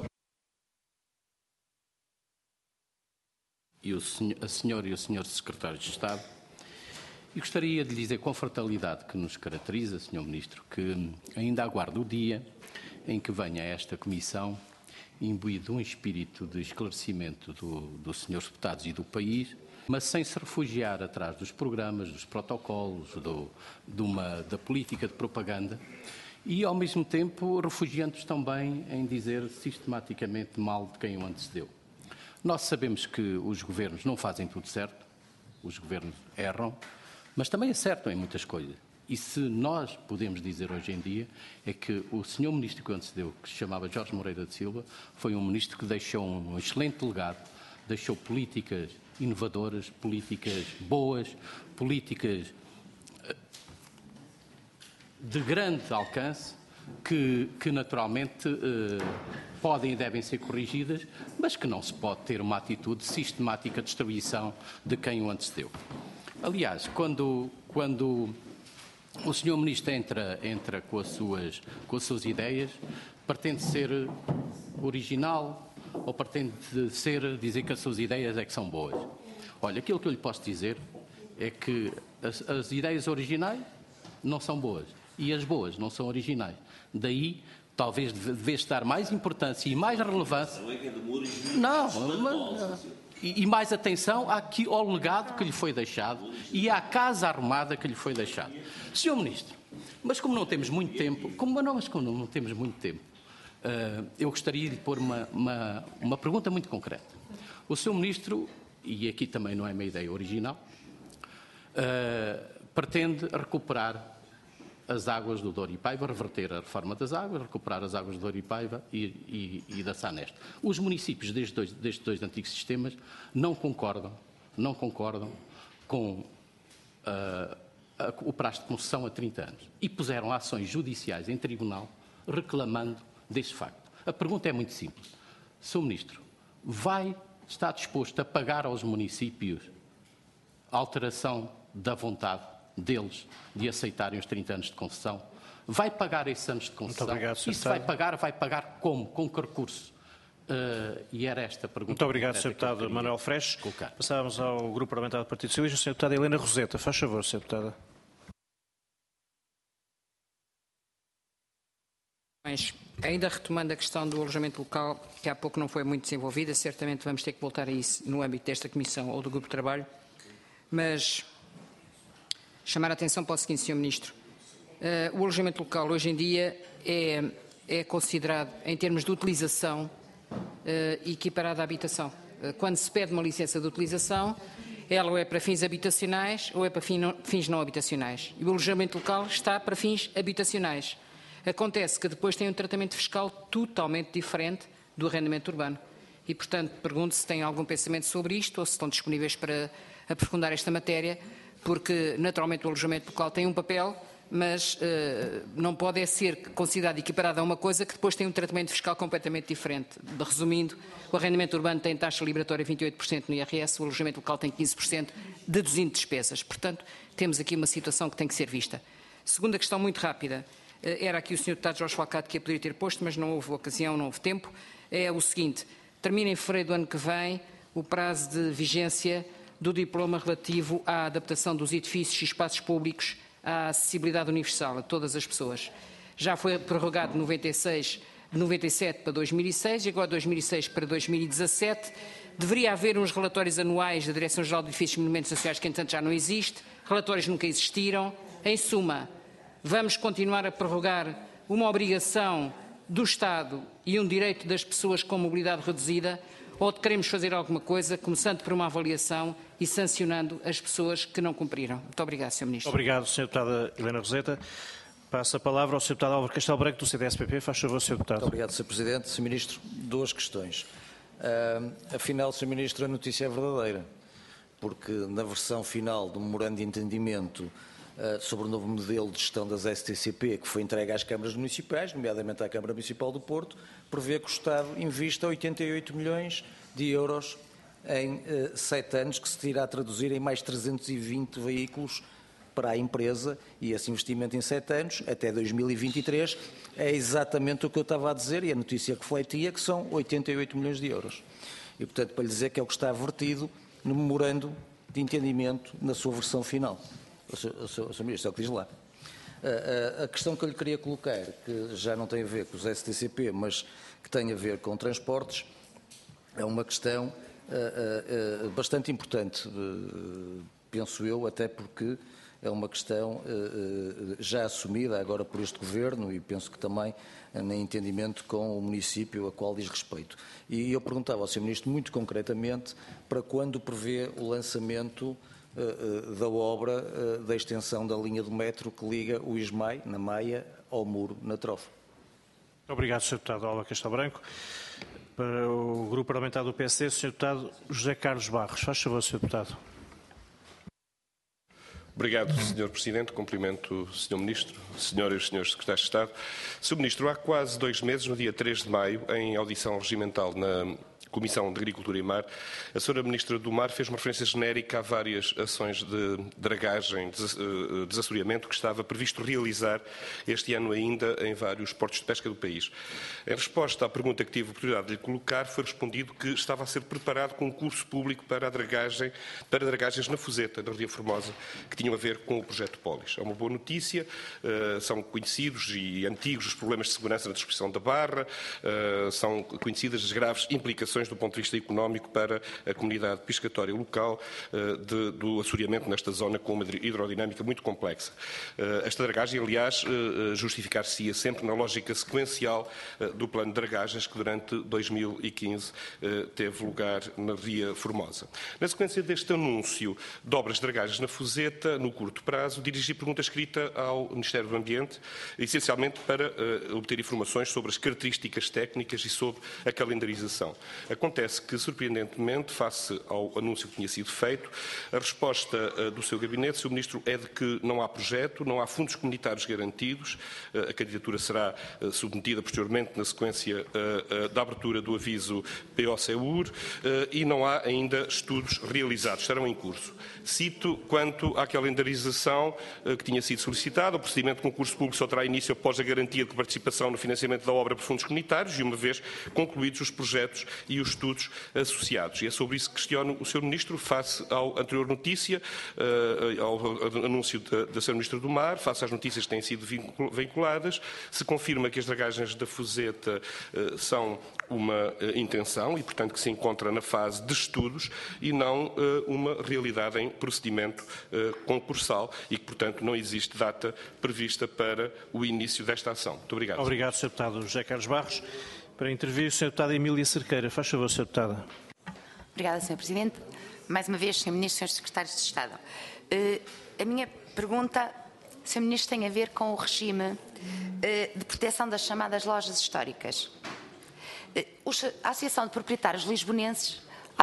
A senhora e o senhor secretário de Estado, e gostaria de lhe dizer com a fraternidade que nos caracteriza, Sr. Ministro, que ainda aguardo o dia em que venha a esta Comissão imbuído de um espírito de esclarecimento dos senhores deputados e do país, mas sem se refugiar atrás dos programas, dos protocolos, da política de propaganda e, ao mesmo tempo, refugiando-se também em dizer sistematicamente mal de quem o antecedeu. Nós sabemos que os governos não fazem tudo certo, os governos erram, mas também acertam em muitas coisas. E se nós podemos dizer hoje em dia é que o senhor ministro que o antecedeu, que se chamava Jorge Moreira de Silva, foi um ministro que deixou um excelente legado, deixou políticas inovadoras, políticas boas, políticas de grande alcance, que naturalmente podem e devem ser corrigidas, mas que não se pode ter uma atitude sistemática de destruição de quem o antecedeu. Aliás, quando o Sr. Ministro entra com as suas ideias, pretende ser original ou pretende dizer que as suas ideias é que são boas. Olha, aquilo que eu lhe posso dizer é que as ideias originais não são boas e as boas não são originais. Daí, talvez devesse dar mais importância e mais relevância. E mais atenção ao legado que lhe foi deixado e à casa arrumada que lhe foi deixada. Sr. Ministro, mas como não temos muito tempo, eu gostaria de pôr uma pergunta muito concreta. O Sr. Ministro, e aqui também não é uma ideia original, pretende recuperar as águas do Douro e Paiva, reverter a reforma das águas, recuperar as águas do Douro e Paiva e da Saneste. Os municípios destes dois antigos sistemas não concordam com o prazo de concessão a 30 anos e puseram ações judiciais em tribunal reclamando desse facto. A pergunta é muito simples. Sr. Ministro, está disposto a pagar aos municípios a alteração da vontade deles de aceitarem os 30 anos de concessão? Vai pagar esses anos de concessão? Muito obrigado, Sr. E se vai pagar como? Com que recurso? E era esta a pergunta. Muito obrigado, Sr. Deputado Manuel Freixo. Passávamos ao Grupo Parlamentar do Partido Socialista. Sr. Deputada Helena Roseta. Faz favor, Sr. Deputada. Mas, ainda retomando a questão do alojamento local, que há pouco não foi muito desenvolvida, certamente vamos ter que voltar a isso no âmbito desta Comissão ou do Grupo de Trabalho, mas chamar a atenção para o seguinte, Sr. Ministro. O alojamento local hoje em dia é considerado, em termos de utilização, equiparado à habitação. Quando se pede uma licença de utilização, ela ou é para fins habitacionais ou é para fins não habitacionais. E o alojamento local está para fins habitacionais. Acontece que depois tem um tratamento fiscal totalmente diferente do arrendamento urbano. E, portanto, pergunto se têm algum pensamento sobre isto ou se estão disponíveis para aprofundar esta matéria, porque, naturalmente, o alojamento local tem um papel, mas não pode ser considerado equiparado a uma coisa que depois tem um tratamento fiscal completamente diferente. Resumindo, o arrendamento urbano tem taxa liberatória 28% no IRS, o alojamento local tem 15%, deduzindo despesas. Portanto, temos aqui uma situação que tem que ser vista. Segunda questão muito rápida. Era aqui o Sr. Deputado Jorge Falcado que a poderia ter posto, mas não houve ocasião, não houve tempo. É o seguinte, termina em fevereiro do ano que vem o prazo de vigência do diploma relativo à adaptação dos edifícios e espaços públicos à acessibilidade universal a todas as pessoas. Já foi prorrogado de 97 para 2006 e agora de 2006 para 2017. Deveria haver uns relatórios anuais da Direção-Geral de Edifícios e Monumentos Sociais, que entretanto já não existe. Relatórios nunca existiram. Em suma, vamos continuar a prorrogar uma obrigação do Estado e um direito das pessoas com mobilidade reduzida, ou queremos fazer alguma coisa, começando por uma avaliação e sancionando as pessoas que não cumpriram? Muito obrigado, Sr. Ministro. Obrigado, Sr. Deputada Helena Roseta. Passo a palavra ao Sr. Deputado Álvaro Castelo Branco, do CDS-PP. Faz favor, Sr. Deputado. Muito obrigado, Sr. Presidente. Sr. Ministro, duas questões. Afinal, Sr. Ministro, a notícia é verdadeira, porque na versão final do memorando de entendimento sobre o novo modelo de gestão das STCP, que foi entregue às câmaras municipais, nomeadamente à Câmara Municipal do Porto, prevê que o Estado invista 88 milhões de euros em 7 anos, que se irá a traduzir em mais 320 veículos para a empresa, e esse investimento em 7 anos, até 2023, é exatamente o que eu estava a dizer, e a notícia refletia que são 88 milhões de euros. E, portanto, para lhe dizer que é o que está vertido no memorando de entendimento na sua versão final. Sr. Ministro, é o que diz lá. A questão que eu lhe queria colocar, que já não tem a ver com os STCP, mas que tem a ver com transportes, é uma questão bastante importante, penso eu, até porque é uma questão já assumida agora por este Governo e penso que também em entendimento com o município a qual diz respeito. E eu perguntava ao Sr. Ministro, muito concretamente, para quando prevê o lançamento da obra da extensão da linha do metro que liga o Ismael, na Maia, ao Muro, na Trofa. Obrigado, Sr. Deputado Álvaro Castelo Branco. Para o Grupo Parlamentar do PSD, Sr. Deputado José Carlos Barros. Faz favor, Sr. Deputado. Obrigado, Sr. Presidente. Cumprimento o Sr. Ministro, Senhoras e Srs. Secretários de Estado. Sr. Ministro, há quase 2 meses, no dia 3 de maio, em audição regimental na Comissão de Agricultura e Mar, a Sra. Ministra do Mar fez uma referência genérica a várias ações de dragagem, desassoreamento, que estava previsto realizar este ano ainda em vários portos de pesca do país. Em resposta à pergunta que tive a oportunidade de lhe colocar, foi respondido que estava a ser preparado concurso público para dragagens na Fuseta, na Ria Formosa, que tinham a ver com o projeto Polis. É uma boa notícia, são conhecidos e antigos os problemas de segurança na distribuição da Barra, são conhecidas as graves implicações do ponto de vista económico para a comunidade pescatória local do assoreamento nesta zona com uma hidrodinâmica muito complexa. Esta dragagem, aliás, justificar-se-ia sempre na lógica sequencial do plano de dragagens que durante 2015 teve lugar na Ria Formosa. Na sequência deste anúncio de obras de dragagens na Fuseta, no curto prazo, dirigi pergunta escrita ao Ministério do Ambiente, essencialmente para obter informações sobre as características técnicas e sobre a calendarização. Acontece que, surpreendentemente, face ao anúncio que tinha sido feito, a resposta do seu gabinete, Sr. Ministro, é de que não há projeto, não há fundos comunitários garantidos, a candidatura será submetida posteriormente na sequência da abertura do aviso PO-SEUR e não há ainda estudos realizados, estarão em curso. Cito quanto à calendarização que tinha sido solicitada, o procedimento de concurso público só terá início após a garantia de participação no financiamento da obra por fundos comunitários e uma vez concluídos os projetos e os estudos associados. E é sobre isso que questiono o Sr. Ministro, face ao anterior notícia, ao anúncio da Sra. Ministra do Mar, face às notícias que têm sido vinculadas, se confirma que as dragagens da Fuseta são uma intenção e, portanto, que se encontra na fase de estudos e não uma realidade em procedimento concursal e que, portanto, não existe data prevista para o início desta ação. Muito obrigado. Obrigado, Sr. Deputado José Carlos Barros. Para intervir, o Sr. Deputado Emília Cerqueira. Faz favor, Sr. Deputada. Obrigada, Sr. Presidente. Mais uma vez, Sr. Ministro, Srs. Secretários de Estado. A minha pergunta, Sr. Ministro, tem a ver com o regime de proteção das chamadas lojas históricas. A Associação de Proprietários Lisbonenses,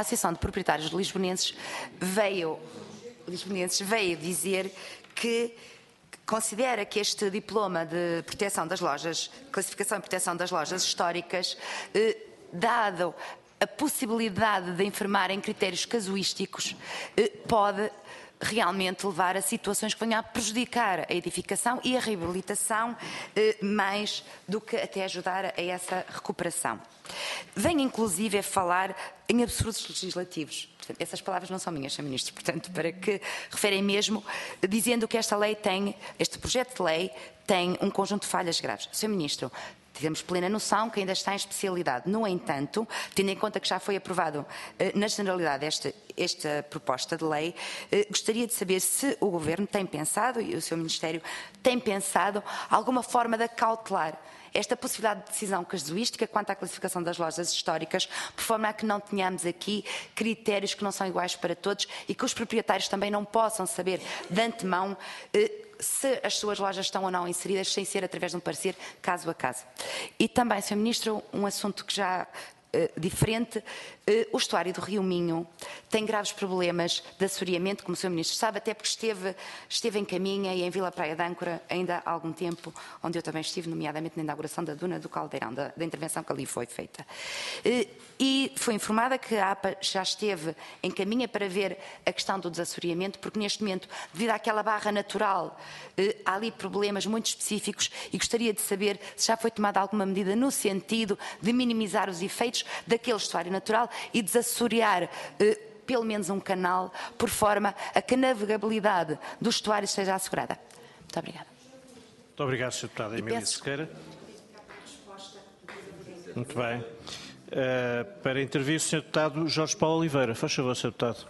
veio dizer que considera que este diploma de proteção das lojas, classificação e proteção das lojas históricas, dado a possibilidade de informar em critérios casuísticos, pode realmente levar a situações que venham a prejudicar a edificação e a reabilitação, mais do que até ajudar a essa recuperação. Vem inclusive a falar em absurdos legislativos. Portanto, essas palavras não são minhas, Sr. Ministro, portanto, para que referem mesmo, dizendo que este projeto de lei tem um conjunto de falhas graves. Sr. Ministro, temos plena noção que ainda está em especialidade. No entanto, tendo em conta que já foi aprovado na generalidade esta proposta de lei, gostaria de saber se o Governo tem pensado, e o seu Ministério tem pensado, alguma forma de acautelar esta possibilidade de decisão casuística quanto à classificação das lojas históricas, por forma a que não tenhamos aqui critérios que não são iguais para todos e que os proprietários também não possam saber de antemão se as suas lojas estão ou não inseridas, sem ser através de um parecer caso a caso. E também, Sr. Ministro, um assunto que já diferente, o estuário do Rio Minho tem graves problemas de assoreamento, como o Sr. Ministro sabe, até porque esteve em Caminha e em Vila Praia de Âncora ainda há algum tempo, onde eu também estive, nomeadamente na inauguração da Duna do Caldeirão, da intervenção que ali foi feita. E foi informada que a APA já esteve em Caminha para ver a questão do desassoreamento, porque neste momento, devido àquela barra natural, há ali problemas muito específicos e gostaria de saber se já foi tomada alguma medida no sentido de minimizar os efeitos daquele estuário natural e desassorear pelo menos um canal, por forma a que a navegabilidade do estuário seja assegurada. Muito obrigada. Muito obrigado, Sr. Deputado Emília Cerqueira. Muito bem. Para intervir, o Sr. Deputado Jorge Paulo Oliveira. Faz favor, Sr. Deputado.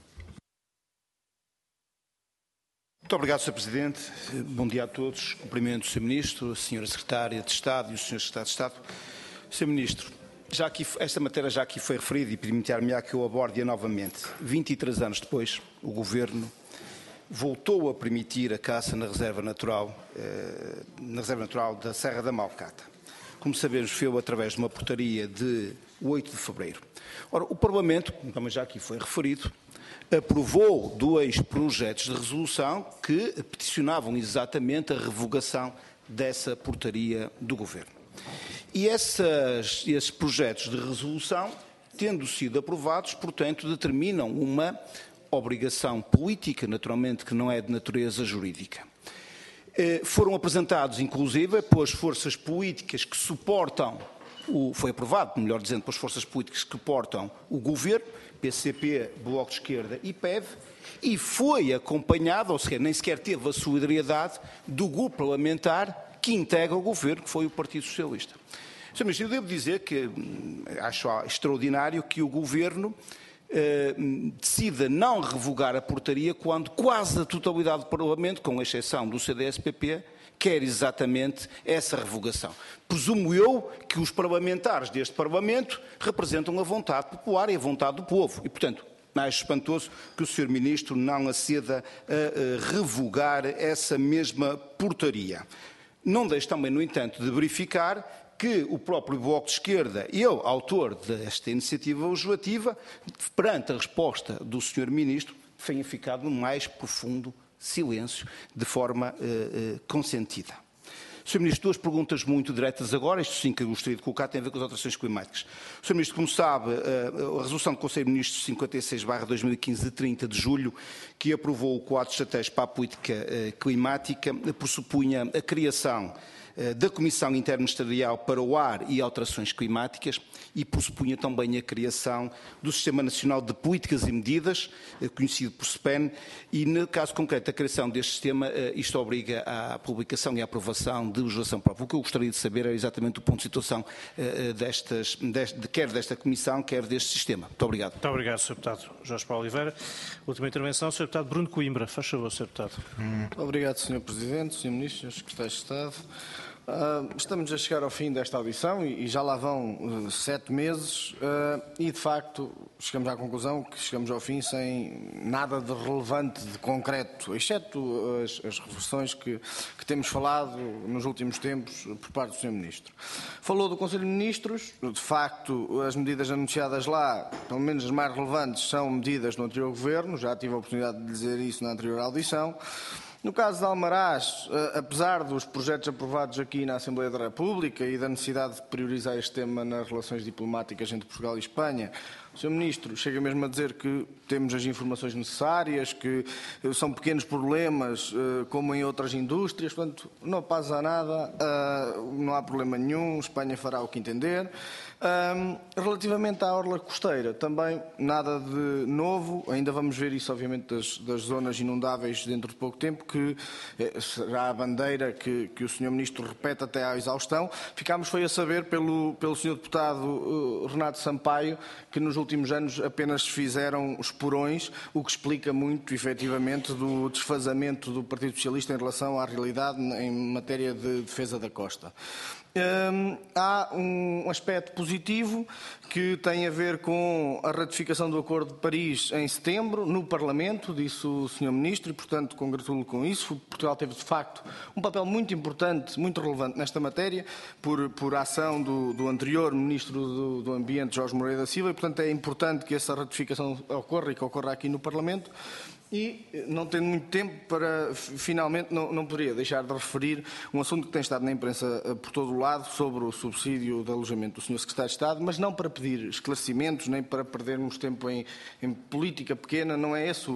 Muito obrigado, Sr. Presidente. Bom dia a todos. Cumprimento o Sr. Ministro, a Sra. Secretária de Estado e os Srs. Secretários de Estado. Sr. Ministro, esta matéria já aqui foi referida e permitir-me-á que eu aborde-a novamente. 23 anos depois, o Governo voltou a permitir a caça na Reserva Natural da Serra da Malcata. Como sabemos, foi através de uma portaria de 8 de fevereiro. Ora, o Parlamento, como também já aqui foi referido, aprovou 2 projetos de resolução que peticionavam exatamente a revogação dessa portaria do Governo. E esses projetos de resolução, tendo sido aprovados, portanto, determinam uma obrigação política, naturalmente, que não é de natureza jurídica. Foram apresentados, inclusive, pelas forças políticas que suportam, foi aprovado, melhor dizendo, pelas forças políticas que suportam o Governo, PCP, Bloco de Esquerda e PEV, e foi acompanhado, ou seja, nem sequer teve a solidariedade do grupo parlamentar que integra o Governo, que foi o Partido Socialista. Sr. Ministro, eu devo dizer que acho extraordinário que o Governo decida não revogar a portaria quando quase a totalidade do Parlamento, com exceção do CDS-PP, quer exatamente essa revogação. Presumo eu que os parlamentares deste Parlamento representam a vontade popular e a vontade do povo. E, portanto, acho espantoso que o Sr. Ministro não aceda a revogar essa mesma portaria. Não deixo também, no entanto, de verificar que o próprio Bloco de Esquerda, eu, autor desta iniciativa legislativa, perante a resposta do Sr. Ministro, tenha ficado no mais profundo silêncio, de forma consentida. Sr. Ministro, duas perguntas muito diretas agora, isto sim que eu gostaria de colocar, tem a ver com as alterações climáticas. Sr. Ministro, como sabe, a resolução do Conselho de Ministros 56/2015 de 30 de julho, que aprovou o quadro estratégico para a política climática, pressupunha a criação da Comissão Interministerial para o Ar e Alterações Climáticas e pressupunha também a criação do Sistema Nacional de Políticas e Medidas, conhecido por SPEN, e no caso concreto da criação deste sistema, isto obriga à publicação e à aprovação de legislação própria. O que eu gostaria de saber é exatamente o ponto de situação quer desta Comissão, quer deste sistema. Muito obrigado. Muito obrigado, Sr. Deputado Jorge Paulo Oliveira. Última intervenção, Sr. Deputado Bruno Coimbra. Faz favor, Sr. Deputado. Obrigado, Sr. Presidente, Sr. Ministro, Sr. Secretário de Estado. Estamos a chegar ao fim desta audição e já lá vão 7 meses e, de facto, chegamos à conclusão que chegamos ao fim sem nada de relevante, de concreto, exceto as reflexões que temos falado nos últimos tempos por parte do Sr. Ministro. Falou do Conselho de Ministros, de facto, as medidas anunciadas lá, pelo menos as mais relevantes, são medidas do anterior Governo, já tive a oportunidade de dizer isso na anterior audição. No caso de Almaraz, apesar dos projetos aprovados aqui na Assembleia da República e da necessidade de priorizar este tema nas relações diplomáticas entre Portugal e Espanha, o Sr. Ministro chega mesmo a dizer que temos as informações necessárias, que são pequenos problemas, como em outras indústrias, portanto, não passa nada, não há problema nenhum, Espanha fará o que entender. Relativamente à orla costeira, também nada de novo, ainda vamos ver isso obviamente das zonas inundáveis dentro de pouco tempo, que será a bandeira que o Sr. Ministro repete até à exaustão. Ficámos foi a saber pelo Sr. Deputado Renato Sampaio que nos últimos anos apenas se fizeram os porões, o que explica muito efetivamente do desfazamento do Partido Socialista em relação à realidade em matéria de defesa da costa. Há um aspecto positivo que tem a ver com a ratificação do Acordo de Paris em setembro, no Parlamento, disse o Sr. Ministro, e, portanto, congratulo com isso. Portugal teve, de facto, um papel muito importante, muito relevante nesta matéria, por ação do anterior Ministro do Ambiente, Jorge Moreira da Silva, e, portanto, é importante que essa ratificação ocorra e que ocorra aqui no Parlamento. E, não tendo muito tempo para, finalmente, não poderia deixar de referir um assunto que tem estado na imprensa por todo o lado sobre o subsídio de alojamento do Sr. Secretário de Estado, mas não para pedir esclarecimentos, nem para perdermos tempo em política pequena, não é esse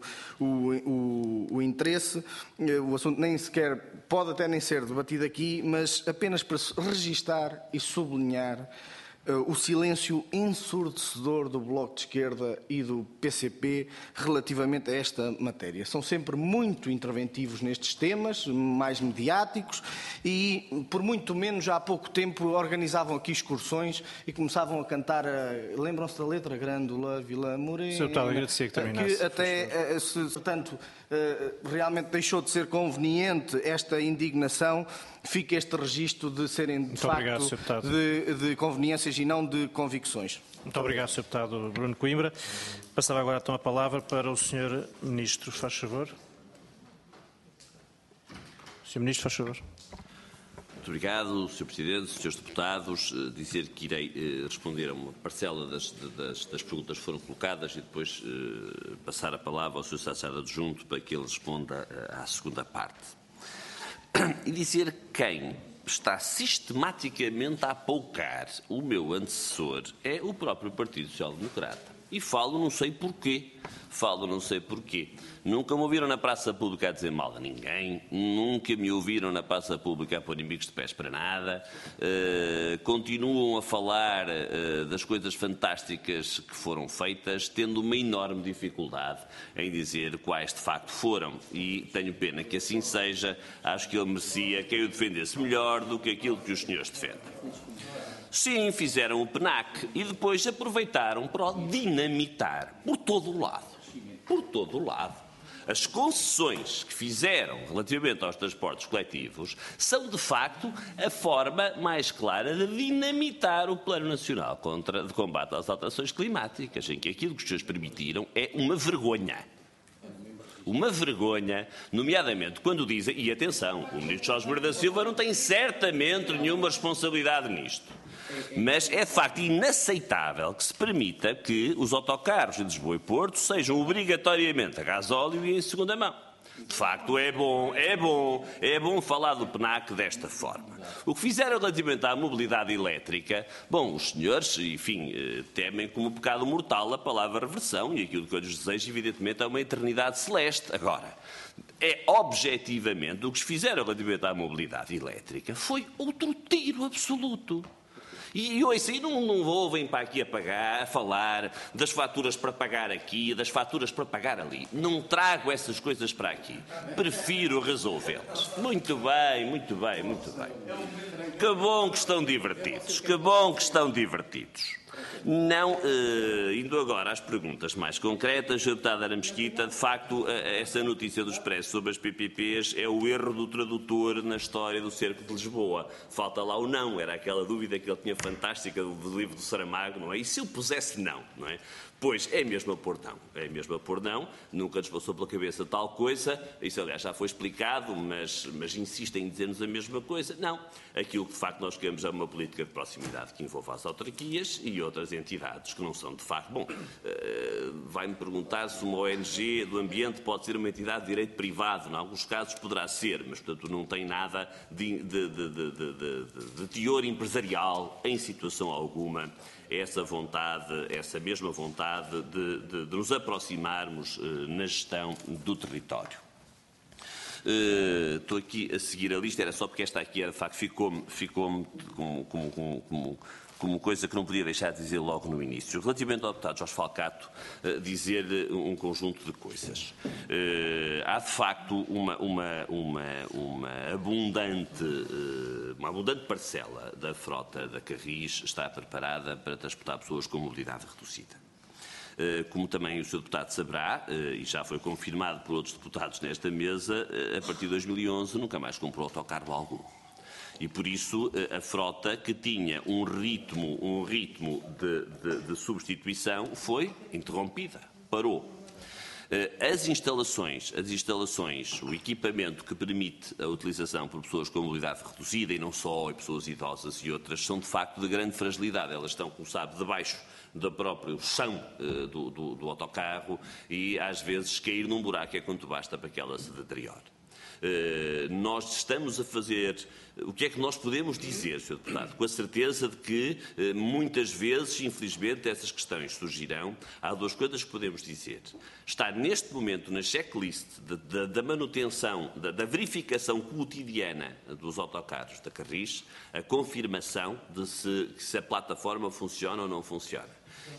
o interesse. O assunto nem sequer pode até nem ser debatido aqui, mas apenas para registar e sublinhar o silêncio ensurdecedor do Bloco de Esquerda e do PCP relativamente a esta matéria. São sempre muito interventivos nestes temas, mais mediáticos, e por muito menos há pouco tempo organizavam aqui excursões e começavam a cantar, lembram-se da letra Grândola, Vila Morena? Sr. Deputado, agradecia que terminasse. Que até, portanto, realmente deixou de ser conveniente esta indignação, fica este registro de serem, de facto, de conveniências e não de convicções. Muito obrigado, Sr. Deputado Bruno Coimbra. Passava agora então a palavra para o Sr. Ministro, faz favor. Sr. Ministro, faz favor. Muito obrigado, Sr. Presidente, Srs. Deputados. Dizer que irei responder a uma parcela das perguntas que foram colocadas e depois passar a palavra ao Sr. Secretário Adjunto para que ele responda à segunda parte. E dizer que quem está sistematicamente a apoucar o meu antecessor é o próprio Partido Social Democrata. E falo não sei porquê. Nunca me ouviram na praça pública a dizer mal a ninguém, nunca me ouviram na praça pública a pôr inimigos de pés para nada, continuam a falar das coisas fantásticas que foram feitas, tendo uma enorme dificuldade em dizer quais de facto foram. E tenho pena que assim seja, acho que ele merecia que eu defendesse melhor do que aquilo que os senhores defendem. Sim, fizeram o PNAC e depois aproveitaram para o dinamitar por todo o lado. Por todo o lado. As concessões que fizeram relativamente aos transportes coletivos são, de facto, a forma mais clara de dinamitar o Plano Nacional de Combate às Alterações Climáticas, em que aquilo que os senhores permitiram é uma vergonha. uma vergonha, nomeadamente quando dizem, e atenção, o Ministro Jorge Moreira da Silva não tem certamente nenhuma responsabilidade nisto, mas é de facto inaceitável que se permita que os autocarros de Lisboa e Porto sejam obrigatoriamente a gasóleo e em segunda mão. De facto, é bom falar do PNAC desta forma. O que fizeram relativamente à mobilidade elétrica, bom, os senhores, enfim, temem como pecado mortal a palavra reversão e aquilo que eu lhes desejo, evidentemente, é uma eternidade celeste. Agora, objetivamente, o que fizeram relativamente à mobilidade elétrica foi outro tiro absoluto. E ouça, não ouvem para aqui a falar das faturas para pagar aqui, das faturas para pagar ali. Não trago essas coisas para aqui. Prefiro resolvê-las. Muito bem, muito bem, muito bem. Que bom que estão divertidos. Que bom que estão divertidos. Não, indo agora às perguntas mais concretas, Sr. Deputado Ara Mesquita, de facto, essa notícia do Expresso sobre as PPPs é o erro do tradutor na história do Cerco de Lisboa. Falta lá o não, era aquela dúvida que ele tinha fantástica do livro do Saramago, não é? E se eu pusesse não, não é? Pois, é mesmo a pôr não, nunca nos passou pela cabeça tal coisa, isso aliás já foi explicado, mas insistem em dizer-nos a mesma coisa. Não, aquilo que de facto nós queremos é uma política de proximidade que envolva as autarquias e outras entidades que não são de facto... Bom, vai-me perguntar se uma ONG do ambiente pode ser uma entidade de direito privado, em alguns casos poderá ser, mas portanto não tem nada de teor empresarial em situação alguma. Essa mesma vontade de nos aproximarmos na gestão do território. Estou aqui a seguir a lista, era só porque esta aqui, de facto, ficou-me como coisa que não podia deixar de dizer logo no início. Relativamente ao deputado Jorge Falcato, dizer-lhe um conjunto de coisas. Há, de facto, uma abundante parcela da frota da Carris está preparada para transportar pessoas com mobilidade reduzida. Como também o Sr. Deputado saberá, e já foi confirmado por outros deputados nesta mesa, a partir de 2011 nunca mais comprou autocarro algum. E por isso a frota, que tinha um ritmo de substituição, foi interrompida, parou. As instalações, o equipamento que permite a utilização por pessoas com mobilidade reduzida, e não só, e pessoas idosas e outras, são de facto de grande fragilidade. Elas estão, como sabe, debaixo do próprio chão do autocarro e às vezes cair num buraco é quanto basta para que ela se deteriore. Nós estamos a fazer... O que é que nós podemos dizer, Sr. Deputado? Com a certeza de que muitas vezes, infelizmente, essas questões surgirão. Há duas coisas que podemos dizer. Está neste momento na checklist da manutenção, da verificação cotidiana dos autocarros da Carris, a confirmação de se a plataforma funciona ou não funciona.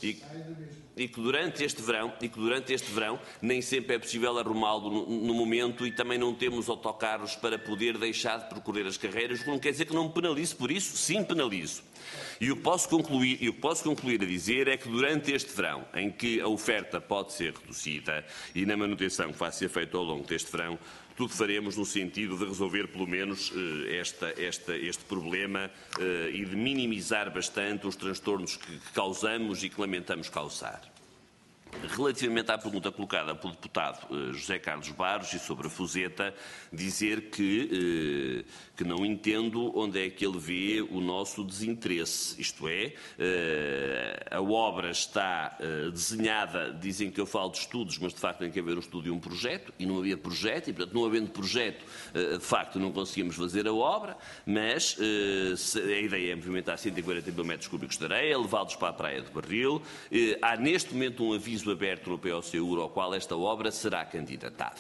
E que durante este verão nem sempre é possível arrumá-lo no momento e também não temos autocarros para poder deixar de percorrer as carreiras, o que não quer dizer que não me penalize por isso, sim penalizo. E o que posso concluir a dizer é que durante este verão, em que a oferta pode ser reduzida e na manutenção que vai ser feita ao longo deste verão, tudo faremos no sentido de resolver pelo menos este problema e de minimizar bastante os transtornos que causamos e que lamentamos causar. Relativamente à pergunta colocada pelo deputado José Carlos Barros e sobre a Fuseta, dizer que não entendo onde é que ele vê o nosso desinteresse. Isto é, a obra está desenhada, dizem que eu falo de estudos, mas de facto tem que haver um estudo e um projeto, e não havia projeto, e portanto não havendo projeto, de facto não conseguimos fazer a obra, mas a ideia é movimentar 140 mil metros cúbicos de areia, levá-los para a Praia de Barril. Há neste momento um aviso aberto no POCUR ao qual esta obra será candidatada.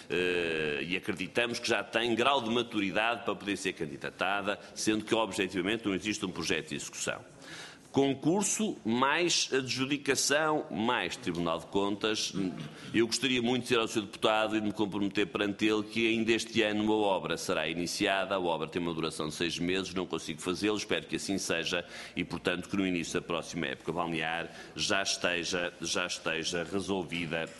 E acreditamos que já tem grau de maturidade para poder ser candidatada, sendo que objetivamente não existe um projeto de execução. Concurso, mais adjudicação, mais Tribunal de Contas. Eu gostaria muito de ser ao Sr. Deputado e de me comprometer perante ele que ainda este ano a obra será iniciada. A obra tem uma duração de 6 meses, não consigo fazê-lo, espero que assim seja e, portanto, que no início da próxima época balnear já esteja resolvida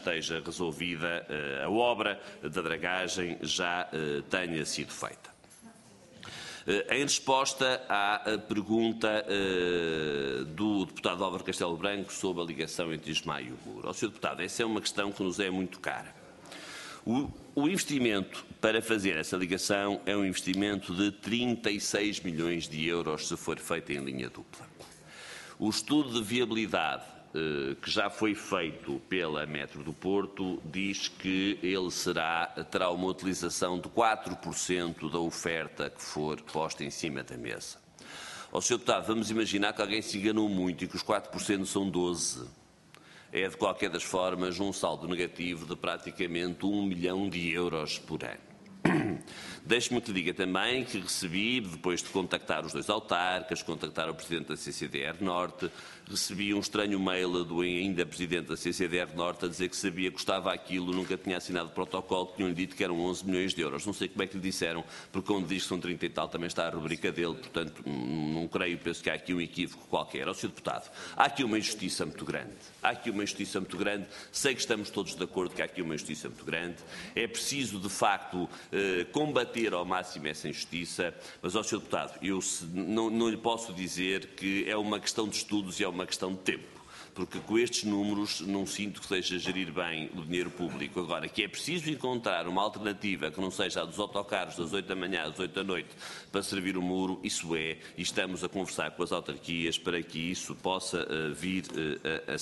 a obra da dragagem já tenha sido feita. Em resposta à pergunta do deputado Álvaro Castelo Branco sobre a ligação entre Ismael e o Muro. Sr. Deputado, essa é uma questão que nos é muito cara. O investimento para fazer essa ligação é um investimento de 36 milhões de euros se for feito em linha dupla. O estudo de viabilidade que já foi feito pela Metro do Porto diz que ele terá uma utilização de 4% da oferta que for posta em cima da mesa. Ó, Sr. Deputado, vamos imaginar que alguém se enganou muito e que os 4% são 12%. É, de qualquer das formas, um saldo negativo de praticamente 1 milhão de euros por ano. Deixe-me que lhe diga também que recebi, depois de contactar os dois autarcas, contactar o Presidente da CCDR Norte, recebi um estranho mail do ainda Presidente da CCDR Norte a dizer que sabia que custava aquilo, nunca tinha assinado protocolo, que tinham-lhe dito que eram 11 milhões de euros. Não sei como é que lhe disseram, porque quando diz que são 30 e tal, também está a rubrica dele, portanto, não creio, penso que há aqui um equívoco qualquer. Ó, Sr. Deputado, há aqui uma injustiça muito grande. Há aqui uma injustiça muito grande. Sei que estamos todos de acordo que há aqui uma injustiça muito grande. É preciso, de facto, combater ao máximo essa injustiça, mas, ó, Sr. Deputado, eu não lhe posso dizer que é uma questão de estudos e é uma questão de tempo, porque com estes números não sinto que seja gerir bem o dinheiro público. Agora, que é preciso encontrar uma alternativa que não seja a dos autocarros das 8 da manhã às 8 da noite para servir o muro, isso é, e estamos a conversar com as autarquias para que isso possa vir a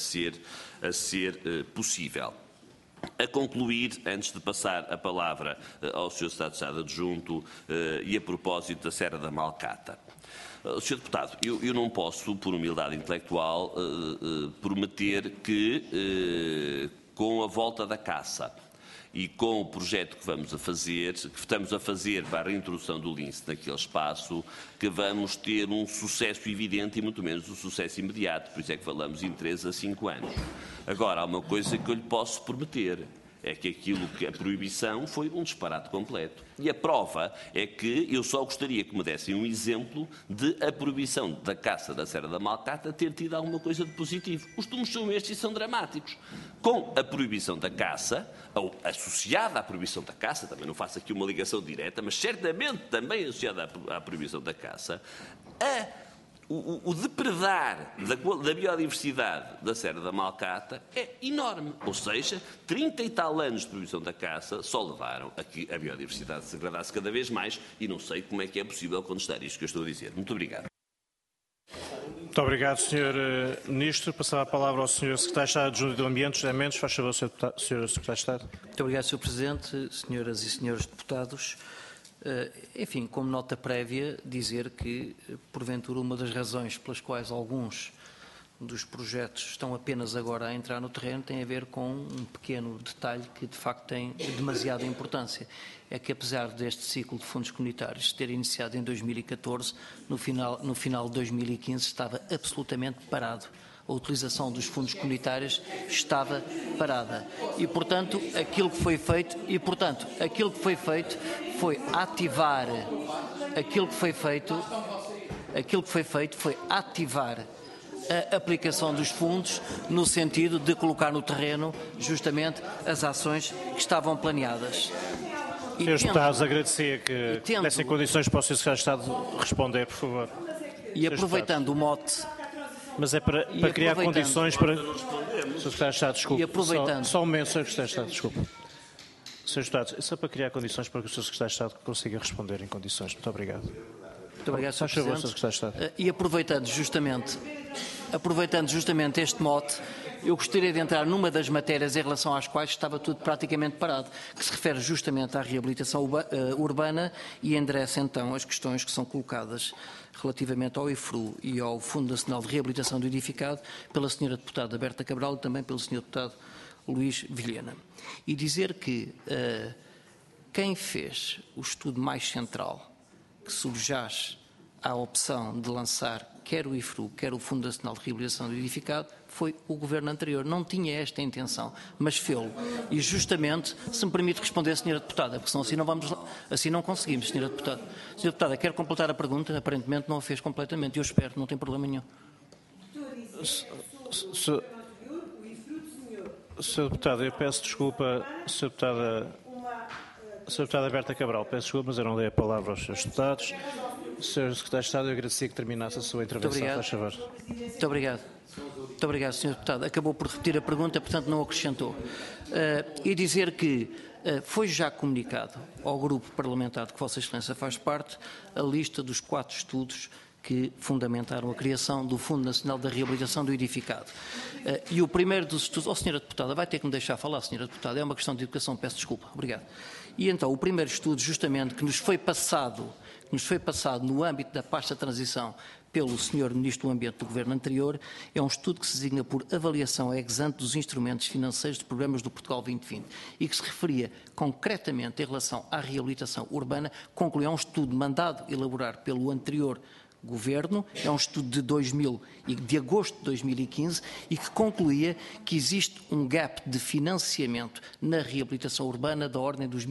ser possível. A concluir, antes de passar a palavra ao Sr. Secretário de Estado Adjunto e a propósito da Serra da Malcata. Sr. Deputado, eu não posso, por humildade intelectual, prometer que, com a volta da caça e com o projeto que estamos a fazer para a reintrodução do lince naquele espaço, que vamos ter um sucesso evidente e muito menos um sucesso imediato. Por isso é que falamos em 3 a 5 anos. Agora, há uma coisa que eu lhe posso prometer. É que a proibição foi um disparate completo. E a prova é que eu só gostaria que me dessem um exemplo de a proibição da caça da Serra da Malcata ter tido alguma coisa de positivo. Os números são estes e são dramáticos. Com a proibição da caça, ou associada à proibição da caça, também não faço aqui uma ligação direta, mas certamente também associada à proibição da caça, o depredar da biodiversidade da Serra da Malcata é enorme. Ou seja, 30 e tal anos de proibição da caça só levaram a que a biodiversidade se degradasse cada vez mais e não sei como é que é possível contestar isto que eu estou a dizer. Muito obrigado. Muito obrigado, Sr. Ministro. Passava a palavra ao Sr. Secretário de Estado Adjunto do Ambiente, José Mendes. Faz favor, Sr. Secretário de Estado. Muito obrigado, Sr. Presidente, senhoras e senhores deputados. Enfim, como nota prévia, dizer que, porventura, uma das razões pelas quais alguns dos projetos estão apenas agora a entrar no terreno tem a ver com um pequeno detalhe que, de facto, tem demasiada importância. É que, apesar deste ciclo de fundos comunitários ter iniciado em 2014, no final de 2015 estava absolutamente parado. A utilização dos fundos comunitários estava parada. E, portanto, aquilo que foi feito foi ativar a aplicação dos fundos no sentido de colocar no terreno justamente as ações que estavam planeadas. Senhores deputados, agradecia que dessem condições para o Sr. Secretário de Estado responder, por favor. E aproveitando o mote... Mas é para criar condições para... Sr. Secretário de Estado, desculpe. E aproveitando... Só um momento, Sr. Secretário de Estado, desculpe. Sr. Deputado, é só para criar condições para que o Sr. Secretário de Estado consiga responder em condições. Muito obrigado. Muito obrigado, Sr. Presidente. Sr. Secretário de Estado. E aproveitando justamente este mote, eu gostaria de entrar numa das matérias em relação às quais estava tudo praticamente parado, que se refere justamente à reabilitação urbana e endereça então as questões que são colocadas relativamente ao IFRU e ao Fundo Nacional de Reabilitação do Edificado pela Sra. Deputada Berta Cabral e também pelo Sr. Deputado Luís Vilhena. E dizer que quem fez o estudo mais central que subjaz à opção de lançar quer o IFRU, quer o Fundo Nacional de Reabilitação do Edificado, foi o Governo anterior. Não tinha esta intenção, mas fê-lo. E justamente, se me permite responder, Sra. Deputada, porque senão assim não conseguimos, Sra. Deputada. Sra. Deputada, quero completar a pergunta, aparentemente não a fez completamente, eu espero, não tem problema nenhum. Sr. Deputado, eu peço desculpa, Sra. Deputada... Sra. Deputada Berta Cabral, peço desculpa, mas eu não dei a palavra aos seus deputados. Sr. Secretário de Estado, eu agradecia que terminasse a sua intervenção, faz favor. Muito obrigado. Muito obrigado, Sr. Deputado. Acabou por repetir a pergunta, portanto não acrescentou. E dizer que foi já comunicado ao grupo parlamentar de que Vossa Excelência faz parte a lista dos 4 estudos que fundamentaram a criação do Fundo Nacional da Reabilitação do Edificado. E o primeiro dos estudos... Oh, Sra. Deputada, vai ter que me deixar falar, Sra. Deputada, é uma questão de educação, peço desculpa. Obrigado. E então, o primeiro estudo, justamente, que nos foi passado no âmbito da pasta de transição pelo Sr. Ministro do Ambiente do Governo anterior, é um estudo que se designa por avaliação ex ante dos instrumentos financeiros de programas do Portugal 2020 e que se referia concretamente em relação à reabilitação urbana, concluiu um estudo mandado elaborar pelo anterior Governo, é um estudo de agosto de 2015 e que concluía que existe um gap de financiamento na reabilitação urbana da ordem dos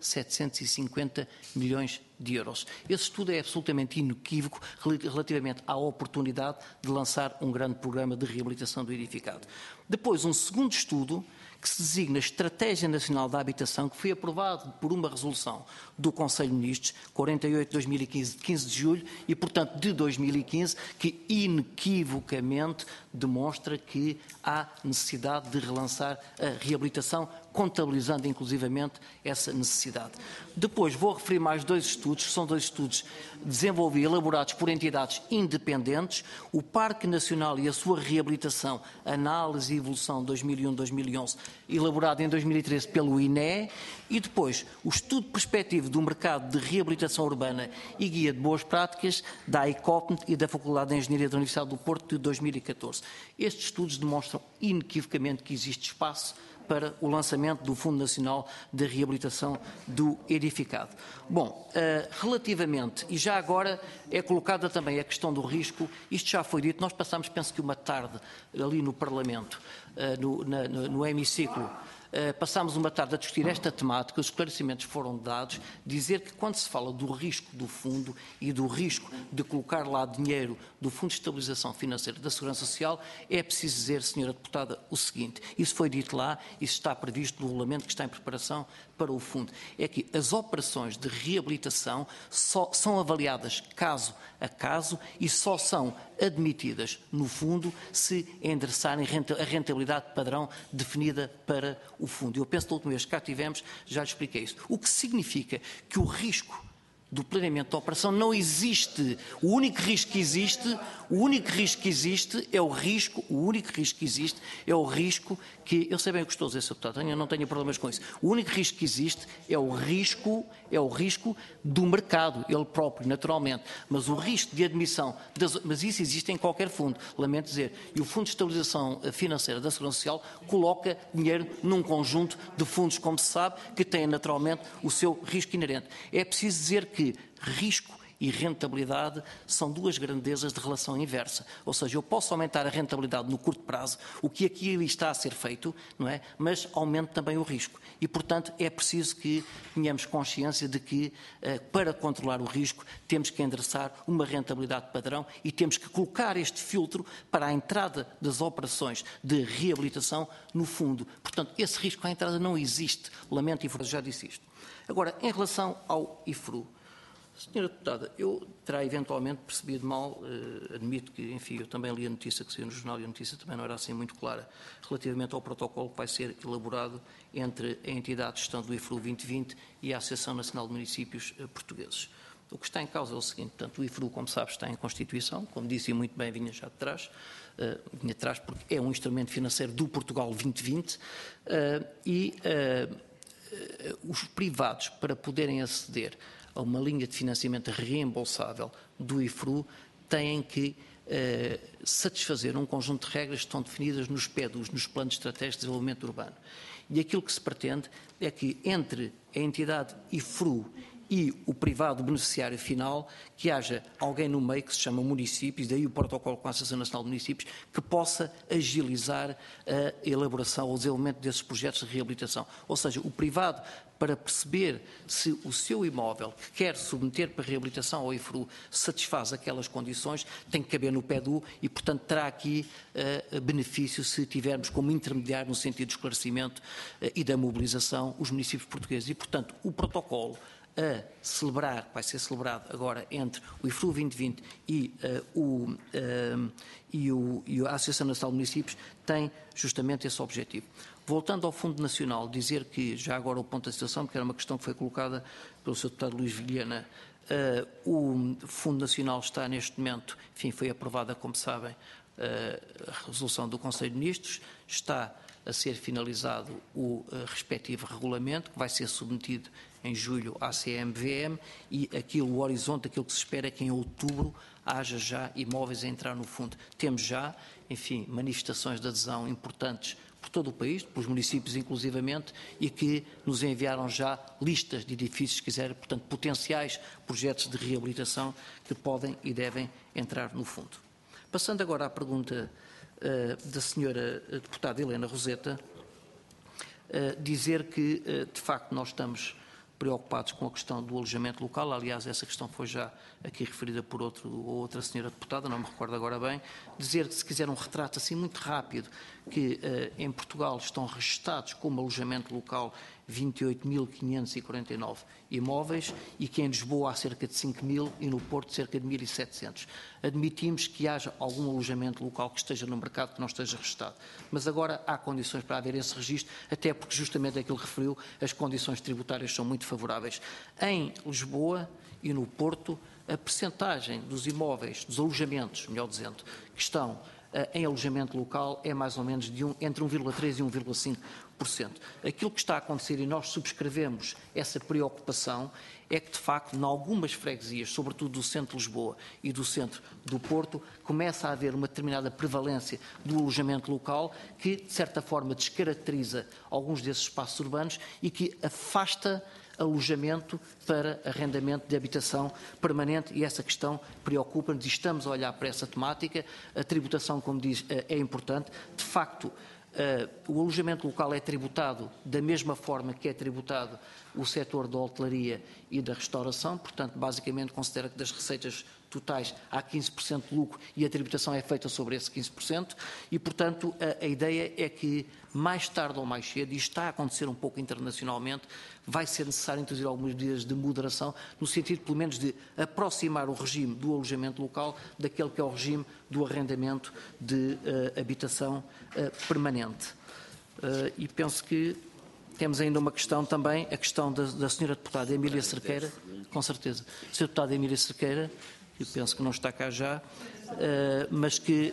1.750 milhões de euros. Esse estudo é absolutamente inequívoco relativamente à oportunidade de lançar um grande programa de reabilitação do edificado. Depois, um segundo estudo que se designa Estratégia Nacional da Habitação, que foi aprovado por uma resolução do Conselho de Ministros 48/2015, de 15 de julho, e, portanto, de 2015, que inequivocamente demonstra que há necessidade de relançar a reabilitação, contabilizando inclusivamente essa necessidade. Depois vou referir mais 2 estudos, que são 2 estudos desenvolvidos e elaborados por entidades independentes, o Parque Nacional e a sua reabilitação, análise e evolução 2001-2011, elaborado em 2013 pelo INE, e depois o estudo perspectivo do mercado de reabilitação urbana e guia de boas práticas da ICOPNT e da Faculdade de Engenharia da Universidade do Porto de 2014. Estes estudos demonstram inequivocamente que existe espaço para o lançamento do Fundo Nacional de Reabilitação do Edificado. Bom, relativamente, e já agora é colocada também a questão do risco, isto já foi dito, nós passámos, penso que uma tarde ali no Parlamento, no hemiciclo, passámos uma tarde a discutir esta temática, os esclarecimentos foram dados, dizer que quando se fala do risco do fundo e do risco de colocar lá dinheiro do Fundo de Estabilização Financeira da Segurança Social, é preciso dizer, Sra. Deputada, o seguinte, isso foi dito lá, isso está previsto no regulamento que está em preparação para o fundo, é que as operações de reabilitação só são avaliadas caso a caso e só são admitidas no fundo se endereçarem a rentabilidade padrão definida para o fundo. Eu penso que da última vez que cá tivemos, já lhe expliquei isso. O que significa que o risco do planeamento da operação não existe. O único risco que existe é o risco que, eu sei bem o que estou a dizer, Sr. Deputado, eu não tenho problemas com isso. O único risco que existe é o risco do mercado, ele próprio, naturalmente. Mas o risco de admissão, mas isso existe em qualquer fundo, lamento dizer. E o Fundo de Estabilização Financeira da Segurança Social coloca dinheiro num conjunto de fundos, como se sabe, que têm naturalmente o seu risco inerente. É preciso dizer que risco e rentabilidade são 2 grandezas de relação inversa. Ou seja, eu posso aumentar a rentabilidade no curto prazo, o que aqui está a ser feito, não é? Mas aumento também o risco. E, portanto, é preciso que tenhamos consciência de que, para controlar o risco, temos que endereçar uma rentabilidade padrão e temos que colocar este filtro para a entrada das operações de reabilitação no fundo. Portanto, esse risco à entrada não existe. Lamento, já disse isto. Agora, em relação ao IFRU, Senhora Deputada, eu terá eventualmente percebido mal, admito que, enfim, eu também li a notícia que saiu no jornal e a notícia também não era assim muito clara, relativamente ao protocolo que vai ser elaborado entre a entidade de gestão do IFRU 2020 e a Associação Nacional de Municípios Portugueses. O que está em causa é o seguinte, portanto, o IFRU, como sabe, está em Constituição, como disse e muito bem, vinha já de trás, porque é um instrumento financeiro do Portugal 2020 os privados, para poderem aceder a uma linha de financiamento reembolsável do IFRU, têm que satisfazer um conjunto de regras que estão definidas nos PEDUs, nos Planos Estratégicos de Desenvolvimento Urbano. E aquilo que se pretende é que entre a entidade IFRU e o privado beneficiário final, que haja alguém no meio que se chama municípios, daí o protocolo com a Associação Nacional de Municípios, que possa agilizar a elaboração ou o desenvolvimento desses projetos de reabilitação. Ou seja, o privado, para perceber se o seu imóvel que quer submeter para reabilitação ao IFRU satisfaz aquelas condições, tem que caber no PEDU e, portanto, terá aqui benefício se tivermos como intermediário no sentido do esclarecimento e da mobilização os municípios portugueses. E, portanto, o protocolo a celebrar, vai ser celebrado agora entre o IFRU 2020 e a Associação Nacional de Municípios, tem justamente esse objetivo. Voltando ao Fundo Nacional, dizer que, já agora o ponto da situação, porque era uma questão que foi colocada pelo Sr. Deputado Luís Vilhena, o Fundo Nacional está neste momento, enfim, foi aprovada, como sabem, a resolução do Conselho de Ministros, está a ser finalizado o respectivo regulamento, que vai ser submetido em julho à CMVM, e o horizonte, aquilo que se espera é que em outubro haja já imóveis a entrar no fundo. Temos já, enfim, manifestações de adesão importantes por todo o país, pelos municípios inclusivamente, e que nos enviaram já listas de edifícios, se quiser, portanto, potenciais projetos de reabilitação que podem e devem entrar no fundo. Passando agora à pergunta da senhora deputada Helena Roseta, dizer que, de facto, nós estamos preocupados com a questão do alojamento local. Aliás, essa questão foi já aqui referida por outra senhora deputada, não me recordo agora bem. Dizer que, se quiser um retrato assim muito rápido, que em Portugal estão registados como alojamento local 28.549 imóveis e que em Lisboa há cerca de 5.000 e no Porto cerca de 1.700. Admitimos que haja algum alojamento local que esteja no mercado que não esteja registado, mas agora há condições para haver esse registro, até porque justamente aquilo que referiu, as condições tributárias são muito favoráveis. Em Lisboa e no Porto, a percentagem dos imóveis, dos alojamentos, melhor dizendo, que estão em alojamento local é mais ou menos entre 1,3% e 1,5%. Aquilo que está a acontecer, e nós subscrevemos essa preocupação, é que, de facto, em algumas freguesias, sobretudo do centro de Lisboa e do centro do Porto, começa a haver uma determinada prevalência do alojamento local que, de certa forma, descaracteriza alguns desses espaços urbanos e que afasta alojamento para arrendamento de habitação permanente, e essa questão preocupa-nos e estamos a olhar para essa temática. A tributação, como diz, é importante. De facto, o alojamento local é tributado da mesma forma que é tributado o setor da hotelaria e da restauração, portanto, basicamente considera que das receitas totais há 15% de lucro e a tributação é feita sobre esse 15% e, portanto, a ideia é que mais tarde ou mais cedo, e está a acontecer um pouco internacionalmente, vai ser necessário introduzir algumas medidas de moderação, no sentido, pelo menos, de aproximar o regime do alojamento local daquele que é o regime do arrendamento de habitação permanente. E penso que temos ainda uma questão também, a questão da senhora deputada Emília Cerqueira, com certeza. A senhora deputada Emília Cerqueira, eu penso que não está cá já, mas que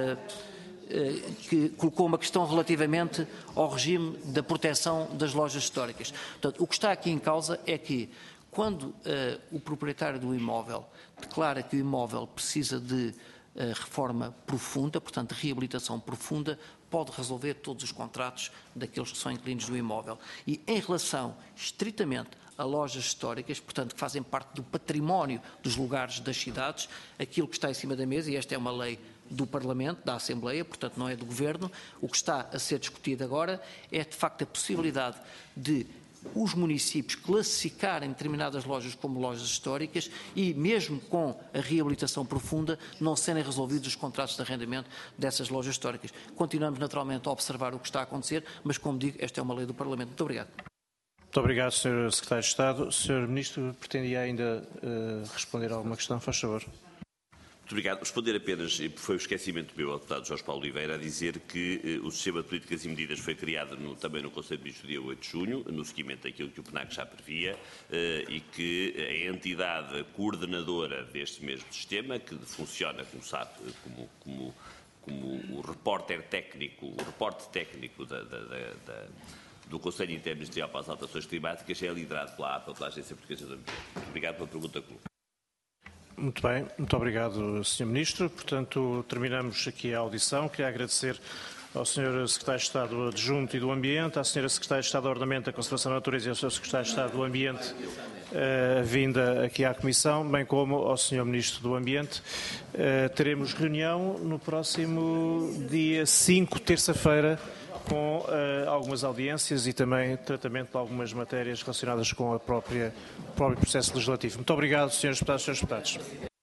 colocou uma questão relativamente ao regime da proteção das lojas históricas. Portanto, o que está aqui em causa é que, quando o proprietário do imóvel declara que o imóvel precisa de reforma profunda, portanto, de reabilitação profunda, pode resolver todos os contratos daqueles que são inquilinos do imóvel. E em relação estritamente a lojas históricas, portanto, que fazem parte do património dos lugares das cidades, aquilo que está em cima da mesa, e esta é uma lei do Parlamento, da Assembleia, portanto não é do Governo, o que está a ser discutido agora é, de facto, a possibilidade de os municípios classificarem determinadas lojas como lojas históricas e, mesmo com a reabilitação profunda, não serem resolvidos os contratos de arrendamento dessas lojas históricas. Continuamos, naturalmente, a observar o que está a acontecer, mas, como digo, esta é uma lei do Parlamento. Muito obrigado. Muito obrigado, Sr. Secretário de Estado. Sr. Ministro, pretendia ainda responder a alguma questão? Faz favor. Muito obrigado. Responder apenas, foi o esquecimento meu ao deputado Jorge Paulo Oliveira, a dizer que o Sistema de Políticas e Medidas foi criado também no Conselho de Ministros dia 8 de junho, no seguimento daquilo que o PNAC já previa, e que a entidade coordenadora deste mesmo sistema, que funciona, como sabe, como o reporte técnico do Conselho Interministerial para as Alterações Climáticas, é liderado pela APA, pela Agência Portuguesa do Ambiente. Muito obrigado pela pergunta, Clube. Muito bem, muito obrigado, Sr. Ministro. Portanto, terminamos aqui a audição. Queria agradecer ao Sr. Secretário de Estado Adjunto e do Ambiente, à Sra. Secretária de Estado do Ordenamento, da Conservação da Natureza e ao Sr. Secretário de Estado do Ambiente, vinda aqui à Comissão, bem como ao Sr. Ministro do Ambiente. Teremos reunião no próximo dia 5, terça-feira, com algumas audiências e também tratamento de algumas matérias relacionadas com o próprio processo legislativo. Muito obrigado, Srs. Deputados e Srs. Deputados.